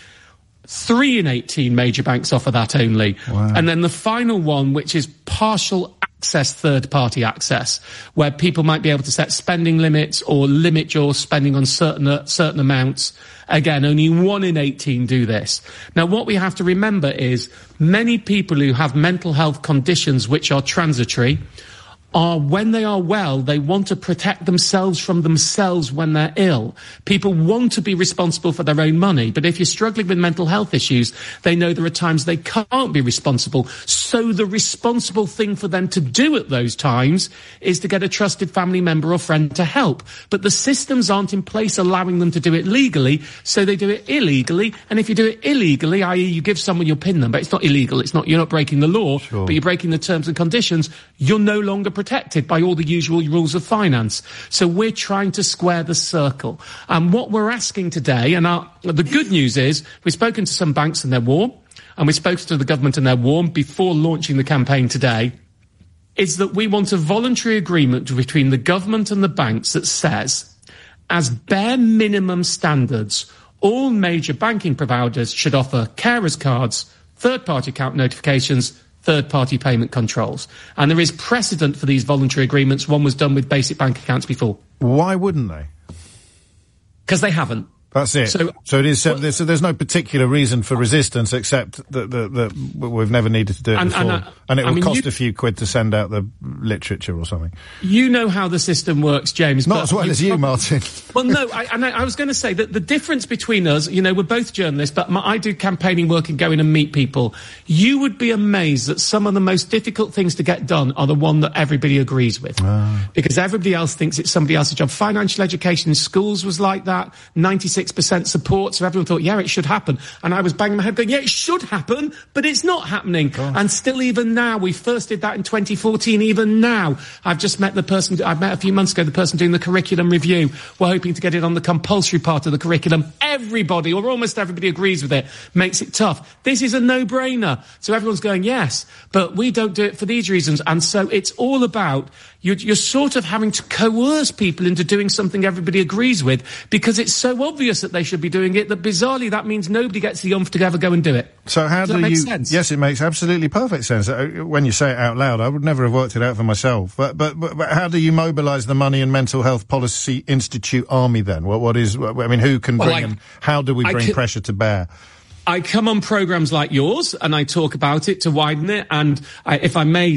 3 in 18 major banks offer that only. Wow. And then the final one, which is partial access, third-party access, where people might be able to set spending limits or limit your spending on certain amounts. Again, only 1 in 18 do this. Now, what we have to remember is many people who have mental health conditions which are transitory are, when they are well, they want to protect themselves from themselves when they're ill. People want to be responsible for their own money, but if you're struggling with mental health issues, they know there are times they can't be responsible. So the responsible thing for them to do at those times is to get a trusted family member or friend to help. But the systems aren't in place allowing them to do it legally, so they do it illegally. And if you do it illegally, i.e. you give someone your PIN number, it's not illegal, you're not breaking the law, but you're breaking the terms and conditions, you're no longer protected by all the usual rules of finance. So we're trying to square the circle. And what we're asking today, and the good news is, we've spoken to some banks and they're warm, and we've spoken to the government and they're warm before launching the campaign today, is that we want a voluntary agreement between the government and the banks that says, as bare minimum standards, all major banking providers should offer carers cards, third-party account notifications, third-party payment controls. And there is precedent for these voluntary agreements. One was done with basic bank accounts before. Why wouldn't they? Because they haven't. That's it. So it is. So there's no particular reason for resistance except that we've never needed to do it before, and it will cost a few quid to send out the literature or something. You know how the system works, James. Not as well as you, Martin. Well, no. I was going to say that the difference between us, we're both journalists, but I do campaigning work and go in and meet people. You would be amazed that some of the most difficult things to get done are the one that everybody agrees with, because everybody else thinks it's somebody else's job. Financial education in schools was like that. 96% support, so everyone thought, yeah, it should happen. And I was banging my head going, yeah, it should happen, but it's not happening. Gosh. And still, even now, we first did that in 2014, even now, I've just met the person, I've met a few months ago, the person doing the curriculum review. We're hoping to get it on the compulsory part of the curriculum. Everybody, or almost everybody, agrees with it, makes it tough. This is a no-brainer. So everyone's going, yes, but we don't do it for these reasons. And so it's all about, you're sort of having to coerce people into doing something everybody agrees with, because it's so obvious that they should be doing it, that bizarrely that means nobody gets the oomph to ever go and do it. So how Does that make sense? Yes, it makes absolutely perfect sense. When you say it out loud, I would never have worked it out for myself. But how do you mobilise the Money and Mental Health Policy Institute army then? Who can bring and how do we bring pressure to bear? I come on programmes like yours and I talk about it to widen it, and if I may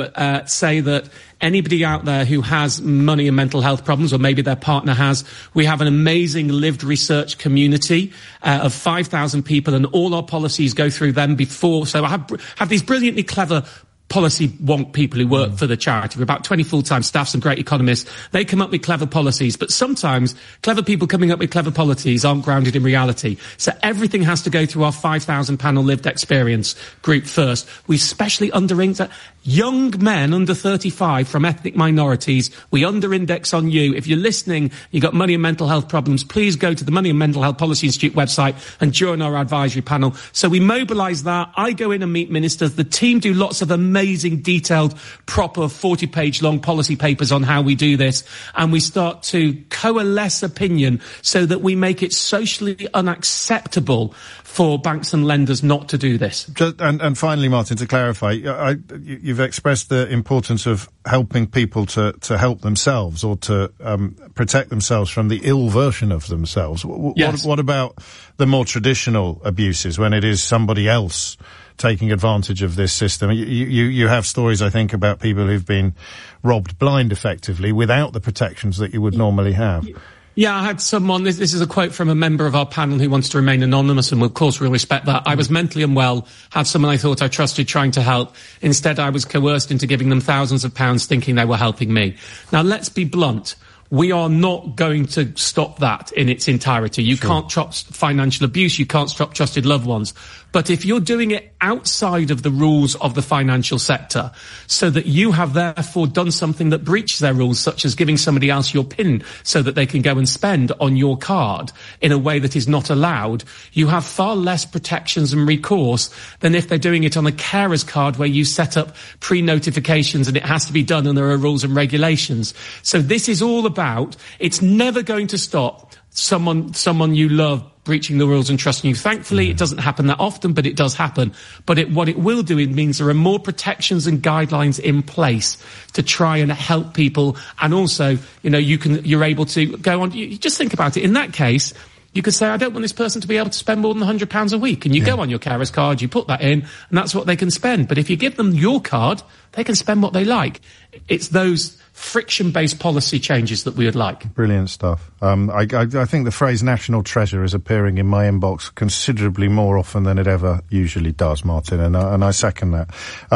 say that anybody out there who has money and mental health problems, or maybe their partner has, we have an amazing lived research community of 5,000 people, and all our policies go through them before. So I have these brilliantly clever policy wonk people who work for the charity. We're about 20 full-time staff, some great economists. They come up with clever policies, but sometimes clever people coming up with clever policies aren't grounded in reality. So everything has to go through our 5,000 panel lived experience group first. We specially underindex young men under 35 from ethnic minorities. We underindex on you. If you're listening, you've got money and mental health problems, please go to the Money and Mental Health Policy Institute website and join our advisory panel. So we mobilise that. I go in and meet ministers. The team do lots of amazing, detailed, proper 40-page long policy papers on how we do this, and we start to coalesce opinion so that we make it socially unacceptable for banks and lenders not to do this. And finally, Martin, to clarify, you've expressed the importance of helping people to help themselves, or to protect themselves from the ill version of themselves. Yes. What about the more traditional abuses, when it is somebody else taking advantage of this system? You have stories, I think, about people who've been robbed blind, effectively, without the protections that you would normally have. Yeah, I had someone, this is a quote from a member of our panel who wants to remain anonymous, and of course we'll respect that. I was mentally unwell, had someone I thought I trusted trying to help. Instead, I was coerced into giving them thousands of pounds thinking they were helping me. Now, let's be blunt. We are not going to stop that in its entirety. You can't stop financial abuse. You can't stop trusted loved ones. But if you're doing it outside of the rules of the financial sector, so that you have therefore done something that breaches their rules, such as giving somebody else your PIN so that they can go and spend on your card in a way that is not allowed, you have far less protections and recourse than if they're doing it on a carer's card where you set up pre-notifications and it has to be done and there are rules and regulations. So this is all about, it's never going to stop someone you love breaching the rules and trusting you. Thankfully, it doesn't happen that often, but it does happen. But what it will do, it means there are more protections and guidelines in place to try and help people. And also, you're able to go on. You just think about it. In that case, you could say, I don't want this person to be able to spend more than £100 a week. And you go on your carer's card, you put that in, and that's what they can spend. But if you give them your card, they can spend what they like. It's those friction-based policy changes that we would like. Brilliant stuff. I think the phrase national treasure is appearing in my inbox considerably more often than it ever usually does, Martin, and I second that.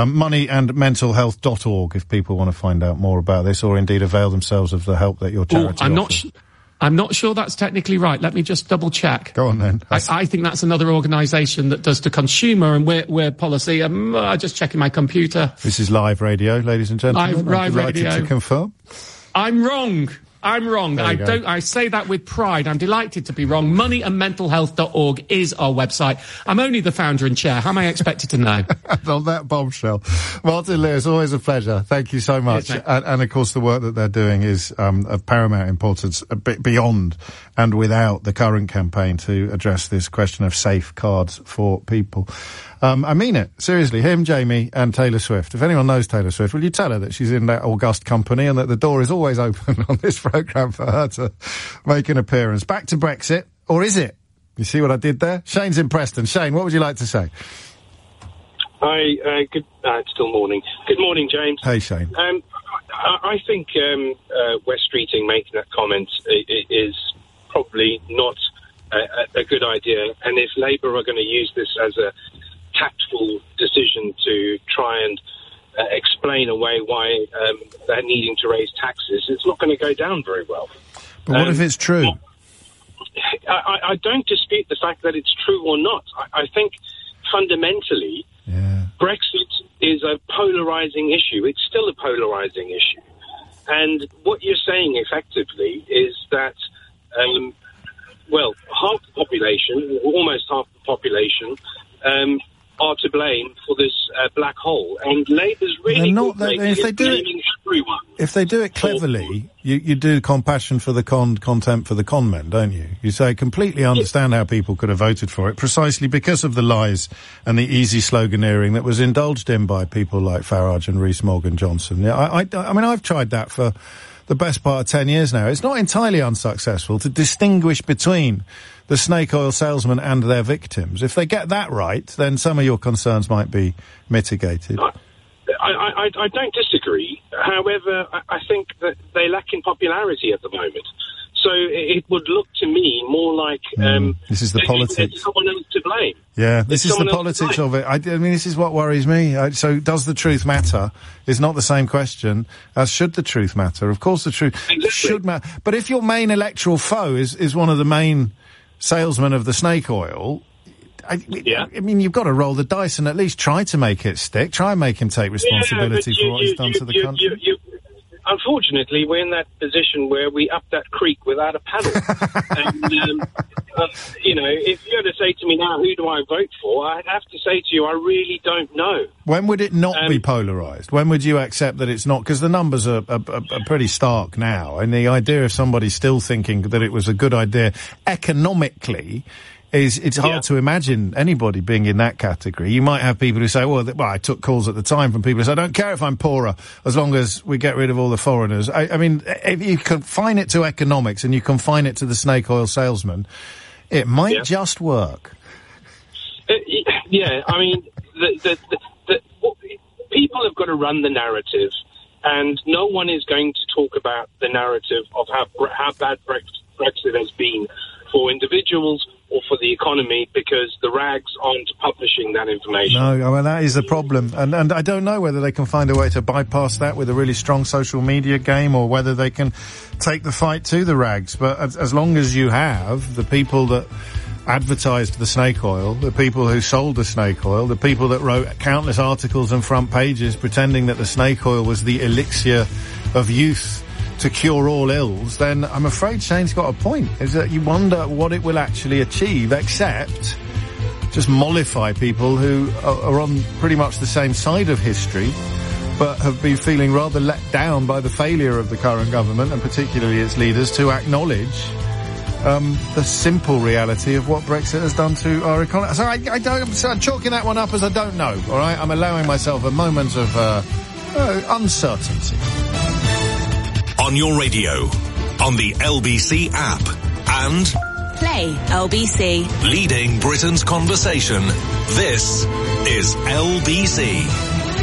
moneyandmentalhealth.org if people want to find out more about this, or indeed avail themselves of the help that your charity offers. I'm not sure that's technically right. Let me just double check. Go on then. I think that's another organisation that does to consumer, and we're policy. I'm just checking my computer. This is live radio, ladies and gentlemen. Live radio. To confirm. I'm wrong. I say that with pride. I'm delighted to be wrong. Moneyandmentalhealth.org is our website. I'm only the founder and chair. How am I expected to know? On that bombshell. Martin Lewis, always a pleasure. Thank you so much. And of course, the work that they're doing is of paramount importance, a bit beyond and without the current campaign to address this question of safe cards for people. I mean it. Seriously. Him, Jamie, and Taylor Swift. If anyone knows Taylor Swift, will you tell her that she's in that august company and that the door is always open on this programme for her to make an appearance? Back to Brexit Or is it? You see what I did there? Shane's in Preston. Shane, what would you like to say? Hi, it's still morning. Good morning, James. Hey, Shane. I think Wes Streeting making that comment is probably not a good idea. And if Labour are going to use this as a tactful decision to try and explain away why they're needing to raise taxes, it's not going to go down very well. But what if it's true? I don't dispute the fact that it's true or not. I think fundamentally Brexit is a polarising issue. It's still a polarising issue. And what you're saying effectively is that, half the population, or almost half the population, are to blame for this black hole. And Labour's really blaming everyone. If they do it cleverly, you do compassion for the contempt for the con men, don't you? You say, completely understand how people could have voted for it, precisely because of the lies and the easy sloganeering that was indulged in by people like Farage and Rees-Mogg Johnson. Yeah, I mean, I've tried that for the best part of 10 years now. It's not entirely unsuccessful to distinguish between the snake oil salesmen and their victims. If they get that right, then some of your concerns might be mitigated. I don't disagree. However, I think that they lack in popularity at the moment. So it would look to me more like this is the politics. It's someone else to blame. Yeah, this is the politics of it. I mean, this is what worries me. So does the truth matter? Is not the same question as should the truth matter. Of course the truth should matter. But if your main electoral foe is one of the main salesmen of the snake oil, I mean, you've got to roll the dice and at least try to make it stick. Try and make him take responsibility for what he's done to the country. Unfortunately, we're in that position where we up that creek without a paddle. And, if you were to say to me now, who do I vote for, I'd have to say to you, I really don't know. When would it not be polarised? When would you accept that it's not? Because the numbers are pretty stark now. And the idea of somebody still thinking that it was a good idea economically it's hard to imagine anybody being in that category. You might have people who say, well, I took calls at the time from people who say, I don't care if I'm poorer as long as we get rid of all the foreigners. I mean, if you confine it to economics and you confine it to the snake oil salesman, it might just work. I mean, people have got to run the narrative, and no one is going to talk about the narrative of how bad Brexit has been for individuals or for the economy, because the rags aren't publishing that information. No, I mean, that is the problem. And I don't know whether they can find a way to bypass that with a really strong social media game, or whether they can take the fight to the rags. But as long as you have the people that advertised the snake oil, the people who sold the snake oil, the people that wrote countless articles and front pages pretending that the snake oil was the elixir of youth to cure all ills, then I'm afraid Shane's got a point, is that you wonder what it will actually achieve, except just mollify people who are on pretty much the same side of history, but have been feeling rather let down by the failure of the current government, and particularly its leaders, to acknowledge the simple reality of what Brexit has done to our economy. So I'm chalking that one up as I don't know, all right? I'm allowing myself a moment of uncertainty. On your radio, on the LBC app, and Play LBC. Leading Britain's conversation. This is LBC.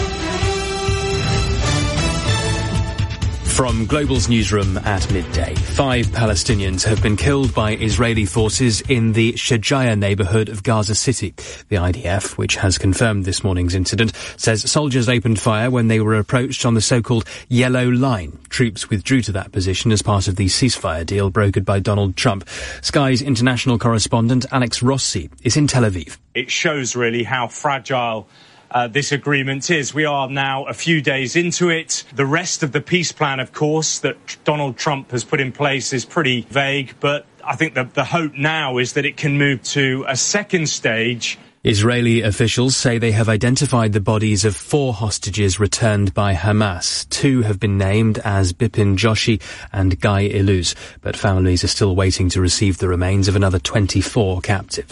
From Global's newsroom at midday, 5 Palestinians have been killed by Israeli forces in the Shajaya neighbourhood of Gaza City. The IDF, which has confirmed this morning's incident, says soldiers opened fire when they were approached on the so-called Yellow Line. Troops withdrew to that position as part of the ceasefire deal brokered by Donald Trump. Sky's international correspondent Alex Rossi is in Tel Aviv. It shows really how fragile this agreement is. We are now a few days into it. The rest of the peace plan, of course, that Donald Trump has put in place is pretty vague, but I think that the hope now is that it can move to a second stage. Israeli officials say they have identified the bodies of 4 hostages returned by Hamas. 2 have been named as Bipin Joshi and Guy Iluz, but families are still waiting to receive the remains of another 24 captives.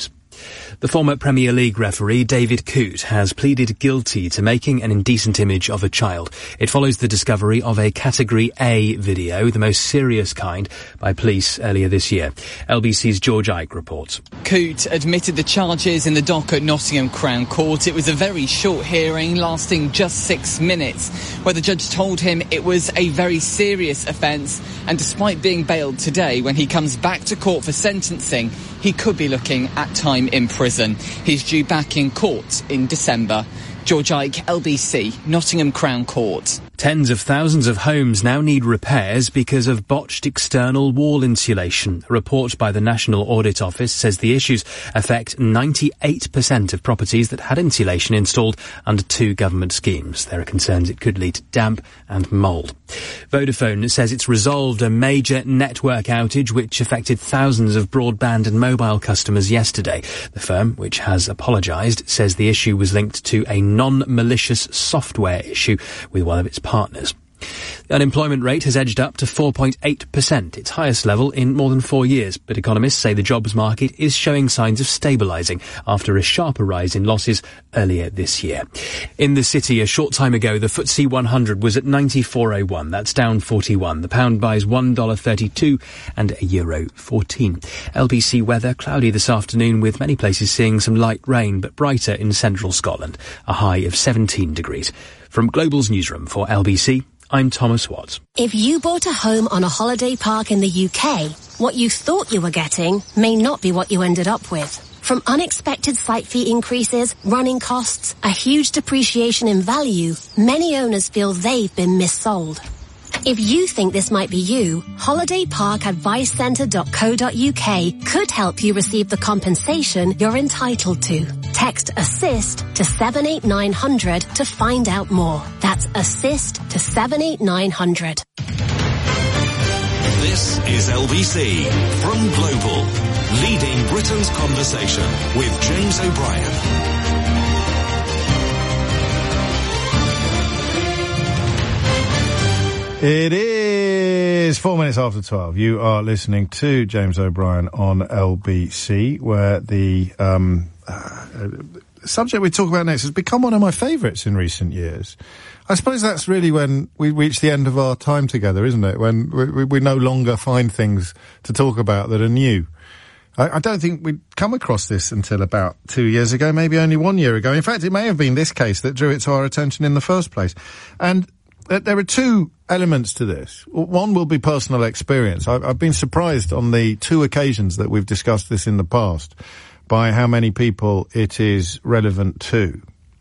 The former Premier League referee David Coote has pleaded guilty to making an indecent image of a child. It follows the discovery of a Category A video, the most serious kind, by police earlier this year. LBC's George Ike reports. Coote admitted the charges in the dock at Nottingham Crown Court. It was a very short hearing lasting just 6 minutes, where the judge told him it was a very serious offence, and despite being bailed today, when he comes back to court for sentencing, he could be looking at time in prison. He's due back in court in December. George Ike, LBC, Nottingham Crown Court. Tens of thousands of homes now need repairs because of botched external wall insulation. A report by the National Audit Office says the issues affect 98% of properties that had insulation installed under 2 government schemes. There are concerns it could lead to damp and mould. Vodafone says it's resolved a major network outage which affected thousands of broadband and mobile customers yesterday. The firm, which has apologised, says the issue was linked to a non-malicious software issue with one of its partners. The unemployment rate has edged up to 4.8%, its highest level in more than 4 years, but economists say the jobs market is showing signs of stabilising after a sharper rise in losses earlier this year. In the city, a short time ago, the FTSE 100 was at 94.01. That's down 41. The pound buys $1.32 and €1.14. LBC weather, cloudy this afternoon with many places seeing some light rain, but brighter in central Scotland. A high of 17 degrees. From Global's newsroom for LBC, I'm Thomas Watts. If you bought a home on a holiday park in the UK, what you thought you were getting may not be what you ended up with. From unexpected site fee increases, running costs, a huge depreciation in value, many owners feel they've been missold. If you think this might be you, holidayparkadvicecentre.co.uk could help you receive the compensation you're entitled to. Text ASSIST to 78900 to find out more. That's ASSIST to 78900. This is LBC from Global, leading Britain's conversation with James O'Brien. It is 4 minutes after 12. You are listening to James O'Brien on LBC, where the subject we talk about next has become one of my favourites in recent years. I suppose that's really when we reach the end of our time together, isn't it? When we no longer find things to talk about that are new. I don't think we'd come across this until about 2 years ago, maybe only 1 year ago. In fact, it may have been this case that drew it to our attention in the first place. And there are 2 elements to this. One will be personal experience. I've been surprised on the 2 occasions that we've discussed this in the past by how many people it is relevant to.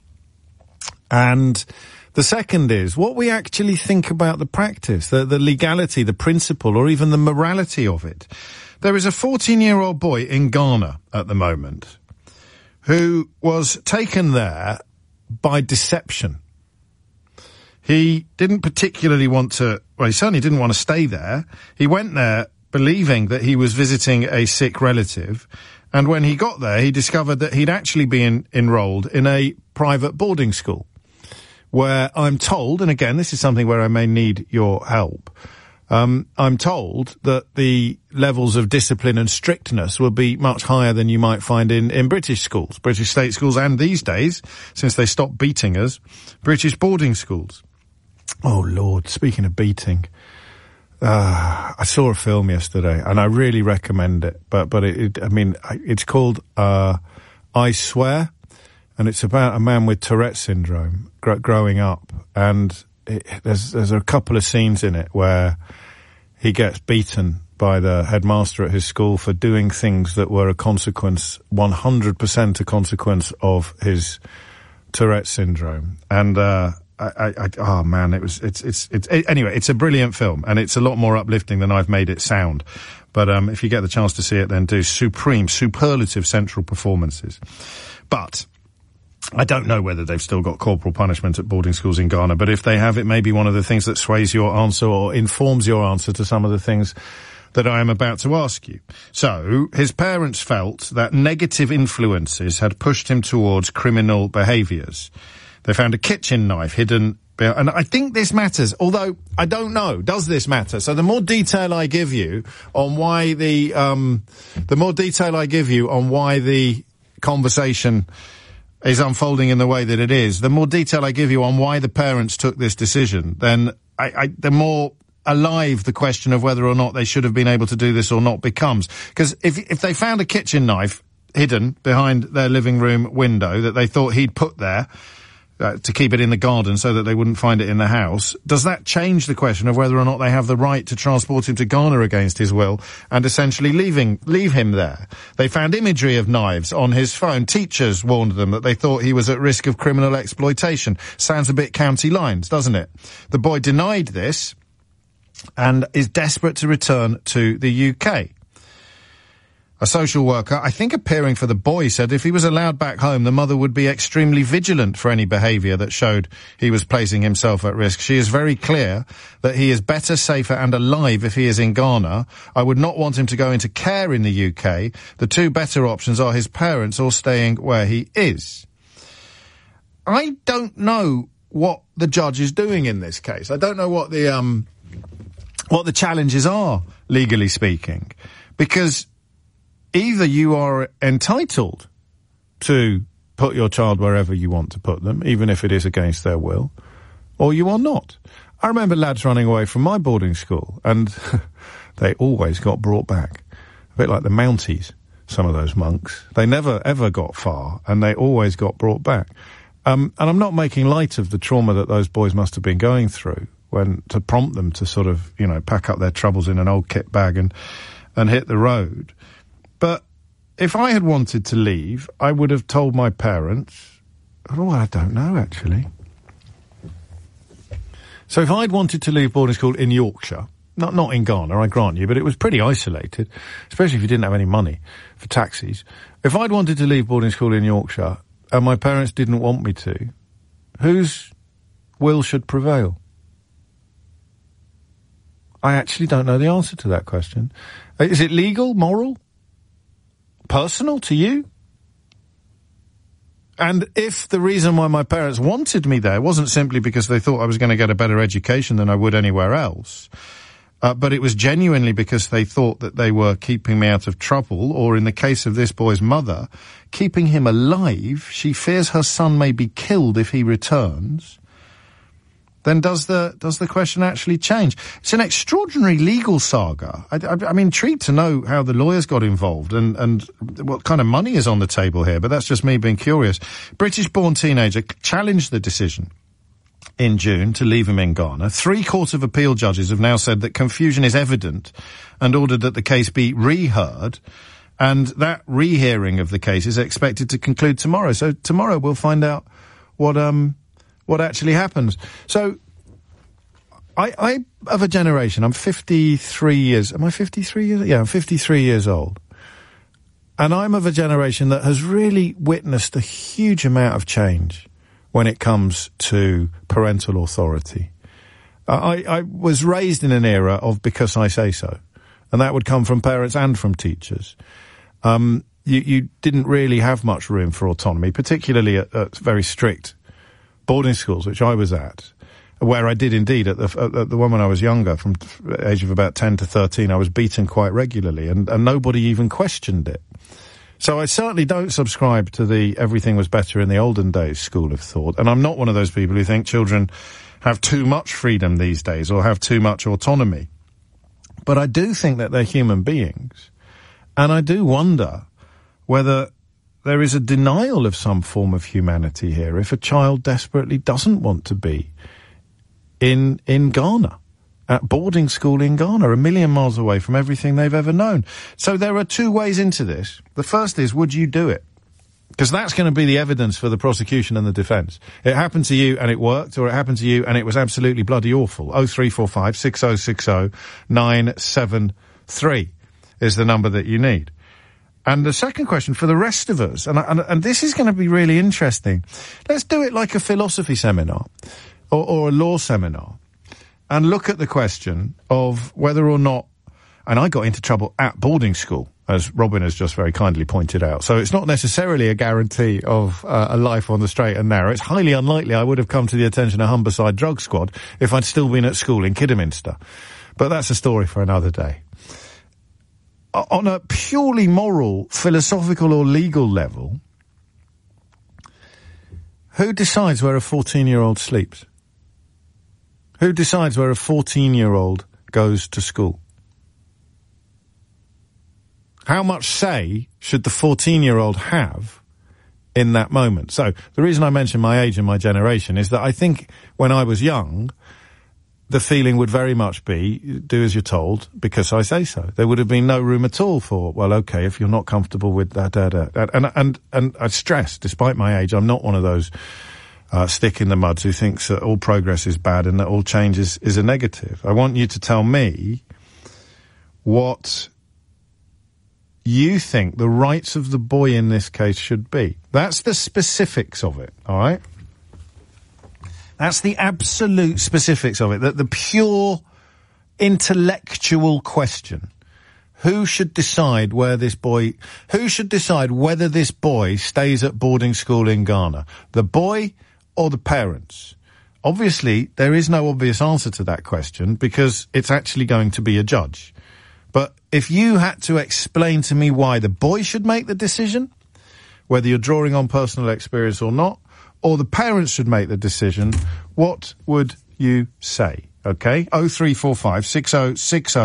And the second is what we actually think about the practice, the legality, the principle, or even the morality of it. There is a 14-year-old boy in Ghana at the moment who was taken there by deception. He didn't particularly want to, well, he certainly didn't want to stay there. He went there believing that he was visiting a sick relative. And when he got there, he discovered that he'd actually been enrolled in a private boarding school where I'm told, and again, this is something where I may need your help, I'm told that the levels of discipline and strictness will be much higher than you might find in British schools, British state schools, and these days, since they stopped beating us, British boarding schools. Oh, Lord, speaking of beating, I saw a film yesterday, and I really recommend it, but it's called I Swear, and it's about a man with Tourette syndrome growing up, and there's a couple of scenes in it where he gets beaten by the headmaster at his school for doing things that were a consequence, 100% a consequence of his Tourette syndrome. And oh man, anyway, it's a brilliant film, and it's a lot more uplifting than I've made it sound. But if you get the chance to see it, then do. Superlative central performances. But I don't know whether they've still got corporal punishment at boarding schools in Ghana, but if they have, it may be one of the things that sways your answer or informs your answer to some of the things that I am about to ask you. So, his parents felt that negative influences had pushed him towards criminal behaviours. They found a kitchen knife hidden, and I think this matters, although I don't know, does this matter? So the more detail I give you on why the conversation is unfolding in the way that it is, the more detail I give you on why the parents took this decision, then the more alive the question of whether or not they should have been able to do this or not becomes. Because if they found a kitchen knife hidden behind their living room window that they thought he'd put there to keep it in the garden so that they wouldn't find it in the house, does that change the question of whether or not they have the right to transport him to Ghana against his will and essentially leave him there? They found imagery of knives on his phone. Teachers warned them that they thought he was at risk of criminal exploitation. Sounds a bit county lines, doesn't it? The boy denied this and is desperate to return to the UK. A social worker, I think appearing for the boy, said if he was allowed back home, the mother would be extremely vigilant for any behaviour that showed he was placing himself at risk. She is very clear that he is better, safer and alive if he is in Ghana. I would not want him to go into care in the UK. The two better options are his parents or staying where he is. I don't know what the judge is doing in this case. I don't know what the challenges are, legally speaking, because either you are entitled to put your child wherever you want to put them, even if it is against their will, or you are not. I remember lads running away from my boarding school, and they always got brought back. A bit like the Mounties, some of those monks. They never, ever got far, and they always got brought back. And I'm not making light of the trauma that those boys must have been going through to prompt them to sort of, pack up their troubles in an old kit bag and hit the road. But if I had wanted to leave, I would have told my parents... Oh, I don't know, actually. So if I'd wanted to leave boarding school in Yorkshire, not in Ghana, I grant you, but it was pretty isolated, especially if you didn't have any money for taxis. If I'd wanted to leave boarding school in Yorkshire and my parents didn't want me to, whose will should prevail? I actually don't know the answer to that question. Is it legal, moral? Personal to you? And if the reason why my parents wanted me there wasn't simply because they thought I was going to get a better education than I would anywhere else, but it was genuinely because they thought that they were keeping me out of trouble, or in the case of this boy's mother, keeping him alive, she fears her son may be killed if he returns, then does the question actually change? It's an extraordinary legal saga. I'm intrigued to know how the lawyers got involved and what kind of money is on the table here, but that's just me being curious. British-born teenager challenged the decision in June to leave him in Ghana. 3 Court of Appeal judges have now said that confusion is evident and ordered that the case be reheard, and that rehearing of the case is expected to conclude tomorrow. So tomorrow we'll find out what actually happens. So, I of a generation, I'm 53 years, am I 53 years? Yeah, I'm 53 years old. And I'm of a generation that has really witnessed a huge amount of change when it comes to parental authority. I was raised in an era of because I say so. And that would come from parents and from teachers. You didn't really have much room for autonomy, particularly at very strict boarding schools, which I was at, where I did indeed, at the one when I was younger, from the age of about 10 to 13, I was beaten quite regularly, and nobody even questioned it. So I certainly don't subscribe to the everything was better in the olden days school of thought, and I'm not one of those people who think children have too much freedom these days or have too much autonomy. But I do think that they're human beings, and I do wonder whether there is a denial of some form of humanity here if a child desperately doesn't want to be in Ghana, at boarding school in Ghana, a million miles away from everything they've ever known. So there are 2 ways into this. The first is, would you do it? Because that's going to be the evidence for the prosecution and the defence. It happened to you and it worked, or it happened to you and it was absolutely bloody awful. 0345 6060 973 is the number that you need. And the second question for the rest of us, and this is going to be really interesting. Let's do it like a philosophy seminar or a law seminar and look at the question of whether or not, and I got into trouble at boarding school, as Robin has just very kindly pointed out. So it's not necessarily a guarantee of a life on the straight and narrow. It's highly unlikely I would have come to the attention of Humberside Drug Squad if I'd still been at school in Kidderminster. But that's a story for another day. On a purely moral, philosophical or legal level, Who decides where a 14-year-old sleeps? Who decides where a 14-year-old goes to school? How much say should the 14-year-old have in that moment? So, the reason I mention my age and my generation is that I think when I was young, the feeling would very much be, do as you're told, because I say so. There would have been no room at all for, well, okay, if you're not comfortable with that. And I stress, despite my age, I'm not one of those stick in the muds who thinks that all progress is bad and that all change is a negative. I want you to tell me what you think the rights of the boy in this case should be. That's the specifics of it, all right? That's the absolute specifics of it. The pure intellectual question. Who should decide who should decide whether this boy stays at boarding school in Ghana? The boy or the parents? Obviously, there is no obvious answer to that question because it's actually going to be a judge. But if you had to explain to me why the boy should make the decision, whether you're drawing on personal experience or not, or the parents should make the decision, what would you say? Okay? 0345 6060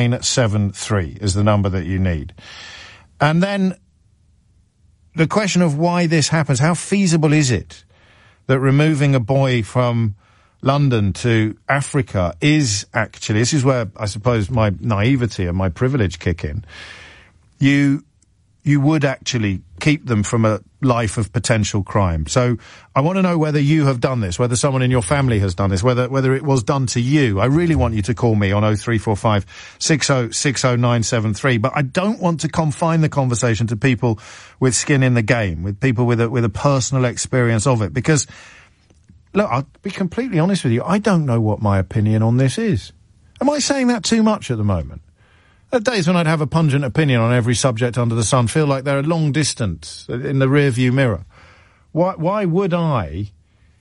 973 is the number that you need. And then the question of why this happens, how feasible is it that removing a boy from London to Africa is actually, this is where I suppose my naivety and my privilege kick in, you would actually keep them from a life of potential crime. So I want to know whether you have done this, whether someone in your family has done this, whether it was done to you. I really want you to call me on 0345 6060 973, but I don't want to confine the conversation to people with skin in the game, with people with a personal experience of it, because look, I'll be completely honest with you, I don't know what my opinion on this is. Am I saying that too much at the moment? The days when I'd have a pungent opinion on every subject under the sun feel like they're a long distance in the rearview mirror. Why would I?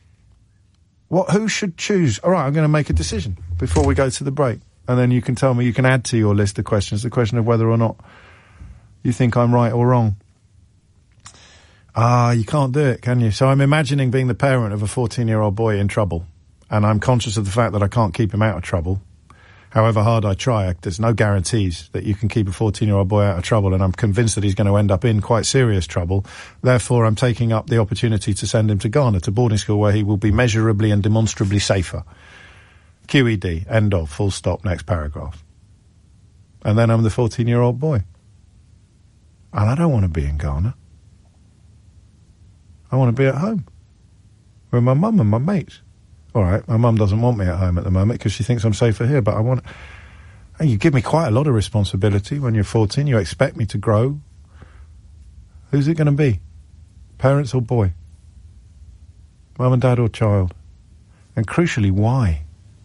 Who should choose? All right, I'm going to make a decision before we go to the break. And then you can tell me, you can add to your list of questions the question of whether or not you think I'm right or wrong. You can't do it, can you? So I'm imagining being the parent of a 14-year-old boy in trouble. And I'm conscious of the fact that I can't keep him out of trouble. However hard I try, there's no guarantees that you can keep a 14-year-old boy out of trouble, and I'm convinced that he's going to end up in quite serious trouble. Therefore, I'm taking up the opportunity to send him to Ghana, to boarding school, where he will be measurably and demonstrably safer. QED, end of, full stop, next paragraph. And then I'm the 14-year-old boy. And I don't want to be in Ghana. I want to be at home with my mum and my mates. All right, my mum doesn't want me at home at the moment because she thinks I'm safer here, but I want... And you give me quite a lot of responsibility when you're 14. You expect me to grow. Who's it going to be? Parents or boy? Mum and dad or child? And crucially, why?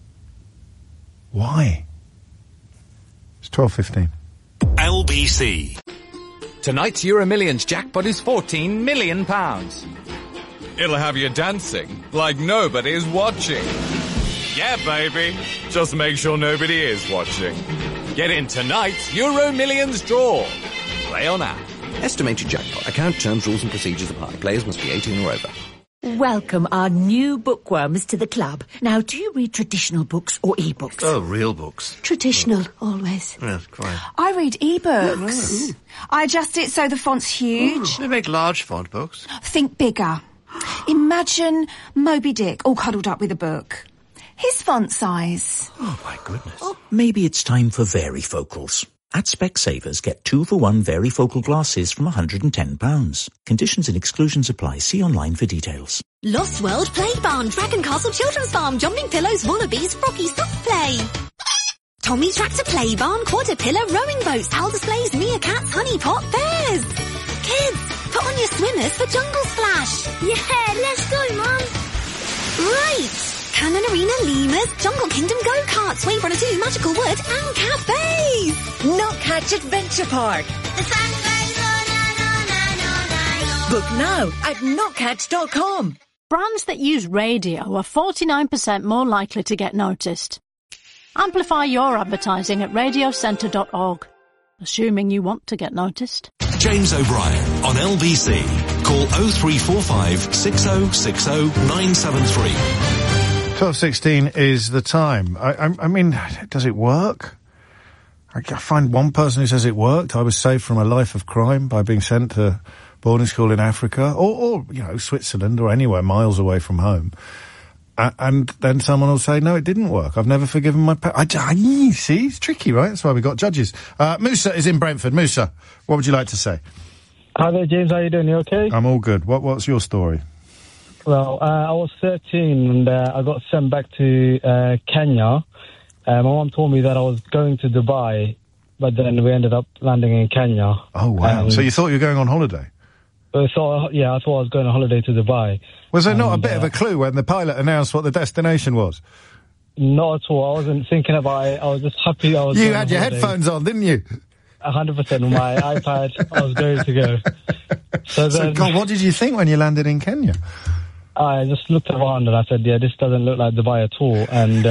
Why? It's 12:15. LBC. Tonight's Euro Millions jackpot is £14 million. It'll have you dancing like nobody's watching. Yeah, baby. Just make sure nobody is watching. Get in tonight's Euro Millions draw. Play on app. Estimated jackpot. Account terms, rules and procedures apply. Players must be 18 or over. Welcome our new bookworms to the club. Now, do you read traditional books or e-books? Oh, real books. Traditional, always. Yes, quite. I read e-books. Oh. I adjust it so the font's huge. They make large font books. Think bigger. Imagine Moby Dick all cuddled up with a book. His font size. Oh, my goodness. Oh, maybe it's time for varifocals. At Specsavers, get 2-for-1 varifocal glasses from £110. Conditions and exclusions apply. See online for details. Lost World Play Barn, Dragon Castle Children's Farm, Jumping Pillows, Wallabies, Rocky Soft Play. Tommy's Tractor Play Barn, Quadripillar, Rowing Boats, Owl Displays, Meerkats, Honey Pot, Bears. Kids, put on your swimmers for Jungle Splash. Yeah, let's go, Mum. Right. Cannon Arena, Lemurs, Jungle Kingdom Go-Karts, Wave Runner 2, Magical Wood, and cafes. Notcatch Adventure Park. The sun goes on. Book now at notcatch.com. Brands that use radio are 49% more likely to get noticed. Amplify your advertising at radiocentre.org, assuming you want to get noticed. James O'Brien on LBC. Call 0345 6060 973. 12:16 is the time. I mean, does it work? I find one person who says it worked. I was saved from a life of crime by being sent to boarding school in Africa or Switzerland or anywhere miles away from home. And then someone will say, no, it didn't work. I've never forgiven my see, it's tricky, right? That's why we got judges. Musa is in Brentford. Musa, what would you like to say? Hi there, James. How you doing? You okay? I'm all good. What's your story? Well, I was 13 and I got sent back to Kenya. My mom told me that I was going to Dubai, but then we ended up landing in Kenya. Oh, wow. So you thought you were going on holiday? I thought I was going on holiday to Dubai. Was there not a bit of a clue when the pilot announced what the destination was? Not at all. I wasn't thinking about it. I was just happy I was You had your headphones on, didn't you? 100% on my iPad. I was going to go. So, God, what did you think when you landed in Kenya? I just looked around and I said, yeah, this doesn't look like Dubai at all. And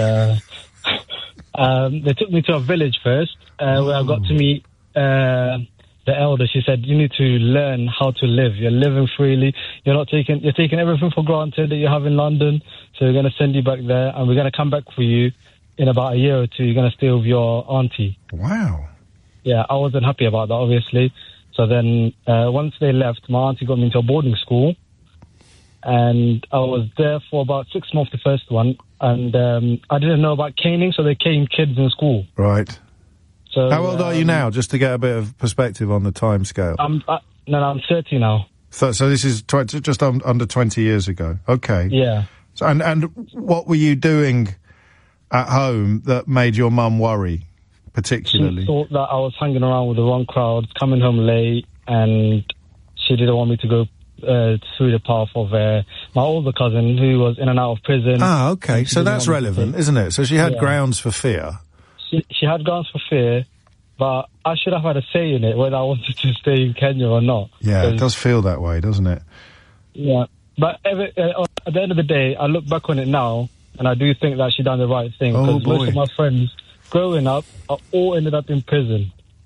they took me to a village first, where I got to meet the elder. She said, you need to learn how to live. You're living freely. You're taking everything for granted that you have in London. So we're going to send you back there and we're going to come back for you in about a year or two. You're going to stay with your auntie. Wow. Yeah, I wasn't happy about that, obviously. So then once they left, my auntie got me into a boarding school. And I was there for about 6 months, the first one. And I didn't know about caning, so they cane kids in school. Right. So, how old are you now, just to get a bit of perspective on the time scale? I'm 30 now. So this is just under 20 years ago. Okay. Yeah. So, and what were you doing at home that made your mum worry, particularly? She thought that I was hanging around with the wrong crowd, coming home late, and she didn't want me to go through the path of my older cousin who was in and out of prison. Ah, okay. So that's relevant, isn't it? So she had grounds for fear. She had grounds for fear, but I should have had a say in it whether I wanted to stay in Kenya or not. Yeah, it does feel that way, doesn't it? Yeah. But at the end of the day, I look back on it now, and I do think that she done the right thing. Because most of my friends growing up are all ended up in prison.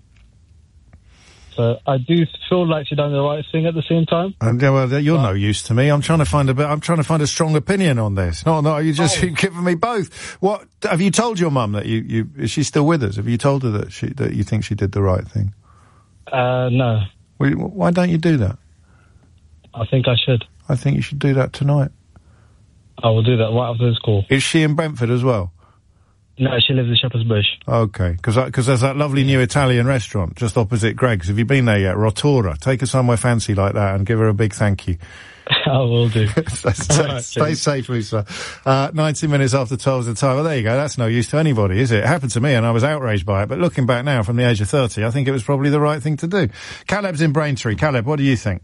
So I do feel like she done the right thing at the same time. Well, you're no use to me. I'm trying to find a strong opinion on this. No, you just keep giving me both. What have you told your mum that is she still with us? Have you told her that you think she did the right thing? No. Why don't you do that? I think I should. I think you should do that tonight. I will do that right after this call. Is she in Brentford as well? No, she lives in Shepherd's Bush. Okay, because there's that lovely new Italian restaurant just opposite Greg's. Have you been there yet? Rotora. Take her somewhere fancy like that and give her a big thank you. I will do. Stay safe, Lisa. 90 minutes after 12 is the time. Well, there you go. That's no use to anybody, is it? It happened to me and I was outraged by it. But looking back now from the age of 30, I think it was probably the right thing to do. Caleb's in Braintree. Caleb, what do you think?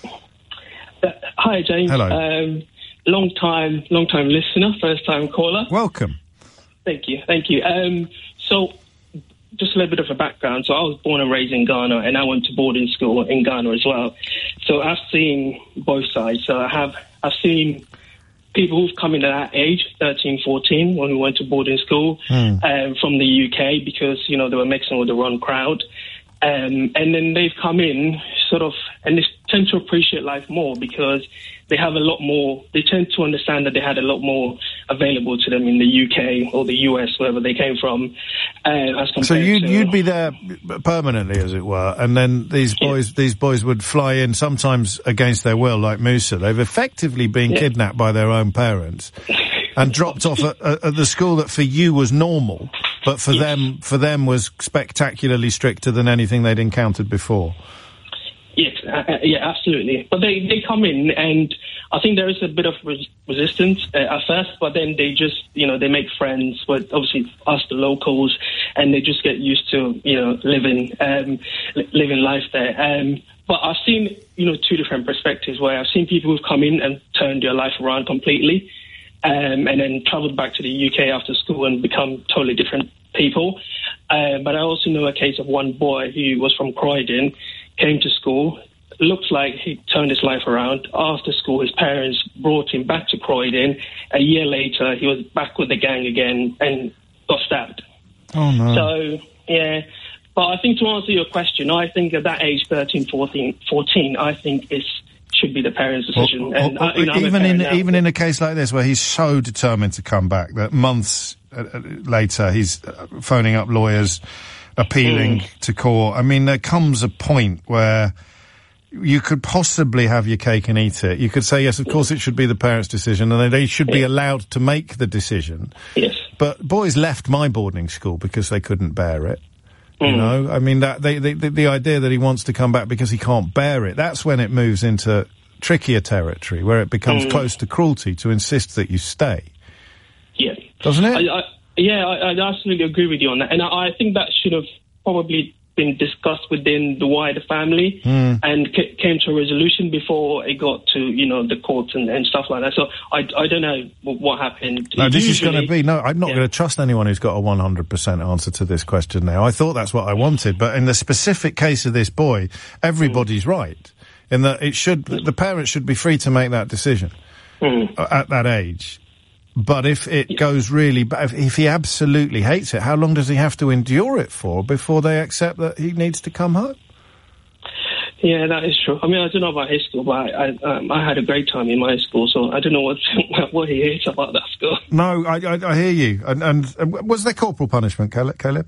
Hi, James. Hello. Long time listener, first time caller. Welcome. Thank you. So, just a little bit of a background. So, I was born and raised in Ghana, and I went to boarding school in Ghana as well. So, I've seen both sides. So, I've seen people who've come in at that age, 13, 14, when we went to boarding school from the UK because, they were mixing with the wrong crowd. And then they've come in and they tend to appreciate life more because they have a lot more, they tend to understand that they had a lot more available to them in the UK or the US, wherever they came from. As compared so you'd be there permanently, as it were, and then these boys would fly in sometimes against their will, like Musa. They've effectively been kidnapped by their own parents and dropped off at the school that for you was normal, but for them was spectacularly stricter than anything they'd encountered before. Yes, absolutely. But they come in, and I think there is a bit of resistance at first, but then they just, they make friends with, obviously, us, the locals, and they just get used to, living life there. But I've seen, two different perspectives where I've seen people who've come in and turned their life around completely, and then travelled back to the UK after school and become totally different people. But I also know a case of one boy who was from Croydon, came to school, looks like he turned his life around. After school, his parents brought him back to Croydon. A year later, he was back with the gang again and got stabbed. Oh, no. So, yeah. But I think to answer your question, I think at that age, 13, 14, I think should be the parents' decision. Even in a case like this, where he's so determined to come back that months later he's phoning up lawyers, appealing to court. I mean, there comes a point where you could possibly have your cake and eat it. You could say, yes, of course it should be the parents' decision, and they should be allowed to make the decision. Yes. But boys left my boarding school because they couldn't bear it. You know, I mean, that the idea that he wants to come back because he can't bear it, that's when it moves into trickier territory, where it becomes close to cruelty to insist that you stay. Yeah. Doesn't it? I absolutely agree with you on that. And I think that should have probably been discussed within the wider family and came to a resolution before it got to, the courts and stuff like that. So I don't know what happened. No, this is going to be... No, I'm not going to trust anyone who's got a 100% answer to this question now. I thought that's what I wanted, but in the specific case of this boy, everybody's right. In that the parents should be free to make that decision at that age. But if it goes really bad, if he absolutely hates it, how long does he have to endure it for before they accept that he needs to come home? Yeah, that is true. I mean, I don't know about his school, but I had a great time in my school, so I don't know what he hates about that school. No, I hear you. And was there corporal punishment, Caleb?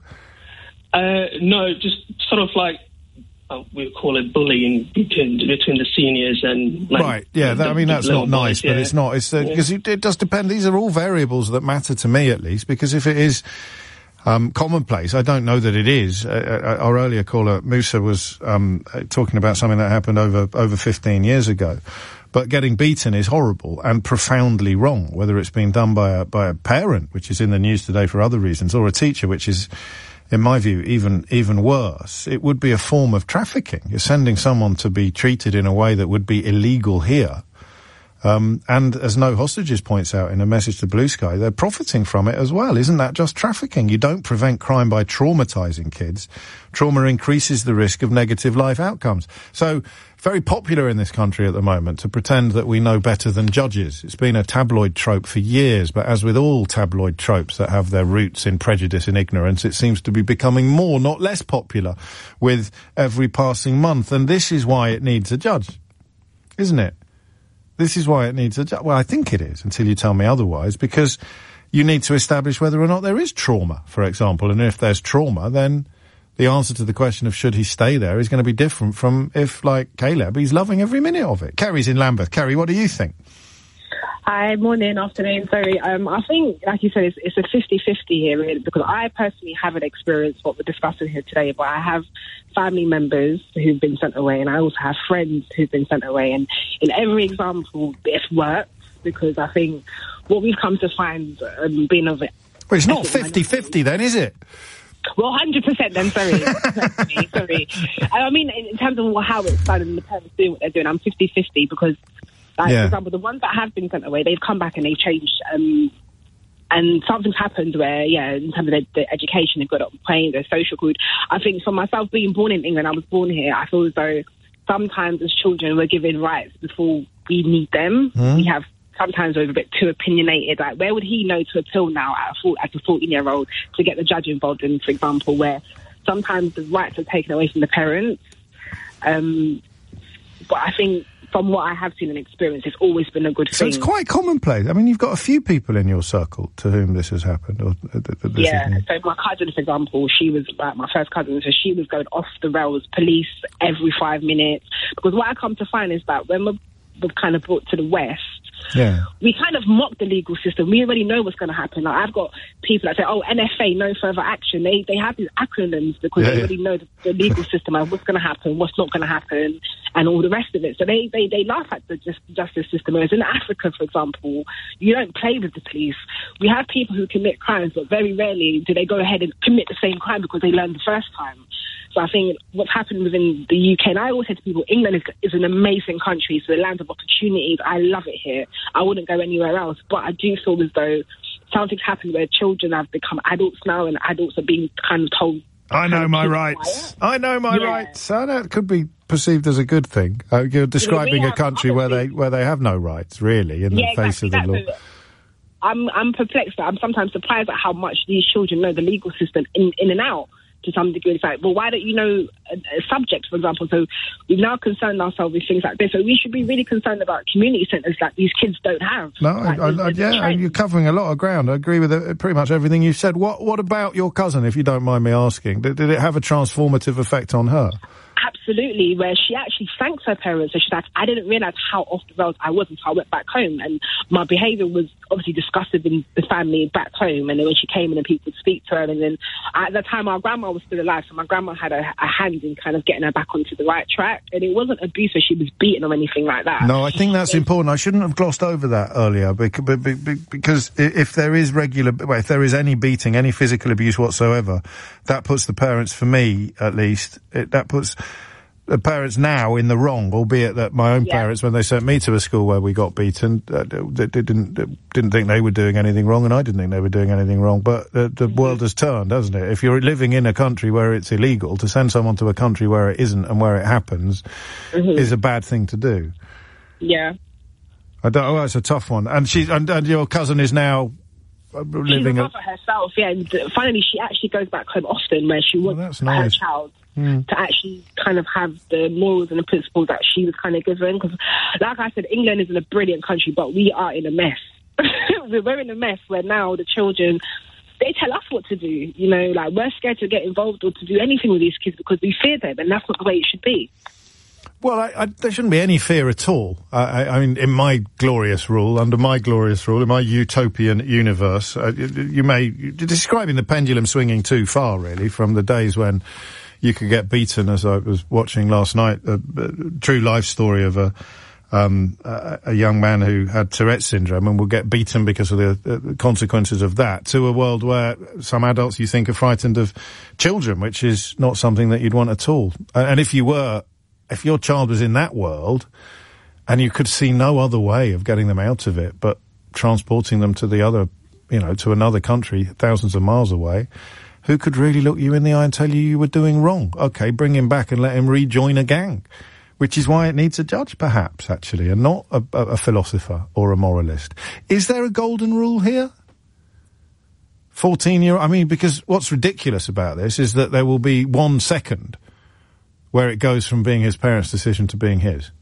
No, just sort of like, we call it bullying between the seniors and... right, yeah, that's not nice, but it's not. It's because it does depend. These are all variables that matter to me, at least, because if it is commonplace, I don't know that it is. Our earlier caller, Musa, was talking about something that happened over 15 years ago. But getting beaten is horrible and profoundly wrong, whether it's been done by a parent, which is in the news today for other reasons, or a teacher, which is... in my view, even worse. It would be a form of trafficking. You're sending someone to be treated in a way that would be illegal here. And as No Hostages points out in a message to Blue Sky, they're profiting from it as well. Isn't that just trafficking? You don't prevent crime by traumatizing kids. Trauma increases the risk of negative life outcomes. So, very popular in this country at the moment to pretend that we know better than judges. It's been a tabloid trope for years, but as with all tabloid tropes that have their roots in prejudice and ignorance, it seems to be becoming more, not less popular with every passing month. And this is why it needs a judge, isn't it? This is why it needs a judge. Well, I think it is, until you tell me otherwise, because you need to establish whether or not there is trauma, for example. And if there's trauma, then the answer to the question of should he stay there is going to be different from if, like Caleb, he's loving every minute of it. Kerry's in Lambeth. Kerry, what do you think? Hi, morning, afternoon, sorry. I think, like you said, it's a 50-50 here, really, because I personally haven't experienced what we're discussing here today, but I have family members who've been sent away, and I also have friends who've been sent away, and in every example, it works, because I think what we've come to find being of it... Well, it's not 50-50 then, is it? Well, 100% then, sorry. I mean, in terms of how it's done and the parents doing what they're doing, I'm 50-50 because, for example, the ones that have been sent away, they've come back and they've changed. And something's happened where, in terms of the education, they've got up playing, their social good. I think for myself, being born in England, I was born here, I feel as though sometimes as children we're given rights before we need them. We have sometimes we're a bit too opinionated. Like, where would he know to appeal now as a 14-year-old to get the judge involved in, for example, where sometimes the rights are taken away from the parents. But I think from what I have seen and experienced, it's always been a good thing. So it's quite commonplace. I mean, you've got a few people in your circle to whom this has happened. Or so my cousin, for example, she was like my first cousin, so she was going off the rails, police every 5 minutes. Because what I come to find is that when we're kind of brought to the West, we kind of mock the legal system. We already know what's going to happen. Like, I've got people that say, NFA, no further action. They have these acronyms because they already know the legal system and what's going to happen, what's not going to happen, and all the rest of it. So they laugh at the justice system. Whereas in Africa, for example, you don't play with the police. We have people who commit crimes, but very rarely do they go ahead and commit the same crime because they learned the first time. So I think what's happened within the UK, and I always say to people, England is an amazing country. It's a land of opportunities. I love it here. I wouldn't go anywhere else. But I do feel as though something's happened where children have become adults now, and adults are being kind of told, I know my rights. I know my rights. I know it could be perceived as a good thing. You're describing a country where they have no rights, really, in the face of the law. I'm perplexed. I'm sometimes surprised at how much these children know the legal system in and out. to some degree. It's like, well, why don't you know a subject, for example? So we've now concerned ourselves with things like this. So we should be really concerned about community centres that these kids don't have. No, you're covering a lot of ground. I agree with pretty much everything you said. What about your cousin, if you don't mind me asking? Did it have a transformative effect on her? Absolutely, where she actually thanks her parents. So she's like, I didn't realise how off the rails I was until I went back home. And my behaviour was obviously disgusted in the family back home. And then when she came in and people would speak to her, and then at the time our grandma was still alive, so my grandma had a hand in kind of getting her back onto the right track. And it wasn't abuse where she was beaten or anything like that. No, I think that's important. I shouldn't have glossed over that earlier, because if there is if there is any beating, any physical abuse whatsoever, that puts the parents, for me at least, that puts the parents now in the wrong, albeit that my own parents, when they sent me to a school where we got beaten, they didn't think they were doing anything wrong, and I didn't think they were doing anything wrong. But the world has turned, hasn't it? If you're living in a country where it's illegal, to send someone to a country where it isn't and where it happens is a bad thing to do. Yeah. It's a tough one. And and your cousin is now living. She's a mother herself, yeah. And finally, she actually goes back home often, where she wants her child to actually kind of have the morals and the principles that she was kind of given. Because, like I said, England isn't a brilliant country, but we are in a mess. We're in a mess where now the children, they tell us what to do. You know, like, we're scared to get involved or to do anything with these kids because we fear them, and that's not the way it should be. Well, there shouldn't be any fear at all. I mean, in my glorious rule, in my utopian universe, you're describing the pendulum swinging too far, really, from the days when you could get beaten, as I was watching last night, a true life story of a young man who had Tourette's syndrome and will get beaten because of the consequences of that, to a world where some adults you think are frightened of children, which is not something that you'd want at all. And if your child was in that world and you could see no other way of getting them out of it but transporting them to to another country thousands of miles away, who could really look you in the eye and tell you were doing wrong? Okay, bring him back and let him rejoin a gang, which is why it needs a judge, perhaps, actually, and not a philosopher or a moralist. Is there a golden rule here? 14-year-old, I mean, because what's ridiculous about this is that there will be 1 second where it goes from being his parents' decision to being his.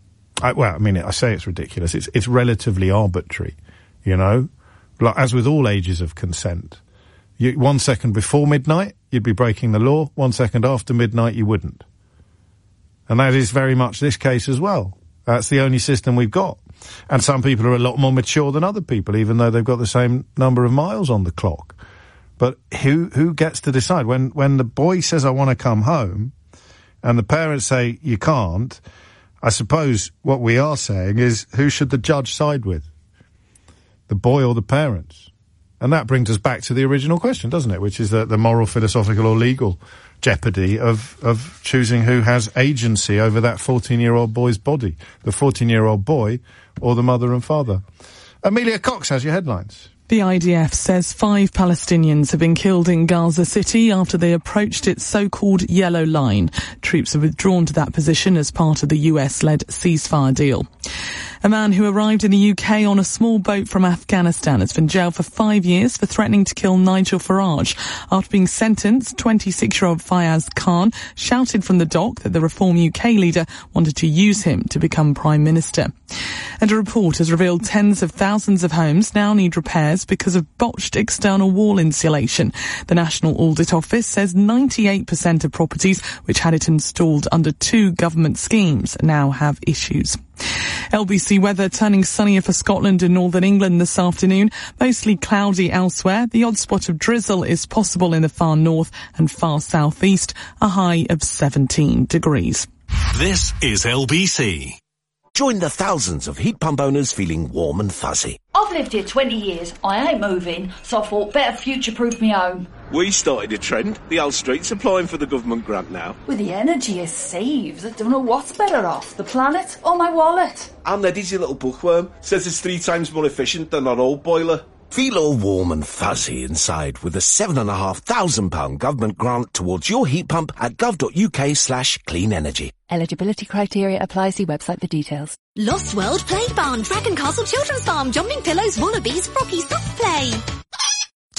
I say it's ridiculous. It's relatively arbitrary, you know? Like, as with all ages of consent. 1 second before midnight, you'd be breaking the law. 1 second after midnight, you wouldn't. And that is very much this case as well. That's the only system we've got. And some people are a lot more mature than other people, even though they've got the same number of miles on the clock. But who gets to decide? When the boy says, I want to come home, and the parents say, you can't, I suppose what we are saying is, who should the judge side with? The boy or the parents? And that brings us back to the original question, doesn't it? Which is the moral, philosophical or legal jeopardy of choosing who has agency over that 14-year-old boy's body. The 14-year-old boy or the mother and father. Amelia Cox has your headlines. The IDF says 5 Palestinians have been killed in Gaza City after they approached its so-called Yellow Line. Troops have withdrawn to that position as part of the US-led ceasefire deal. A man who arrived in the UK on a small boat from Afghanistan has been jailed for 5 years for threatening to kill Nigel Farage. After being sentenced, 26-year-old Fayaz Khan shouted from the dock that the Reform UK leader wanted to use him to become Prime Minister. And a report has revealed tens of thousands of homes now need repairs because of botched external wall insulation. The National Audit Office says 98% of properties which had it installed under 2 government schemes now have issues. LBC weather turning sunnier for Scotland and northern England this afternoon. Mostly cloudy elsewhere. The odd spot of drizzle is possible in the far north and far southeast. A high of 17 degrees. This is LBC. Join the thousands of heat pump owners feeling warm and fuzzy. I've lived here 20 years. I ain't moving, so I thought better future-proof me home. We started a trend. The whole street's applying for the government grant now. With the energy it saves, I don't know what's better off, the planet or my wallet. And Eddie's your little bookworm. Says it's 3 times more efficient than our old boiler. Feel all warm and fuzzy inside with a £7,500 government grant towards your heat pump at gov.uk/clean energy. Eligibility criteria apply. See website for details. Lost World Play Barn, Dragon Castle Children's Farm, Jumping Pillows, Wallabies, Rocky Soft Play.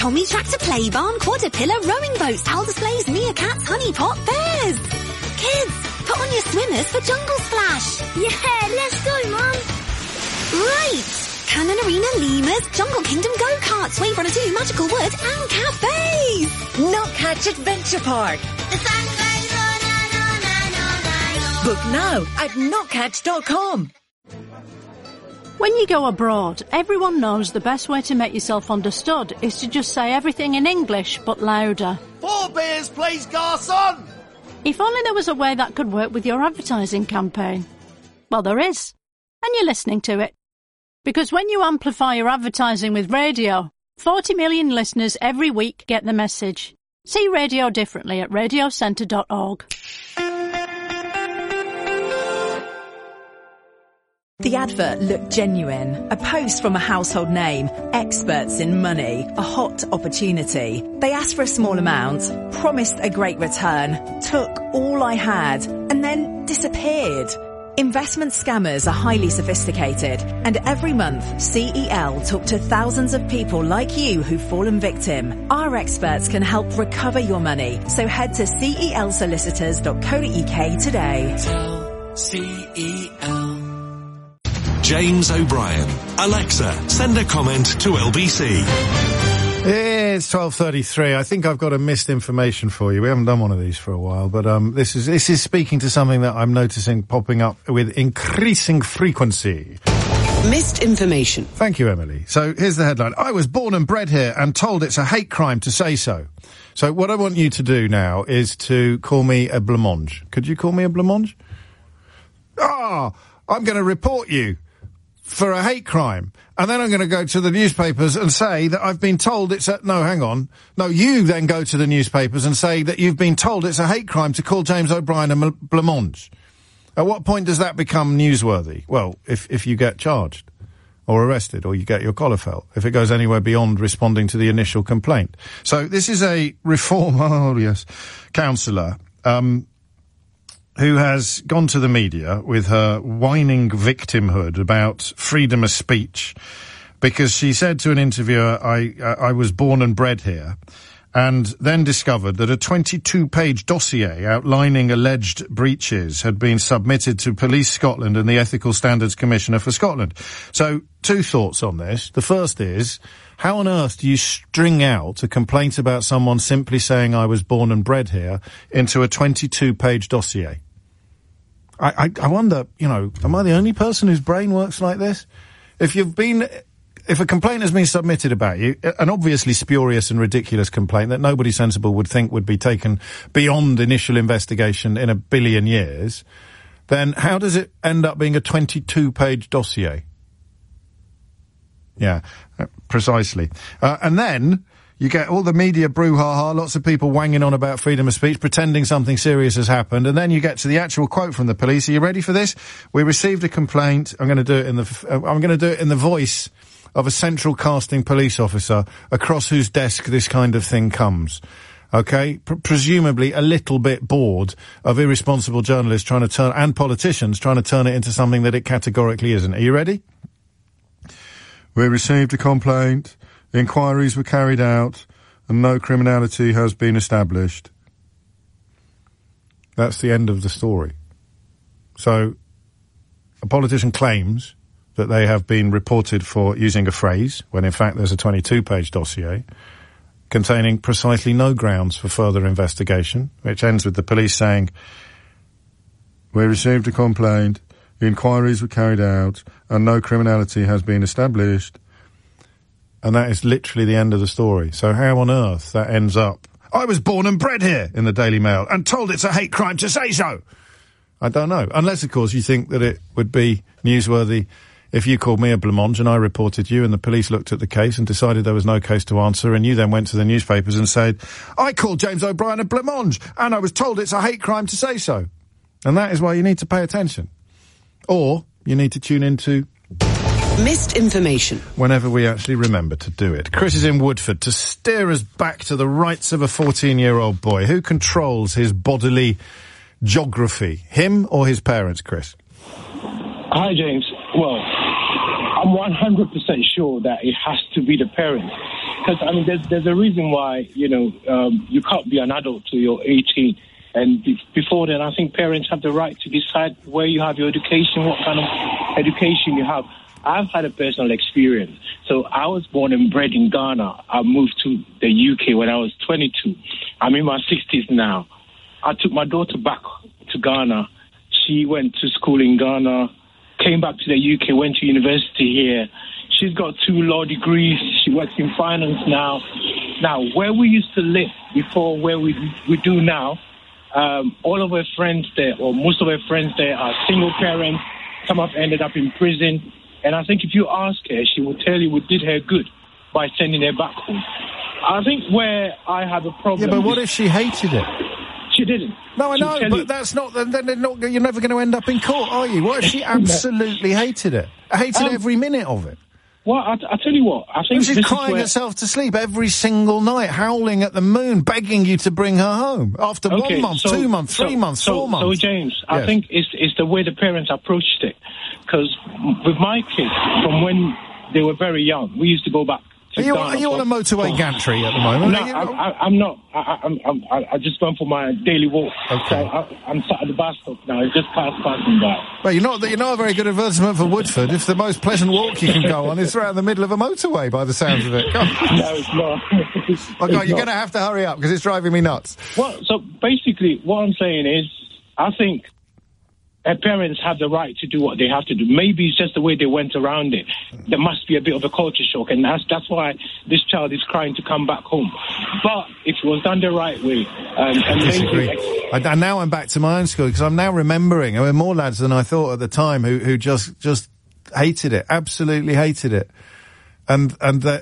Tommy Tractor Play Barn, Quadripillar, Rowing Boats, Owl Displays, Meerkats, Honey Pot, Bears. Kids, put on your swimmers for Jungle Splash. Yeah, let's go, Mum. Right. Cannon Arena, Lemurs, Jungle Kingdom Go-Karts, Wave Runner 2, Magical Wood, and cafes. Notcatch Adventure Park. The sun goes on and on and on and on. Book now at notcatch.com. When you go abroad, everyone knows the best way to make yourself understood is to just say everything in English, but louder. 4 beers, please, garçon! If only there was a way that could work with your advertising campaign. Well, there is. And you're listening to it. Because when you amplify your advertising with radio, 40 million listeners every week get the message. See radio differently at radiocentre.org. The advert looked genuine. A post from a household name, experts in money, a hot opportunity. They asked for a small amount, promised a great return, took all I had, and then disappeared. Investment scammers are highly sophisticated, and every month CEL talk to thousands of people like you who've fallen victim. Our experts can help recover your money, so head to celsolicitors.co.uk today. CEL. James O'Brien. Alexa, send a comment to LBC. It's 12:33. I think I've got a missed information for you. We haven't done one of these for a while, but this is speaking to something that I'm noticing popping up with increasing frequency. Missed information. Thank you, Emily. So here's the headline. I was born and bred here and told it's a hate crime to say so. So what I want you to do now is to call me a blancmange. Could you call me a blancmange? I'm going to report you for a hate crime. And then I'm going to go to the newspapers and say that I've been told it's a... No, hang on. No, you then go to the newspapers and say that you've been told it's a hate crime to call James O'Brien a blancmange. At what point does that become newsworthy? Well, if you get charged or arrested or you get your collar felt, if it goes anywhere beyond responding to the initial complaint. So this is a counsellor, who has gone to the media with her whining victimhood about freedom of speech because she said to an interviewer, I was born and bred here, and then discovered that a 22-page dossier outlining alleged breaches had been submitted to Police Scotland and the Ethical Standards Commissioner for Scotland. So, 2 thoughts on this. The first is, how on earth do you string out a complaint about someone simply saying I was born and bred here into a 22-page dossier? I wonder, am I the only person whose brain works like this? If a complaint has been submitted about you, an obviously spurious and ridiculous complaint that nobody sensible would think would be taken beyond initial investigation in a billion years, then how does it end up being a 22-page dossier? Yeah, precisely. And then you get all the media brouhaha, lots of people wanging on about freedom of speech, pretending something serious has happened, and then you get to the actual quote from the police. Are you ready for this? We received a complaint. I'm going to do it in the voice of a central casting police officer across whose desk this kind of thing comes. Okay? Presumably a little bit bored of irresponsible journalists and politicians trying to turn it into something that it categorically isn't. Are you ready? We received a complaint. Inquiries were carried out and no criminality has been established. That's the end of the story. So, a politician claims that they have been reported for using a phrase, when in fact there's a 22-page dossier containing precisely no grounds for further investigation, which ends with the police saying, we received a complaint, inquiries were carried out, and no criminality has been established. And that is literally the end of the story. So how on earth that ends up, I was born and bred here in the Daily Mail and told it's a hate crime to say so. I don't know. Unless, of course, you think that it would be newsworthy if you called me a blancmange and I reported you and the police looked at the case and decided there was no case to answer and you then went to the newspapers and said, I called James O'Brien a blancmange and I was told it's a hate crime to say so. And that is why you need to pay attention. Or you need to tune into Missed information. Whenever we actually remember to do it. Chris is in Woodford to steer us back to the rights of a 14-year-old boy. Who controls his bodily geography? Him or his parents, Chris? Hi, James. Well, I'm 100% sure that it has to be the parents. Because, I mean, there's a reason why, you can't be an adult till you're 18. And before then, I think parents have the right to decide where you have your education, what kind of education you have. I've had a personal experience. So I was born and bred in Ghana. I moved to the UK when I was 22. I'm in my 60s now. I took my daughter back to Ghana. She went to school in Ghana, came back to the UK, went to university here. She's got 2 law degrees. She works in finance now. Now, where we used to live before where we do now, all of her friends there, or most of her friends there, are single parents. Some have ended up in prison. And I think if you ask her, she will tell you we did her good by sending her back home. I think where I have a problem... Yeah, but what if she hated it? She didn't. No, I know, but that's not... Then you're never going to end up in court, are you? What if she absolutely hated it? Hated every minute of it? Well, I tell you what, I think... She's crying herself to sleep every single night, howling at the moon, begging you to bring her home. After 1 month, 2 months, 3 months, 4 months. So, James, I think it's the way the parents approached it. Because with my kids, from when they were very young, we used to go back to Ghana. Are you on a motorway gantry at the moment? No, I'm not. I just went for my daily walk. Okay. So I'm sat at the bus stop now. It's just cars passing by. Well, you're not a very good advertisement for Woodford if the most pleasant walk you can go on is around the middle of a motorway by the sounds of it. No, it's not. Oh, God, you're going to have to hurry up because it's driving me nuts. Well, so basically what I'm saying is I think parents have the right to do what they have to do. Maybe it's just the way they went around it. There must be a bit of a culture shock, and that's why this child is crying to come back home. But if it was done the right way... I disagree. And now I'm back to my own school, because I'm now remembering, there were more lads than I thought at the time who just hated it, absolutely hated it. And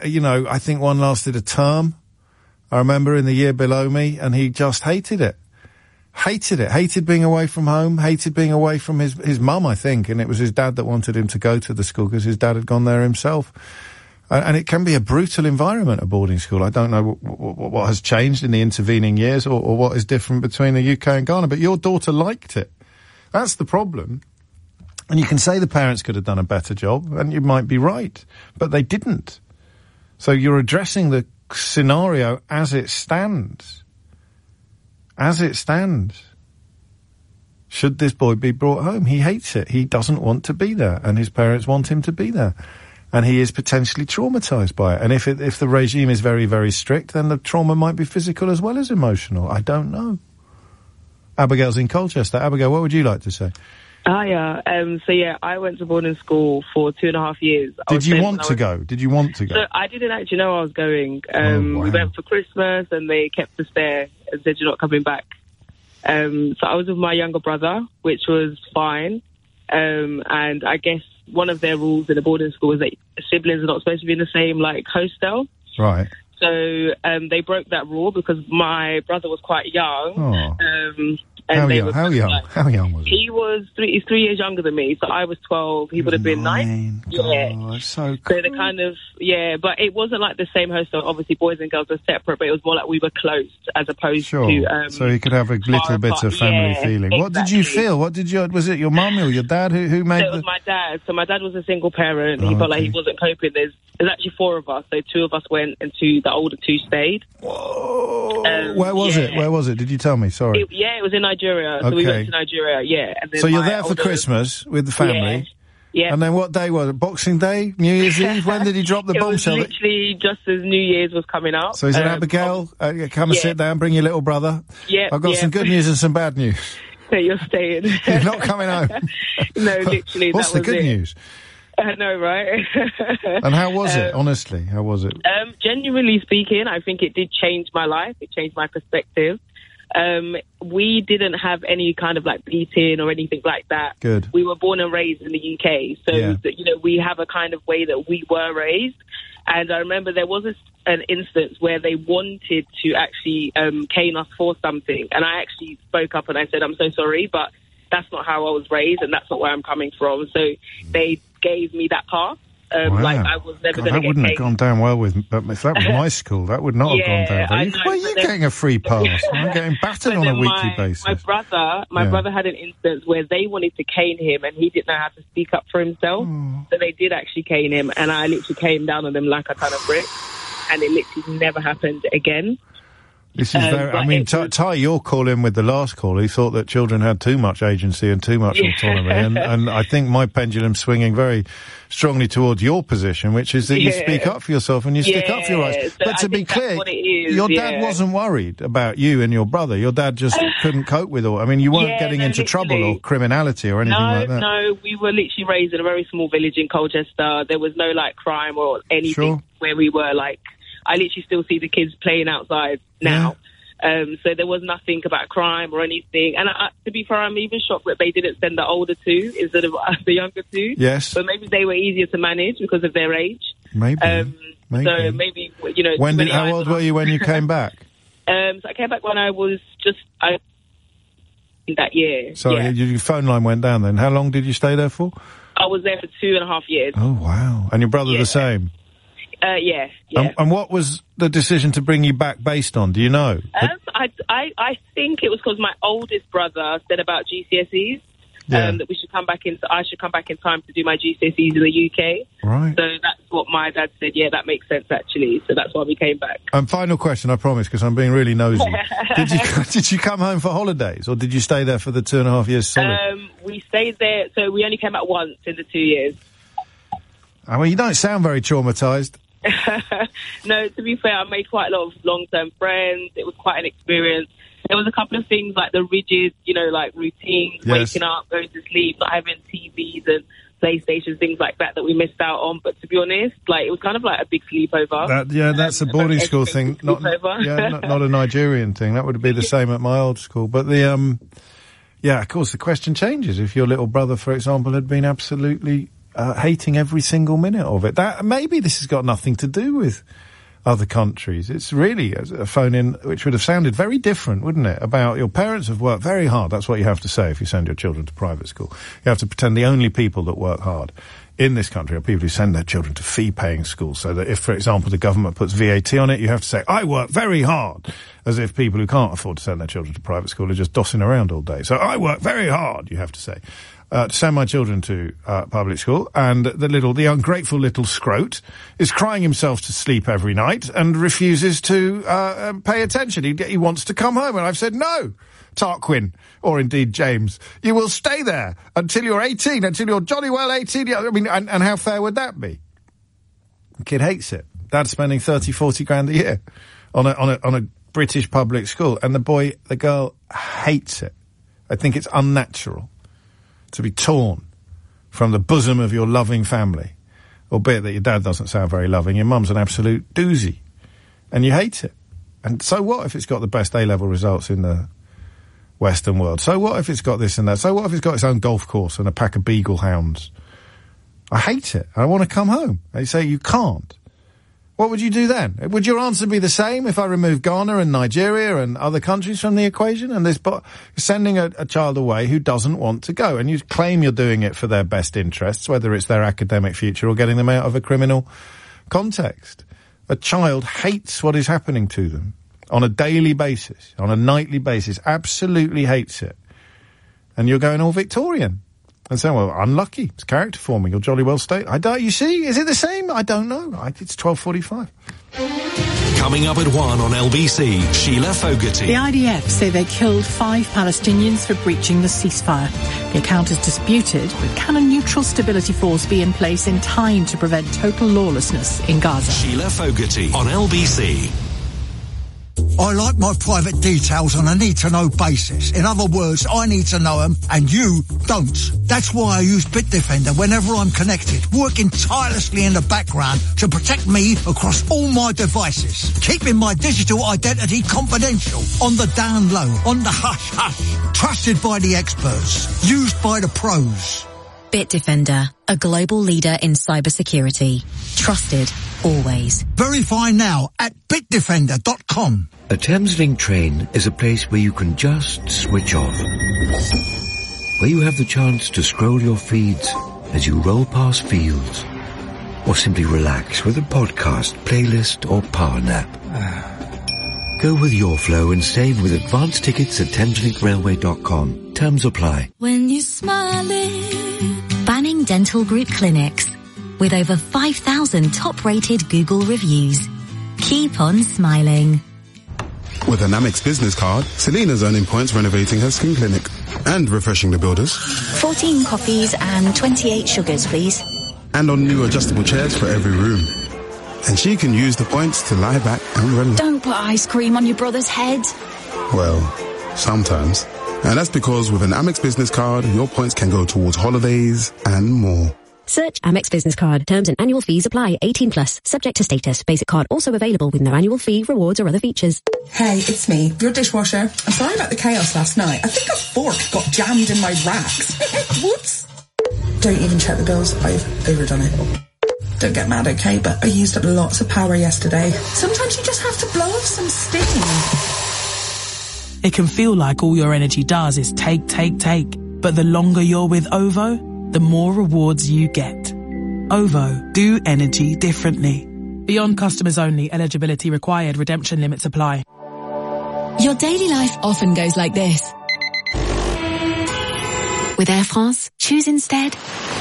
I think one lasted a term. I remember in the year below me, and he just hated it. Hated being away from home, hated being away from his mum, I think, and it was his dad that wanted him to go to the school because his dad had gone there himself. And it can be a brutal environment, a boarding school. I don't know what has changed in the intervening years or what is different between the UK and Ghana, but your daughter liked it. That's the problem. And you can say the parents could have done a better job, and you might be right, but they didn't. So you're addressing the scenario as it stands. As it stands. Should this boy be brought home? He hates it. He doesn't want to be there, and his parents want him to be there. And he is potentially traumatised by it. And if the regime is very, very strict, then the trauma might be physical as well as emotional. I don't know. Abigail's in Colchester. Abigail, what would you like to say? Hiya. I went to boarding school for 2.5 years. Did you want to go? So I didn't actually know I was going. We went for Christmas and they kept us there and said, you're not coming back. So I was with my younger brother, which was fine. And I guess one of their rules in a boarding school is that siblings are not supposed to be in the same, hostel. Right. So they broke that rule because my brother was quite young. How young was he? He was he's 3 years younger than me, so I was 12. He would have been 9. Yeah. Oh, that's so cool. So they kind of, but it wasn't like the same hostel. Obviously, boys and girls were separate, but it was more like we were close as opposed to... so you could have a little bit of family feeling. Exactly. What did you feel? Was it your mum or your dad who made it was my dad. So my dad was a single parent. He felt like he wasn't coping. There's actually 4 of us, so 2 of us went and the older 2 stayed. Whoa. Where was it? Where was it? Did you tell me? Sorry. It was in Nigeria. So we went to Nigeria, And then so you're there for Christmas with the family? Yeah. And then what day was it? Boxing Day? New Year's Eve? When did he drop the bombshell? It was literally just as New Year's was coming up. So he said, Abigail, come and sit down, bring your little brother. Yeah. I've got some good news and some bad news. So you're staying. You're not coming home. No, literally, What's the good news? I know, right? And how was it, honestly? How was it? Genuinely speaking, I think it did change my life. It changed my perspective. We didn't have any kind of beating or anything like that. Good. We were born and raised in the UK. So, we have a kind of way that we were raised. And I remember there was an instance where they wanted to actually cane us for something. And I actually spoke up and I said, I'm so sorry, but that's not how I was raised and that's not where I'm coming from. So they gave me that pass. Like, I was never going to that get wouldn't paid. have gone down well with... But if that was my school, that would not have gone down well. Why are you getting a free pass? I'm getting battered on a weekly basis. My brother had an instance where they wanted to cane him and he didn't know how to speak up for himself. So they did actually cane him, and I literally came down on them like a ton of bricks, and it literally never happened again. This is very... I mean, Ty, your call in with the last call, he thought that children had too much agency and too much autonomy, and I think my pendulum's swinging very strongly towards your position, which is that you speak up for yourself and you stick up for your rights. So but to be clear, your dad wasn't worried about you and your brother. Your dad just couldn't cope with all... I mean, you weren't getting into trouble or criminality or anything like that. No, we were literally raised in a very small village in Colchester. There was no, like, crime or anything where we were, like... I literally still see the kids playing outside now. So there was nothing about crime or anything. And to be fair, I'm even shocked that they didn't send the older two instead of the younger two. Yes. But maybe they were easier to manage because of their age. Maybe. So maybe, you know... How old were you when you came back? So I came back when I was that year. Sorry, your phone line went down then. How long did you stay there for? I was there for 2.5 years. Oh, wow. And your brother the same? Yeah. And what was the decision to bring you back based on? Do you know? I think it was because my oldest brother said about GCSEs that we should come back in. I should come back in time to do my GCSEs in the UK. Right. So that's what my dad said. Yeah, that makes sense actually. So that's why we came back. Final question, I promise, because I'm being really nosy. Did you come home for holidays, or did you stay there for the 2.5 years solid? We stayed there. So we only came back once in the 2 years. I mean, you don't sound very traumatised. No, to be fair, I made quite a lot of long-term friends. It was quite an experience. There was a couple of things like the rigid, like routines, waking up, going to sleep, not having TVs and PlayStations, things like that we missed out on. But to be honest, it was kind of like a big sleepover. That's a boarding school thing, not a Nigerian thing. That would be the same at my old school. But of course, the question changes. If your little brother, for example, had been absolutely hating every single minute of it. Maybe this has got nothing to do with other countries. It's really a phone-in which would have sounded very different, wouldn't it? About your parents have worked very hard. That's what you have to say if you send your children to private school. You have to pretend the only people that work hard in this country are people who send their children to fee-paying schools. So that if, for example, the government puts VAT on it, you have to say, I work very hard, as if people who can't afford to send their children to private school are just dossing around all day. So I work very hard, you have to say. To send my children to public school, and the ungrateful little scrote is crying himself to sleep every night and refuses to pay attention. He wants to come home, and I've said, no, Tarquin, or indeed James, you will stay there until you're 18, until you're jolly well 18. I mean, and how fair would that be? The kid hates it. Dad's spending 30, 40 grand a year on a British public school, and the girl hates it. I think it's unnatural to be torn from the bosom of your loving family, albeit that your dad doesn't sound very loving. Your mum's an absolute doozy, and you hate it. And so what if it's got the best A-level results in the Western world? So what if it's got this and that? So what if it's got its own golf course and a pack of beagle hounds? I hate it. I want to come home. They say you can't. What would you do then? Would your answer be the same if I removed Ghana and Nigeria and other countries from the equation? And you're sending a child away who doesn't want to go, and you claim you're doing it for their best interests, whether it's their academic future or getting them out of a criminal context. A child hates what is happening to them on a daily basis, on a nightly basis, absolutely hates it. And you're going all Victorian. And saying, well, unlucky. It's character forming. You'll jolly well stay. You see? Is it the same? I don't know. It's 12:45. Coming up at 1 on LBC, Sheila Fogarty. The IDF say they killed 5 Palestinians for breaching the ceasefire. The account is disputed, but can a neutral stability force be in place in time to prevent total lawlessness in Gaza? Sheila Fogarty on LBC. I like my private details on a need-to-know basis. In other words, I need to know them, and you don't. That's why I use Bitdefender whenever I'm connected, working tirelessly in the background to protect me across all my devices, keeping my digital identity confidential, on the down low, on the hush-hush, trusted by the experts, used by the pros. Bitdefender, a global leader in cybersecurity. Trusted, always. Verify now at bitdefender.com. A Thameslink train is a place where you can just switch off. Where you have the chance to scroll your feeds as you roll past fields, or simply relax with a podcast, playlist or power nap. Go with your flow and save with advance tickets at thameslink.railway.com. Terms apply. When you smiling. Banning Dental Group Clinics. With over 5,000 top-rated Google reviews. Keep on smiling. With an Amex business card, Selena's earning points renovating her skin clinic and refreshing the builders. 14 coffees and 28 sugars, please. And on new adjustable chairs for every room. And she can use the points to lie back and relax. Don't put ice cream on your brother's head. Well, sometimes. And that's because with an Amex business card, your points can go towards holidays and more. Search Amex Business Card. Terms and annual fees apply. 18 plus. Subject to status. Basic card also available with no annual fee, rewards or other features. Hey, it's me, your dishwasher. I'm sorry about the chaos last night. I think a fork got jammed in my racks. Whoops. Don't even check the bills. I've overdone it. Don't get mad, okay? But I used up lots of power yesterday. Sometimes you just have to blow off some steam. It can feel like all your energy does is take. But the longer you're with OVO, the more rewards you get. OVO. Do energy differently. Beyond customers only. Eligibility required. Redemption limits apply. Your daily life often goes like this. With Air France, choose instead.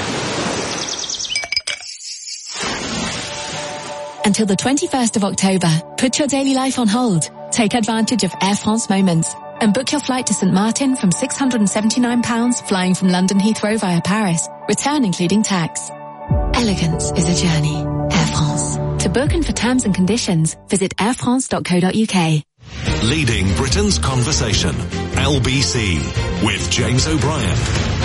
Until the 21st of October, put your daily life on hold. Take advantage of Air France Moments and book your flight to St. Martin from £679 flying from London Heathrow via Paris. Return including tax. Elegance is a journey. Air France. To book and for terms and conditions, visit airfrance.co.uk. Leading Britain's conversation. LBC with James O'Brien.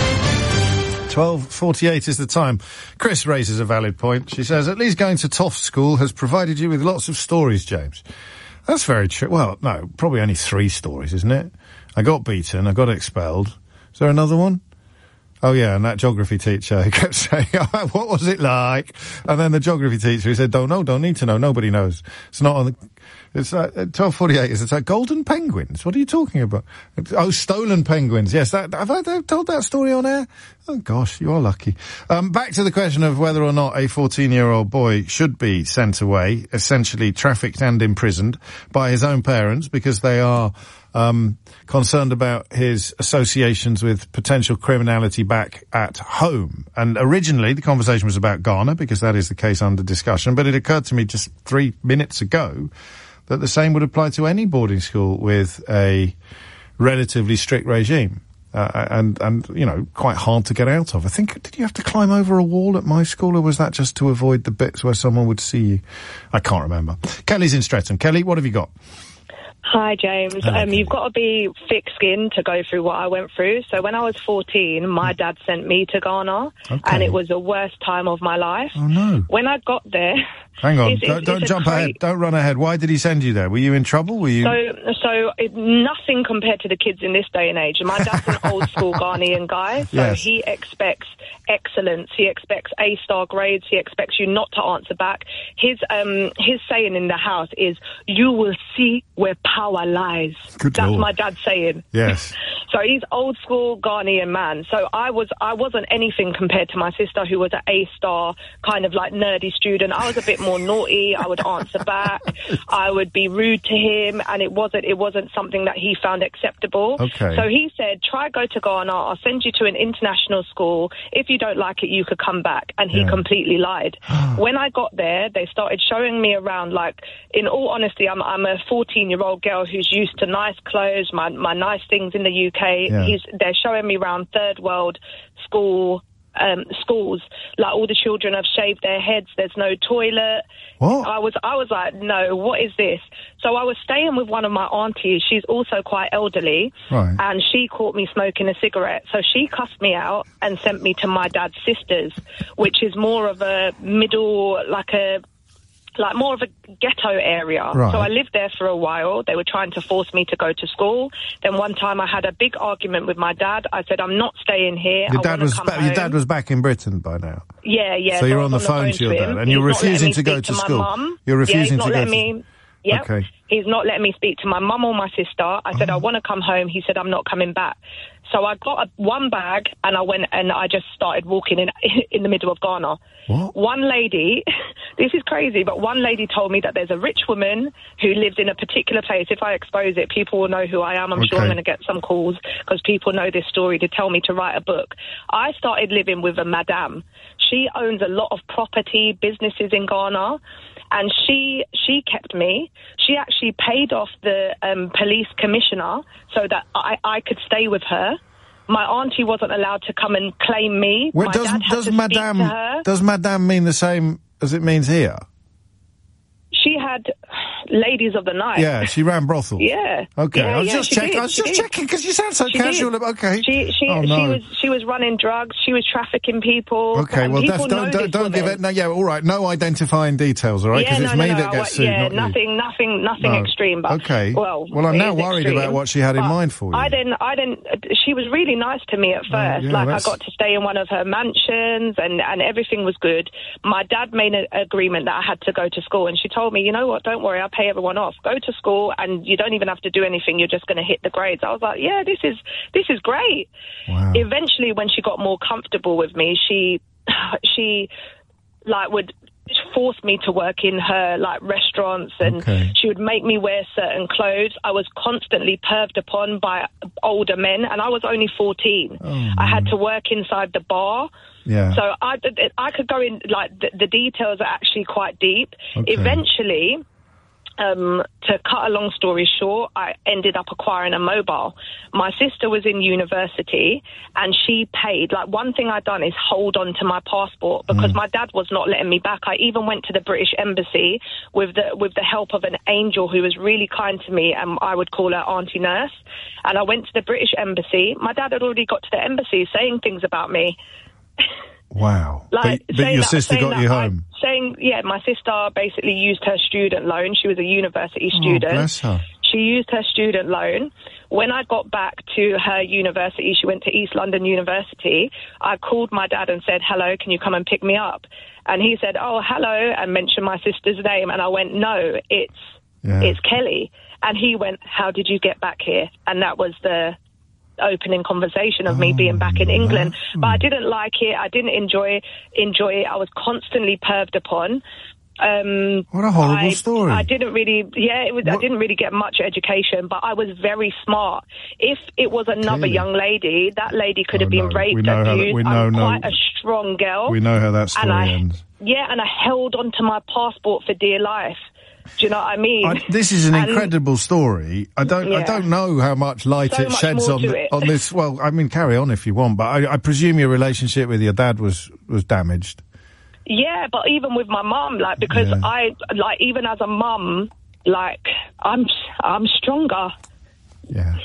12:48 is the time. Chris raises a valid point. She says, at least going to Toff School has provided you with lots of stories, James. That's very true. Well, no, probably only 3 stories, isn't it? I got beaten, I got expelled. Is there another one? Oh yeah, and that geography teacher who kept saying, what was it like? And then the geography teacher who said, don't know, don't need to know, nobody knows. It's not on the... It's 12:48. It's like golden penguins. What are you talking about? Oh, stolen penguins. Yes, have I told that story on air? Oh gosh, you are lucky. Back to the question of whether or not a 14-year-old boy should be sent away, essentially trafficked and imprisoned by his own parents because they are concerned about his associations with potential criminality back at home. And originally the conversation was about Ghana because that is the case under discussion, but it occurred to me just 3 minutes ago that the same would apply to any boarding school with a relatively strict regime. And, you know, quite hard to get out of. I think, did you have to climb over a wall at my school, or was that just to avoid the bits where someone would see you? I can't remember. Kelly's in Streatham. Kelly, what have you got? Hi, James. You've got to be thick-skinned to go through what I went through. So when I was 14, my dad sent me to Ghana, and it was the worst time of my life. Oh, no. When I got there... Hang on, don't jump ahead. Don't run ahead. Why did he send you there? Were you in trouble? Were you... Nothing compared to the kids in this day and age. My dad's an old-school Ghanaian guy, so he expects excellence. He expects A-star grades. He expects you not to answer back. His saying in the house is, you will see where power lies. Good That's Lord. my dad's saying. Yes. So he's old-school Ghanaian man. So I wasn't anything compared to my sister, who was an A-star, kind of like nerdy student. I was a bit more naughty. I would answer back. I would be rude to him, and it wasn't something that he found acceptable. Okay. So he said, try go to Ghana. I'll send you to an international school. If you don't like it, you could come back. And he completely lied. When I got there, they started showing me around. Like, in all honesty, I'm a 14-year-old girl who's used to nice clothes, my nice things in the UK. Yeah. They're showing me around third world schools, like all the children have shaved their heads, there's no toilet. What? I was like, no, what is this? So I was staying with one of my aunties. She's also quite elderly, right, and she caught me smoking a cigarette. So she cussed me out and sent me to my dad's sister's, which is more of a middle, like more of a ghetto area. Right. So I lived there for a while. They were trying to force me to go to school. Then one time I had a big argument with my dad. I said, I'm not staying here. Your dad was back in Britain by now. Yeah. So you're on the phone to your dad, and you're refusing to go to school. You're refusing to go to... Yep. Okay. He's not letting me speak to my mum or my sister. I said, I want to come home. He said, I'm not coming back. So I got one bag and I went and I just started walking in the middle of Ghana. What? One lady, this is crazy, but one lady told me that there's a rich woman who lives in a particular place. If I expose it, people will know who I am. I'm sure I'm going to get some calls because people know this story to tell me to write a book. I started living with a madame. She owns a lot of property, businesses in Ghana. And she kept me. She actually paid off the police commissioner so that I could stay with her. My auntie wasn't allowed to come and claim me. Well, My dad had to speak to her. Does madame mean the same as it means here? She had ladies of the night. Yeah, she ran brothels. Yeah. Okay, Yeah, I was yeah, just she checking. did, I was she just did. checking because you sound so She casual. did. Okay. She she was running drugs. She was trafficking people. Okay, and well, people know this don't give woman. it. No, yeah, all right. No identifying details, all right? Because it's me that gets sued, not you. Nothing extreme. But Okay. well, I'm it now is worried extreme, about what she had in but mind for you. I didn't. She was really nice to me at first. yeah, I that's- got to stay in one of her mansions, and everything was good. My dad made an agreement that I had to go to school, and she told me, you know what? Don't worry, I'll pay everyone off. Go to school, and you don't even have to do anything. You're just going to hit the grades. I was like, yeah, this is great. Wow. Eventually, when she got more comfortable with me, she like would force me to work in her like restaurants, and she would make me wear certain clothes. I was constantly perved upon by older men, and I was only 14. I had to work inside the bar. Yeah. So I could go in, like, the details are actually quite deep. Okay. Eventually, to cut a long story short, I ended up acquiring a mobile. My sister was in university and she paid. Like, one thing I'd done is hold on to my passport because my dad was not letting me back. I even went to the British Embassy with the help of an angel who was really kind to me, and I would call her Auntie Nurse. And I went to the British Embassy. My dad had already got to the embassy saying things about me. Wow. Like, but your sister got you home? My sister basically used her student loan. She was a university student. Oh, bless her. She used her student loan. When I got back to her university, she went to East London University, I called my dad and said, hello, can you come and pick me up? And he said, oh, hello, and mentioned my sister's name. And I went, no, it's Kelly. And he went, how did you get back here? And that was the opening conversation of me being back in England. But I didn't like it. I didn't enjoy it. I was constantly perved upon. What a horrible story. I didn't really, I didn't really get much education, but I was very smart. If it was another young lady, that lady could have been raped, abused. I'm quite a strong girl. We know how that story ends. Yeah, and I held on to my passport for dear life. Do you know what I mean? This is an incredible story. I don't know how much light it sheds on this. Well, I mean, carry on if you want, but I presume your relationship with your dad was damaged. Yeah, but even with my mum, like, because even as a mum, like, I'm stronger. Yeah.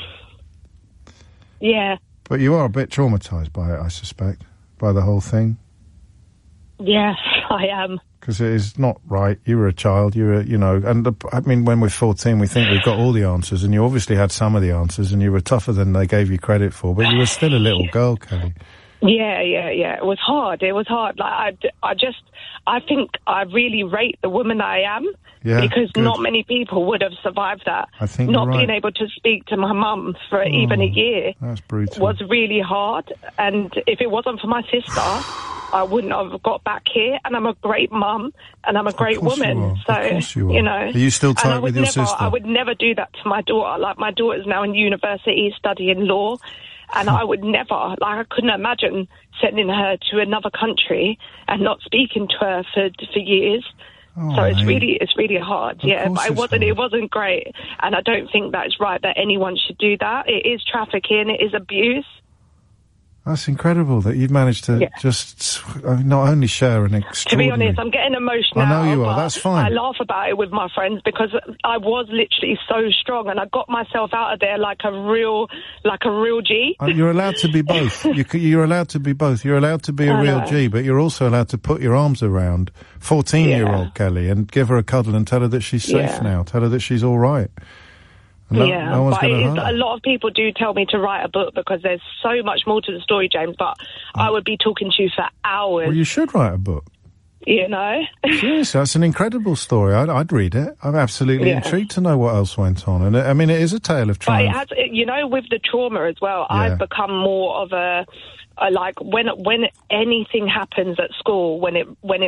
Yeah. But you are a bit traumatised by it, I suspect, by the whole thing. Yes, I am. Because it is not right. You were a child. I mean, when we're 14, we think we've got all the answers, and you obviously had some of the answers, and you were tougher than they gave you credit for, but you were still a little girl, Kelly. Yeah. It was hard. Like, I think I really rate the woman I am. Yeah, because good. not many people would have survived that. I think not you're right. being able to speak to my mum for even a year That's brutal. was really hard. And if it wasn't for my sister, I wouldn't have got back here. And I'm a great mum, and I'm a great woman. So, of course you are. you know. Are you still tight with your sister? I would never do that to my daughter. Like, my daughter's now in university studying law. And I would never, I couldn't imagine sending her to another country and not speaking to her for years. Oh, so it's really hard. Yeah, but it wasn't great. And I don't think that it's right that anyone should do that. It is trafficking, it is abuse. That's incredible that you've managed to just not only share an extraordinary... To be honest, I'm getting emotional. I know you are, that's fine. I laugh about it with my friends because I was literally so strong and I got myself out of there like a real G. You're allowed to be both. You're allowed to be both. You're allowed to be a real G, but you're also allowed to put your arms around 14-year-old Kelly and give her a cuddle and tell her that she's safe now. Tell her that she's all right. No one's but hurt her. a lot of people do tell me to write a book because there's so much more to the story, James, but I would be talking to you for hours. Well, you should write a book. You know? Yes, that's an incredible story. I'd read it. I'm absolutely intrigued to know what else went on. And I mean, it is a tale of triumph. But it has, you know, with the trauma as well, I've become more of a like when anything happens at school, when it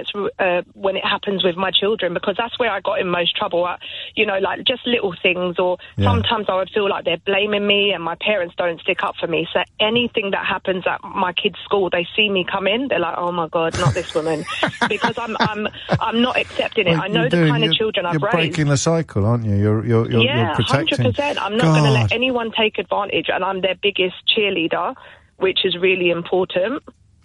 happens with my children, because that's where I got in most trouble. You know, like just little things, or sometimes I would feel like they're blaming me, and my parents don't stick up for me. So anything that happens at my kids' school, they see me come in, they're like, "Oh my God, not this woman," because I'm not accepting it. I know the kind of children I've raised. You're breaking the cycle, aren't you? You're protecting. 100%. I'm not going to let anyone take advantage, and I'm their biggest cheerleader, which is really important.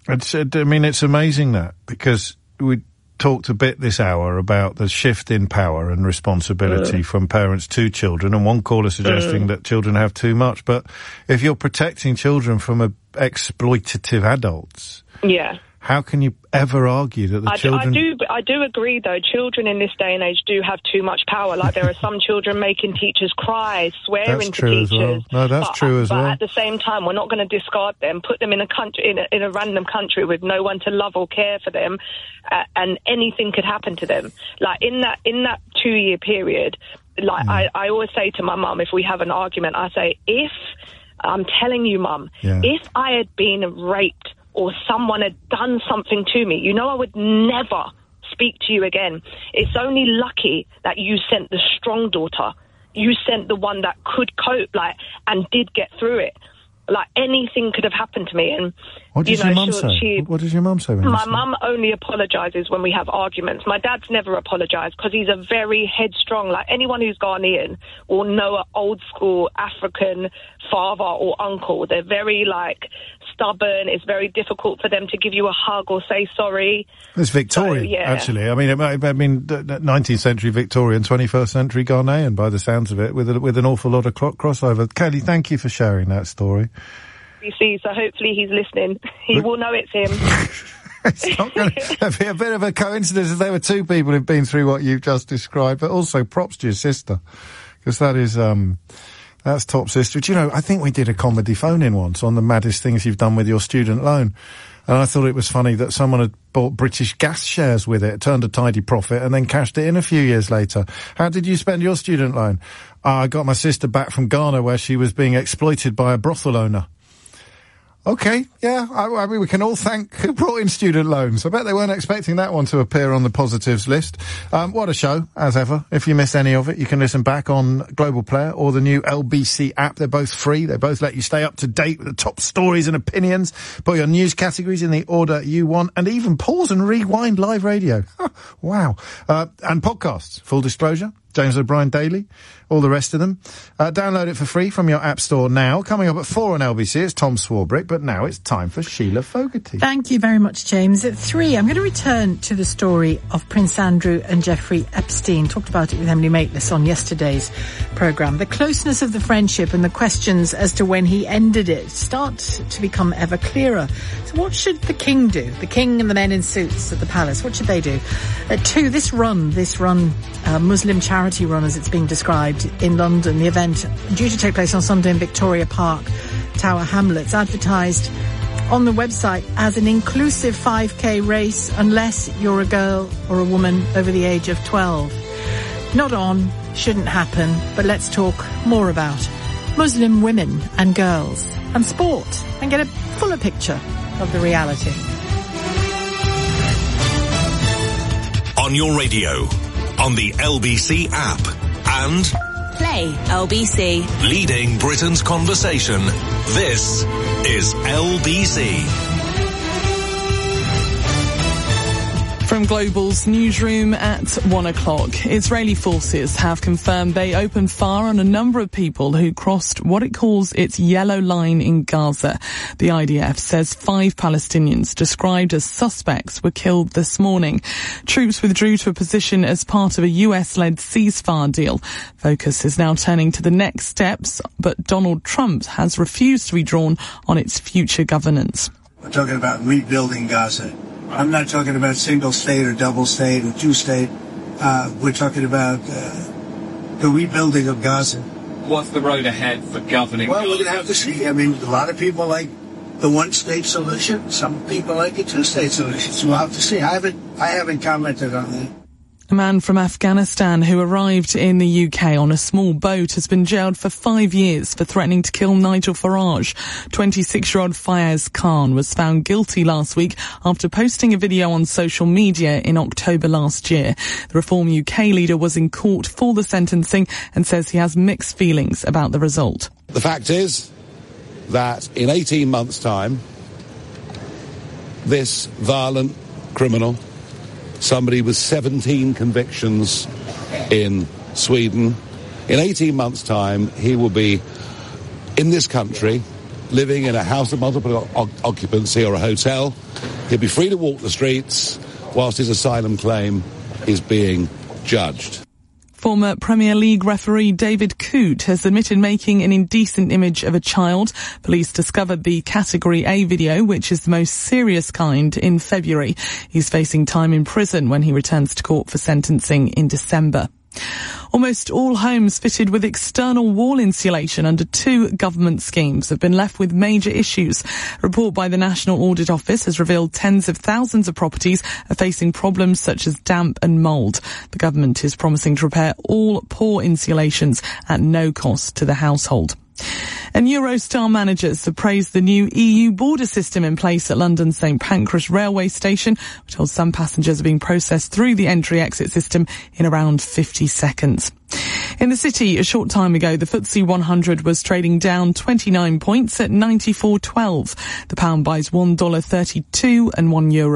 It's amazing that, because we talked a bit this hour about the shift in power and responsibility from parents to children, and one caller suggesting that children have too much. But if you're protecting children from exploitative adults, how can you ever argue that the children... I do agree, though. Children in this day and age do have too much power. Like, there are some children making teachers cry, swearing to teachers. Well. No, that's true as well. But at the same time, we're not going to discard them, put them in a country, in a random country with no one to love or care for them, and anything could happen to them. Like, in that 2-year period, like, I always say to my mum, if we have an argument, I say, I'm telling you, Mum, if I had been raped, or someone had done something to me, you know, I would never speak to you again. It's only lucky that you sent the strong daughter. You sent the one that could cope, like, and did get through it. Like, anything could have happened to me. And what does your mum say? What does your mum say? My mum only apologises when we have arguments. My dad's never apologised because he's a very headstrong, like, anyone who's Ghanaian will know an old school African father or uncle. They're very, like, stubborn. It's very difficult for them to give you a hug or say sorry. It's Victorian, actually. I mean, 19th century Victorian, 21st century Ghanaian, by the sounds of it, with an awful lot of crossover. Kelly, thank you for sharing that story. You see, so hopefully he's listening. He will know it's him. It's not going to be a bit of a coincidence if there were two people who've been through what you've just described, but also props to your sister, because that is, that's top sister. Do you know, I think we did a comedy phone-in once on the maddest things you've done with your student loan. And I thought it was funny that someone had bought British Gas shares with it, turned a tidy profit, and then cashed it in a few years later. How did you spend your student loan? I got my sister back from Ghana, where she was being exploited by a brothel owner. Okay, yeah, I mean, we can all thank who brought in student loans. I bet they weren't expecting that one to appear on the positives list. What a show, as ever. If you missed any of it, you can listen back on Global Player or the new LBC app. They're both free. They both let you stay up to date with the top stories and opinions, put your news categories in the order you want, and even pause and rewind live radio. Wow. And podcasts, full disclosure. James O'Brien Daily, all the rest of them. Download it for free from your app store now. Coming up at 4 on LBC, it's Tom Swarbrick, but now it's time for Sheila Fogarty. Thank you very much, James. At 3, I'm going to return to the story of Prince Andrew and Jeffrey Epstein. Talked about it with Emily Maitlis on yesterday's programme. The closeness of the friendship and the questions as to when he ended it start to become ever clearer. So what should the king do? The king and the men in suits at the palace, what should they do? At 2, this run, Muslim charity run as it's being described in London, the event due to take place on Sunday in Victoria Park, Tower Hamlets, advertised on the website as an inclusive 5k race unless you're a girl or a woman over the age of 12. Not on, shouldn't happen, but let's talk more about Muslim women and girls and sport and get a fuller picture of the reality. On your radio, on the LBC app, and Play LBC. Leading Britain's conversation. This is LBC. From Global's newsroom at 1 o'clock, Israeli forces have confirmed they opened fire on a number of people who crossed what it calls its yellow line in Gaza. The IDF says 5 Palestinians described as suspects were killed this morning. Troops withdrew to a position as part of a US-led ceasefire deal. Focus is now turning to the next steps, but Donald Trump has refused to be drawn on its future governance. We're talking about rebuilding Gaza. I'm not talking about single state or double state or two state. We're talking about the rebuilding of Gaza. What's the road ahead for governing? Well, we're going to have to see. I mean, a lot of people like the one-state solution. Some people like a two-state solution. So we'll have to see. I haven't commented on that. A man from Afghanistan who arrived in the UK on a small boat has been jailed for 5 years for threatening to kill Nigel Farage. 26-year-old Fayez Khan was found guilty last week after posting a video on social media in October last year. The Reform UK leader was in court for the sentencing and says he has mixed feelings about the result. The fact is that in 18 months' time, this violent criminal, somebody with 17 convictions in Sweden, in 18 months' time, he will be in this country, living in a house of multiple occupancy or a hotel. He'll be free to walk the streets whilst his asylum claim is being judged. Former Premier League referee David Coote has admitted making an indecent image of a child. Police discovered the Category A video, which is the most serious kind, in February. He's facing time in prison when he returns to court for sentencing in December. Almost all homes fitted with external wall insulation under 2 government schemes have been left with major issues. A report by the National Audit Office has revealed tens of thousands of properties are facing problems such as damp and mould. The government is promising to repair all poor insulations at no cost to the household. And Eurostar managers have praised the new EU border system in place at London's St Pancras railway station, which holds some passengers are being processed through the entry-exit system in around 50 seconds. In the city, a short time ago, the FTSE 100 was trading down 29 points at 94.12. The pound buys $1.32 and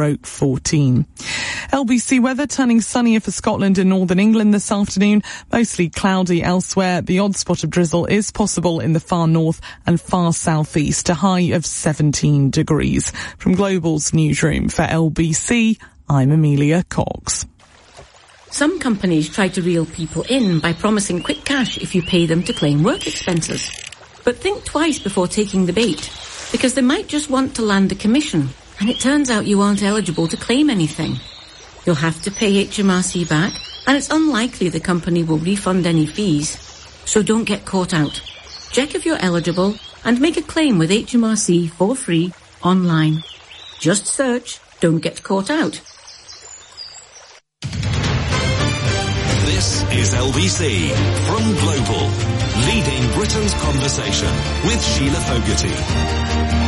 €1.14. LBC weather turning sunnier for Scotland and northern England this afternoon. Mostly cloudy elsewhere. The odd spot of drizzle is possible in the far north and far southeast, a high of 17 degrees. From Global's newsroom for LBC, I'm Amelia Cox. Some companies try to reel people in by promising quick cash if you pay them to claim work expenses. But think twice before taking the bait, because they might just want to land a commission, and it turns out you aren't eligible to claim anything. You'll have to pay HMRC back, and it's unlikely the company will refund any fees. So don't get caught out. Check if you're eligible and make a claim with HMRC for free online. Just search "Don't Get Caught Out." This is LBC from Global, leading Britain's conversation with Sheila Fogarty.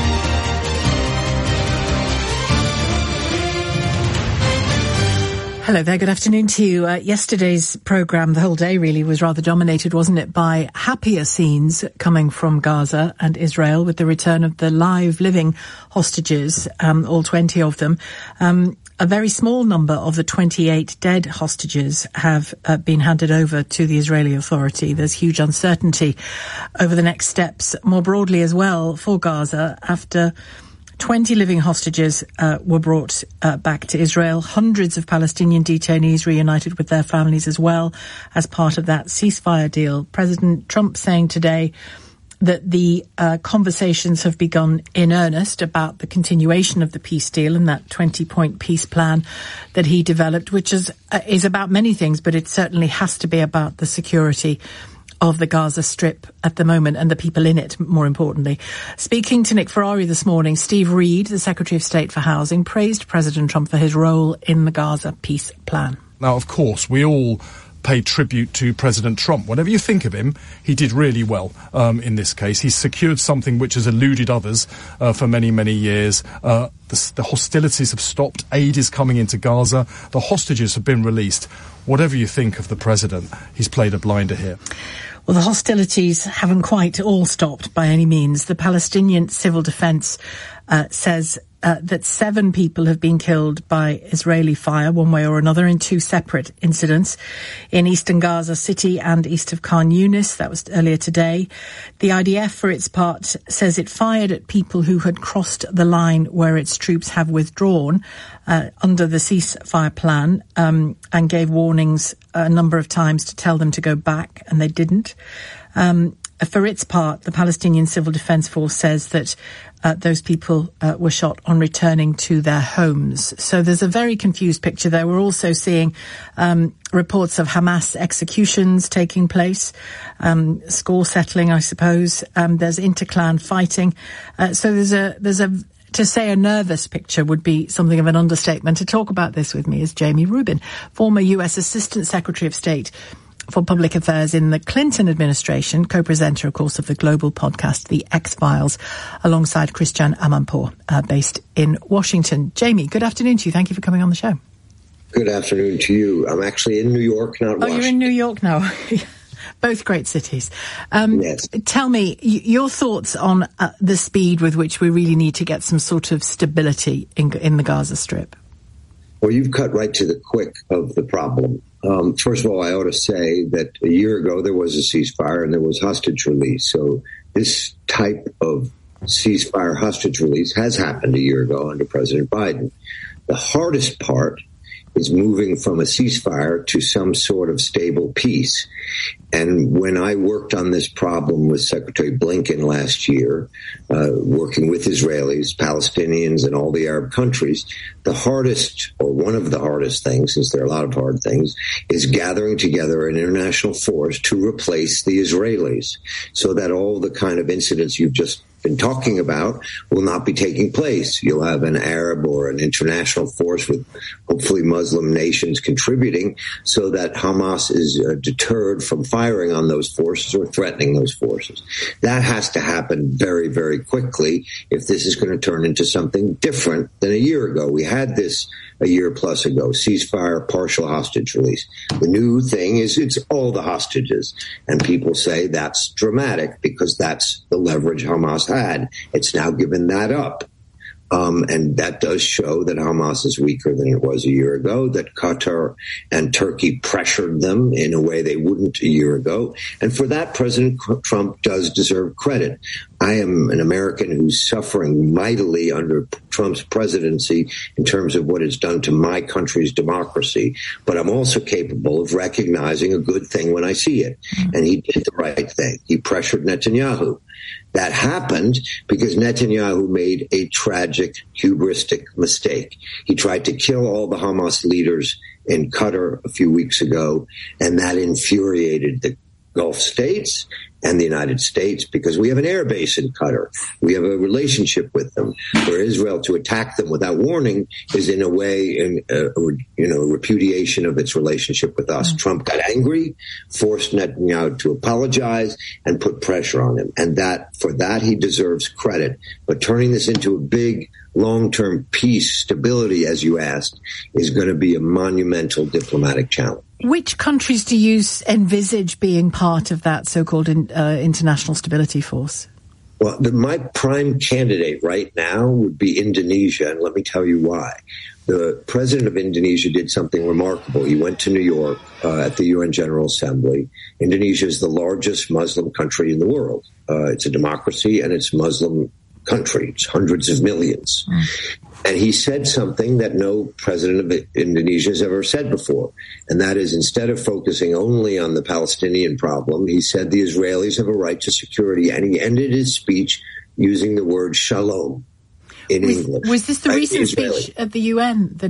Hello there, good afternoon to you. Yesterday's programme, the whole day really, was rather dominated, wasn't it, by happier scenes coming from Gaza and Israel with the return of the live living hostages, all 20 of them. A very small number of the 28 dead hostages have been handed over to the Israeli Authority. There's huge uncertainty over the next steps more broadly as well for Gaza after 20 living hostages were brought back to Israel. Hundreds of Palestinian detainees reunited with their families as well as part of that ceasefire deal. President Trump saying today that the conversations have begun in earnest about the continuation of the peace deal and that 20-point peace plan that he developed, which is about many things, but it certainly has to be about the security of the Gaza Strip at the moment and the people in it, more importantly. Speaking to Nick Ferrari this morning, Steve Reed, the Secretary of State for Housing, praised President Trump for his role in the Gaza peace plan. Now, of course, we all pay tribute to President Trump. Whatever you think of him, he did really well in this case. He's secured something which has eluded others for many, many years. The hostilities have stopped. Aid is coming into Gaza. The hostages have been released. Whatever you think of the president, he's played a blinder here. Well, the hostilities haven't quite all stopped by any means. The Palestinian Civil Defense says that 7 people have been killed by Israeli fire, one way or another, in 2 separate incidents in eastern Gaza City and east of Khan Yunis. That was earlier today. The IDF, for its part, says it fired at people who had crossed the line where its troops have withdrawn under the ceasefire plan, and gave warnings a number of times to tell them to go back, and they didn't. for its part, the Palestinian Civil Defence Force says that those people were shot on returning to their homes. So there's a very confused picture there. We're also seeing reports of Hamas executions taking place, score settling, I suppose. There's interclan fighting. So there's a to say a nervous picture would be something of an understatement. To talk about this with me is Jamie Rubin, former US Assistant Secretary of State for Public Affairs in the Clinton administration, co-presenter, of course, of the global podcast, The X-Files, alongside Christian Amanpour, based in Washington. Jamie, good afternoon to you. Thank you for coming on the show. Good afternoon to you. I'm actually in New York, not Washington. Oh, you're in New York now. Both great cities. Yes. Tell me your thoughts on the speed with which we really need to get some sort of stability in the Gaza Strip. Well, you've cut right to the quick of the problem. First of all, I ought to say that a year ago there was a ceasefire and there was hostage release. So this type of ceasefire hostage release has happened a year ago under President Biden. The hardest part is moving from a ceasefire to some sort of stable peace. And when I worked on this problem with Secretary Blinken last year, working with Israelis, Palestinians, and all the Arab countries, the hardest, or one of the hardest things, since there are a lot of hard things, is gathering together an international force to replace the Israelis so that all the kind of incidents you've just been talking about will not be taking place. You'll have an Arab or an international force with hopefully Muslim nations contributing so that Hamas is deterred from firing on those forces or threatening those forces. That has to happen very, very quickly if this is going to turn into something different than a year ago. We had this a year plus ago, ceasefire, partial hostage release. The new thing is it's all the hostages. And people say that's dramatic because that's the leverage Hamas had. It's now given that up. And that does show that Hamas is weaker than it was a year ago, that Qatar and Turkey pressured them in a way they wouldn't a year ago. And for that, President Trump does deserve credit. I am an American who's suffering mightily under Trump's presidency in terms of what it's done to my country's democracy. But I'm also capable of recognizing a good thing when I see it. And he did the right thing. He pressured Netanyahu. That happened because Netanyahu made a tragic, hubristic mistake. He tried to kill all the Hamas leaders in Qatar a few weeks ago, and that infuriated the Gulf states and the United States because we have an air base in Qatar. We have a relationship with them. For Israel to attack them without warning is in a way, repudiation of its relationship with us. Trump got angry, forced Netanyahu to apologize, and put pressure on him. And for that, he deserves credit. But turning this into a big, long-term peace, stability, as you asked, is going to be a monumental diplomatic challenge. Which countries do you envisage being part of that so-called international stability force? Well, my prime candidate right now would be Indonesia, and let me tell you why. The president of Indonesia did something remarkable. He went to New York at the UN General Assembly. Indonesia is the largest Muslim country in the world. It's a democracy, and it's Muslim country. It's hundreds of millions. And he said something that no president of Indonesia has ever said before. And that is, instead of focusing only on the Palestinian problem, he said the Israelis have a right to security. And he ended his speech using the word shalom in English. Was this the recent speech at the UN that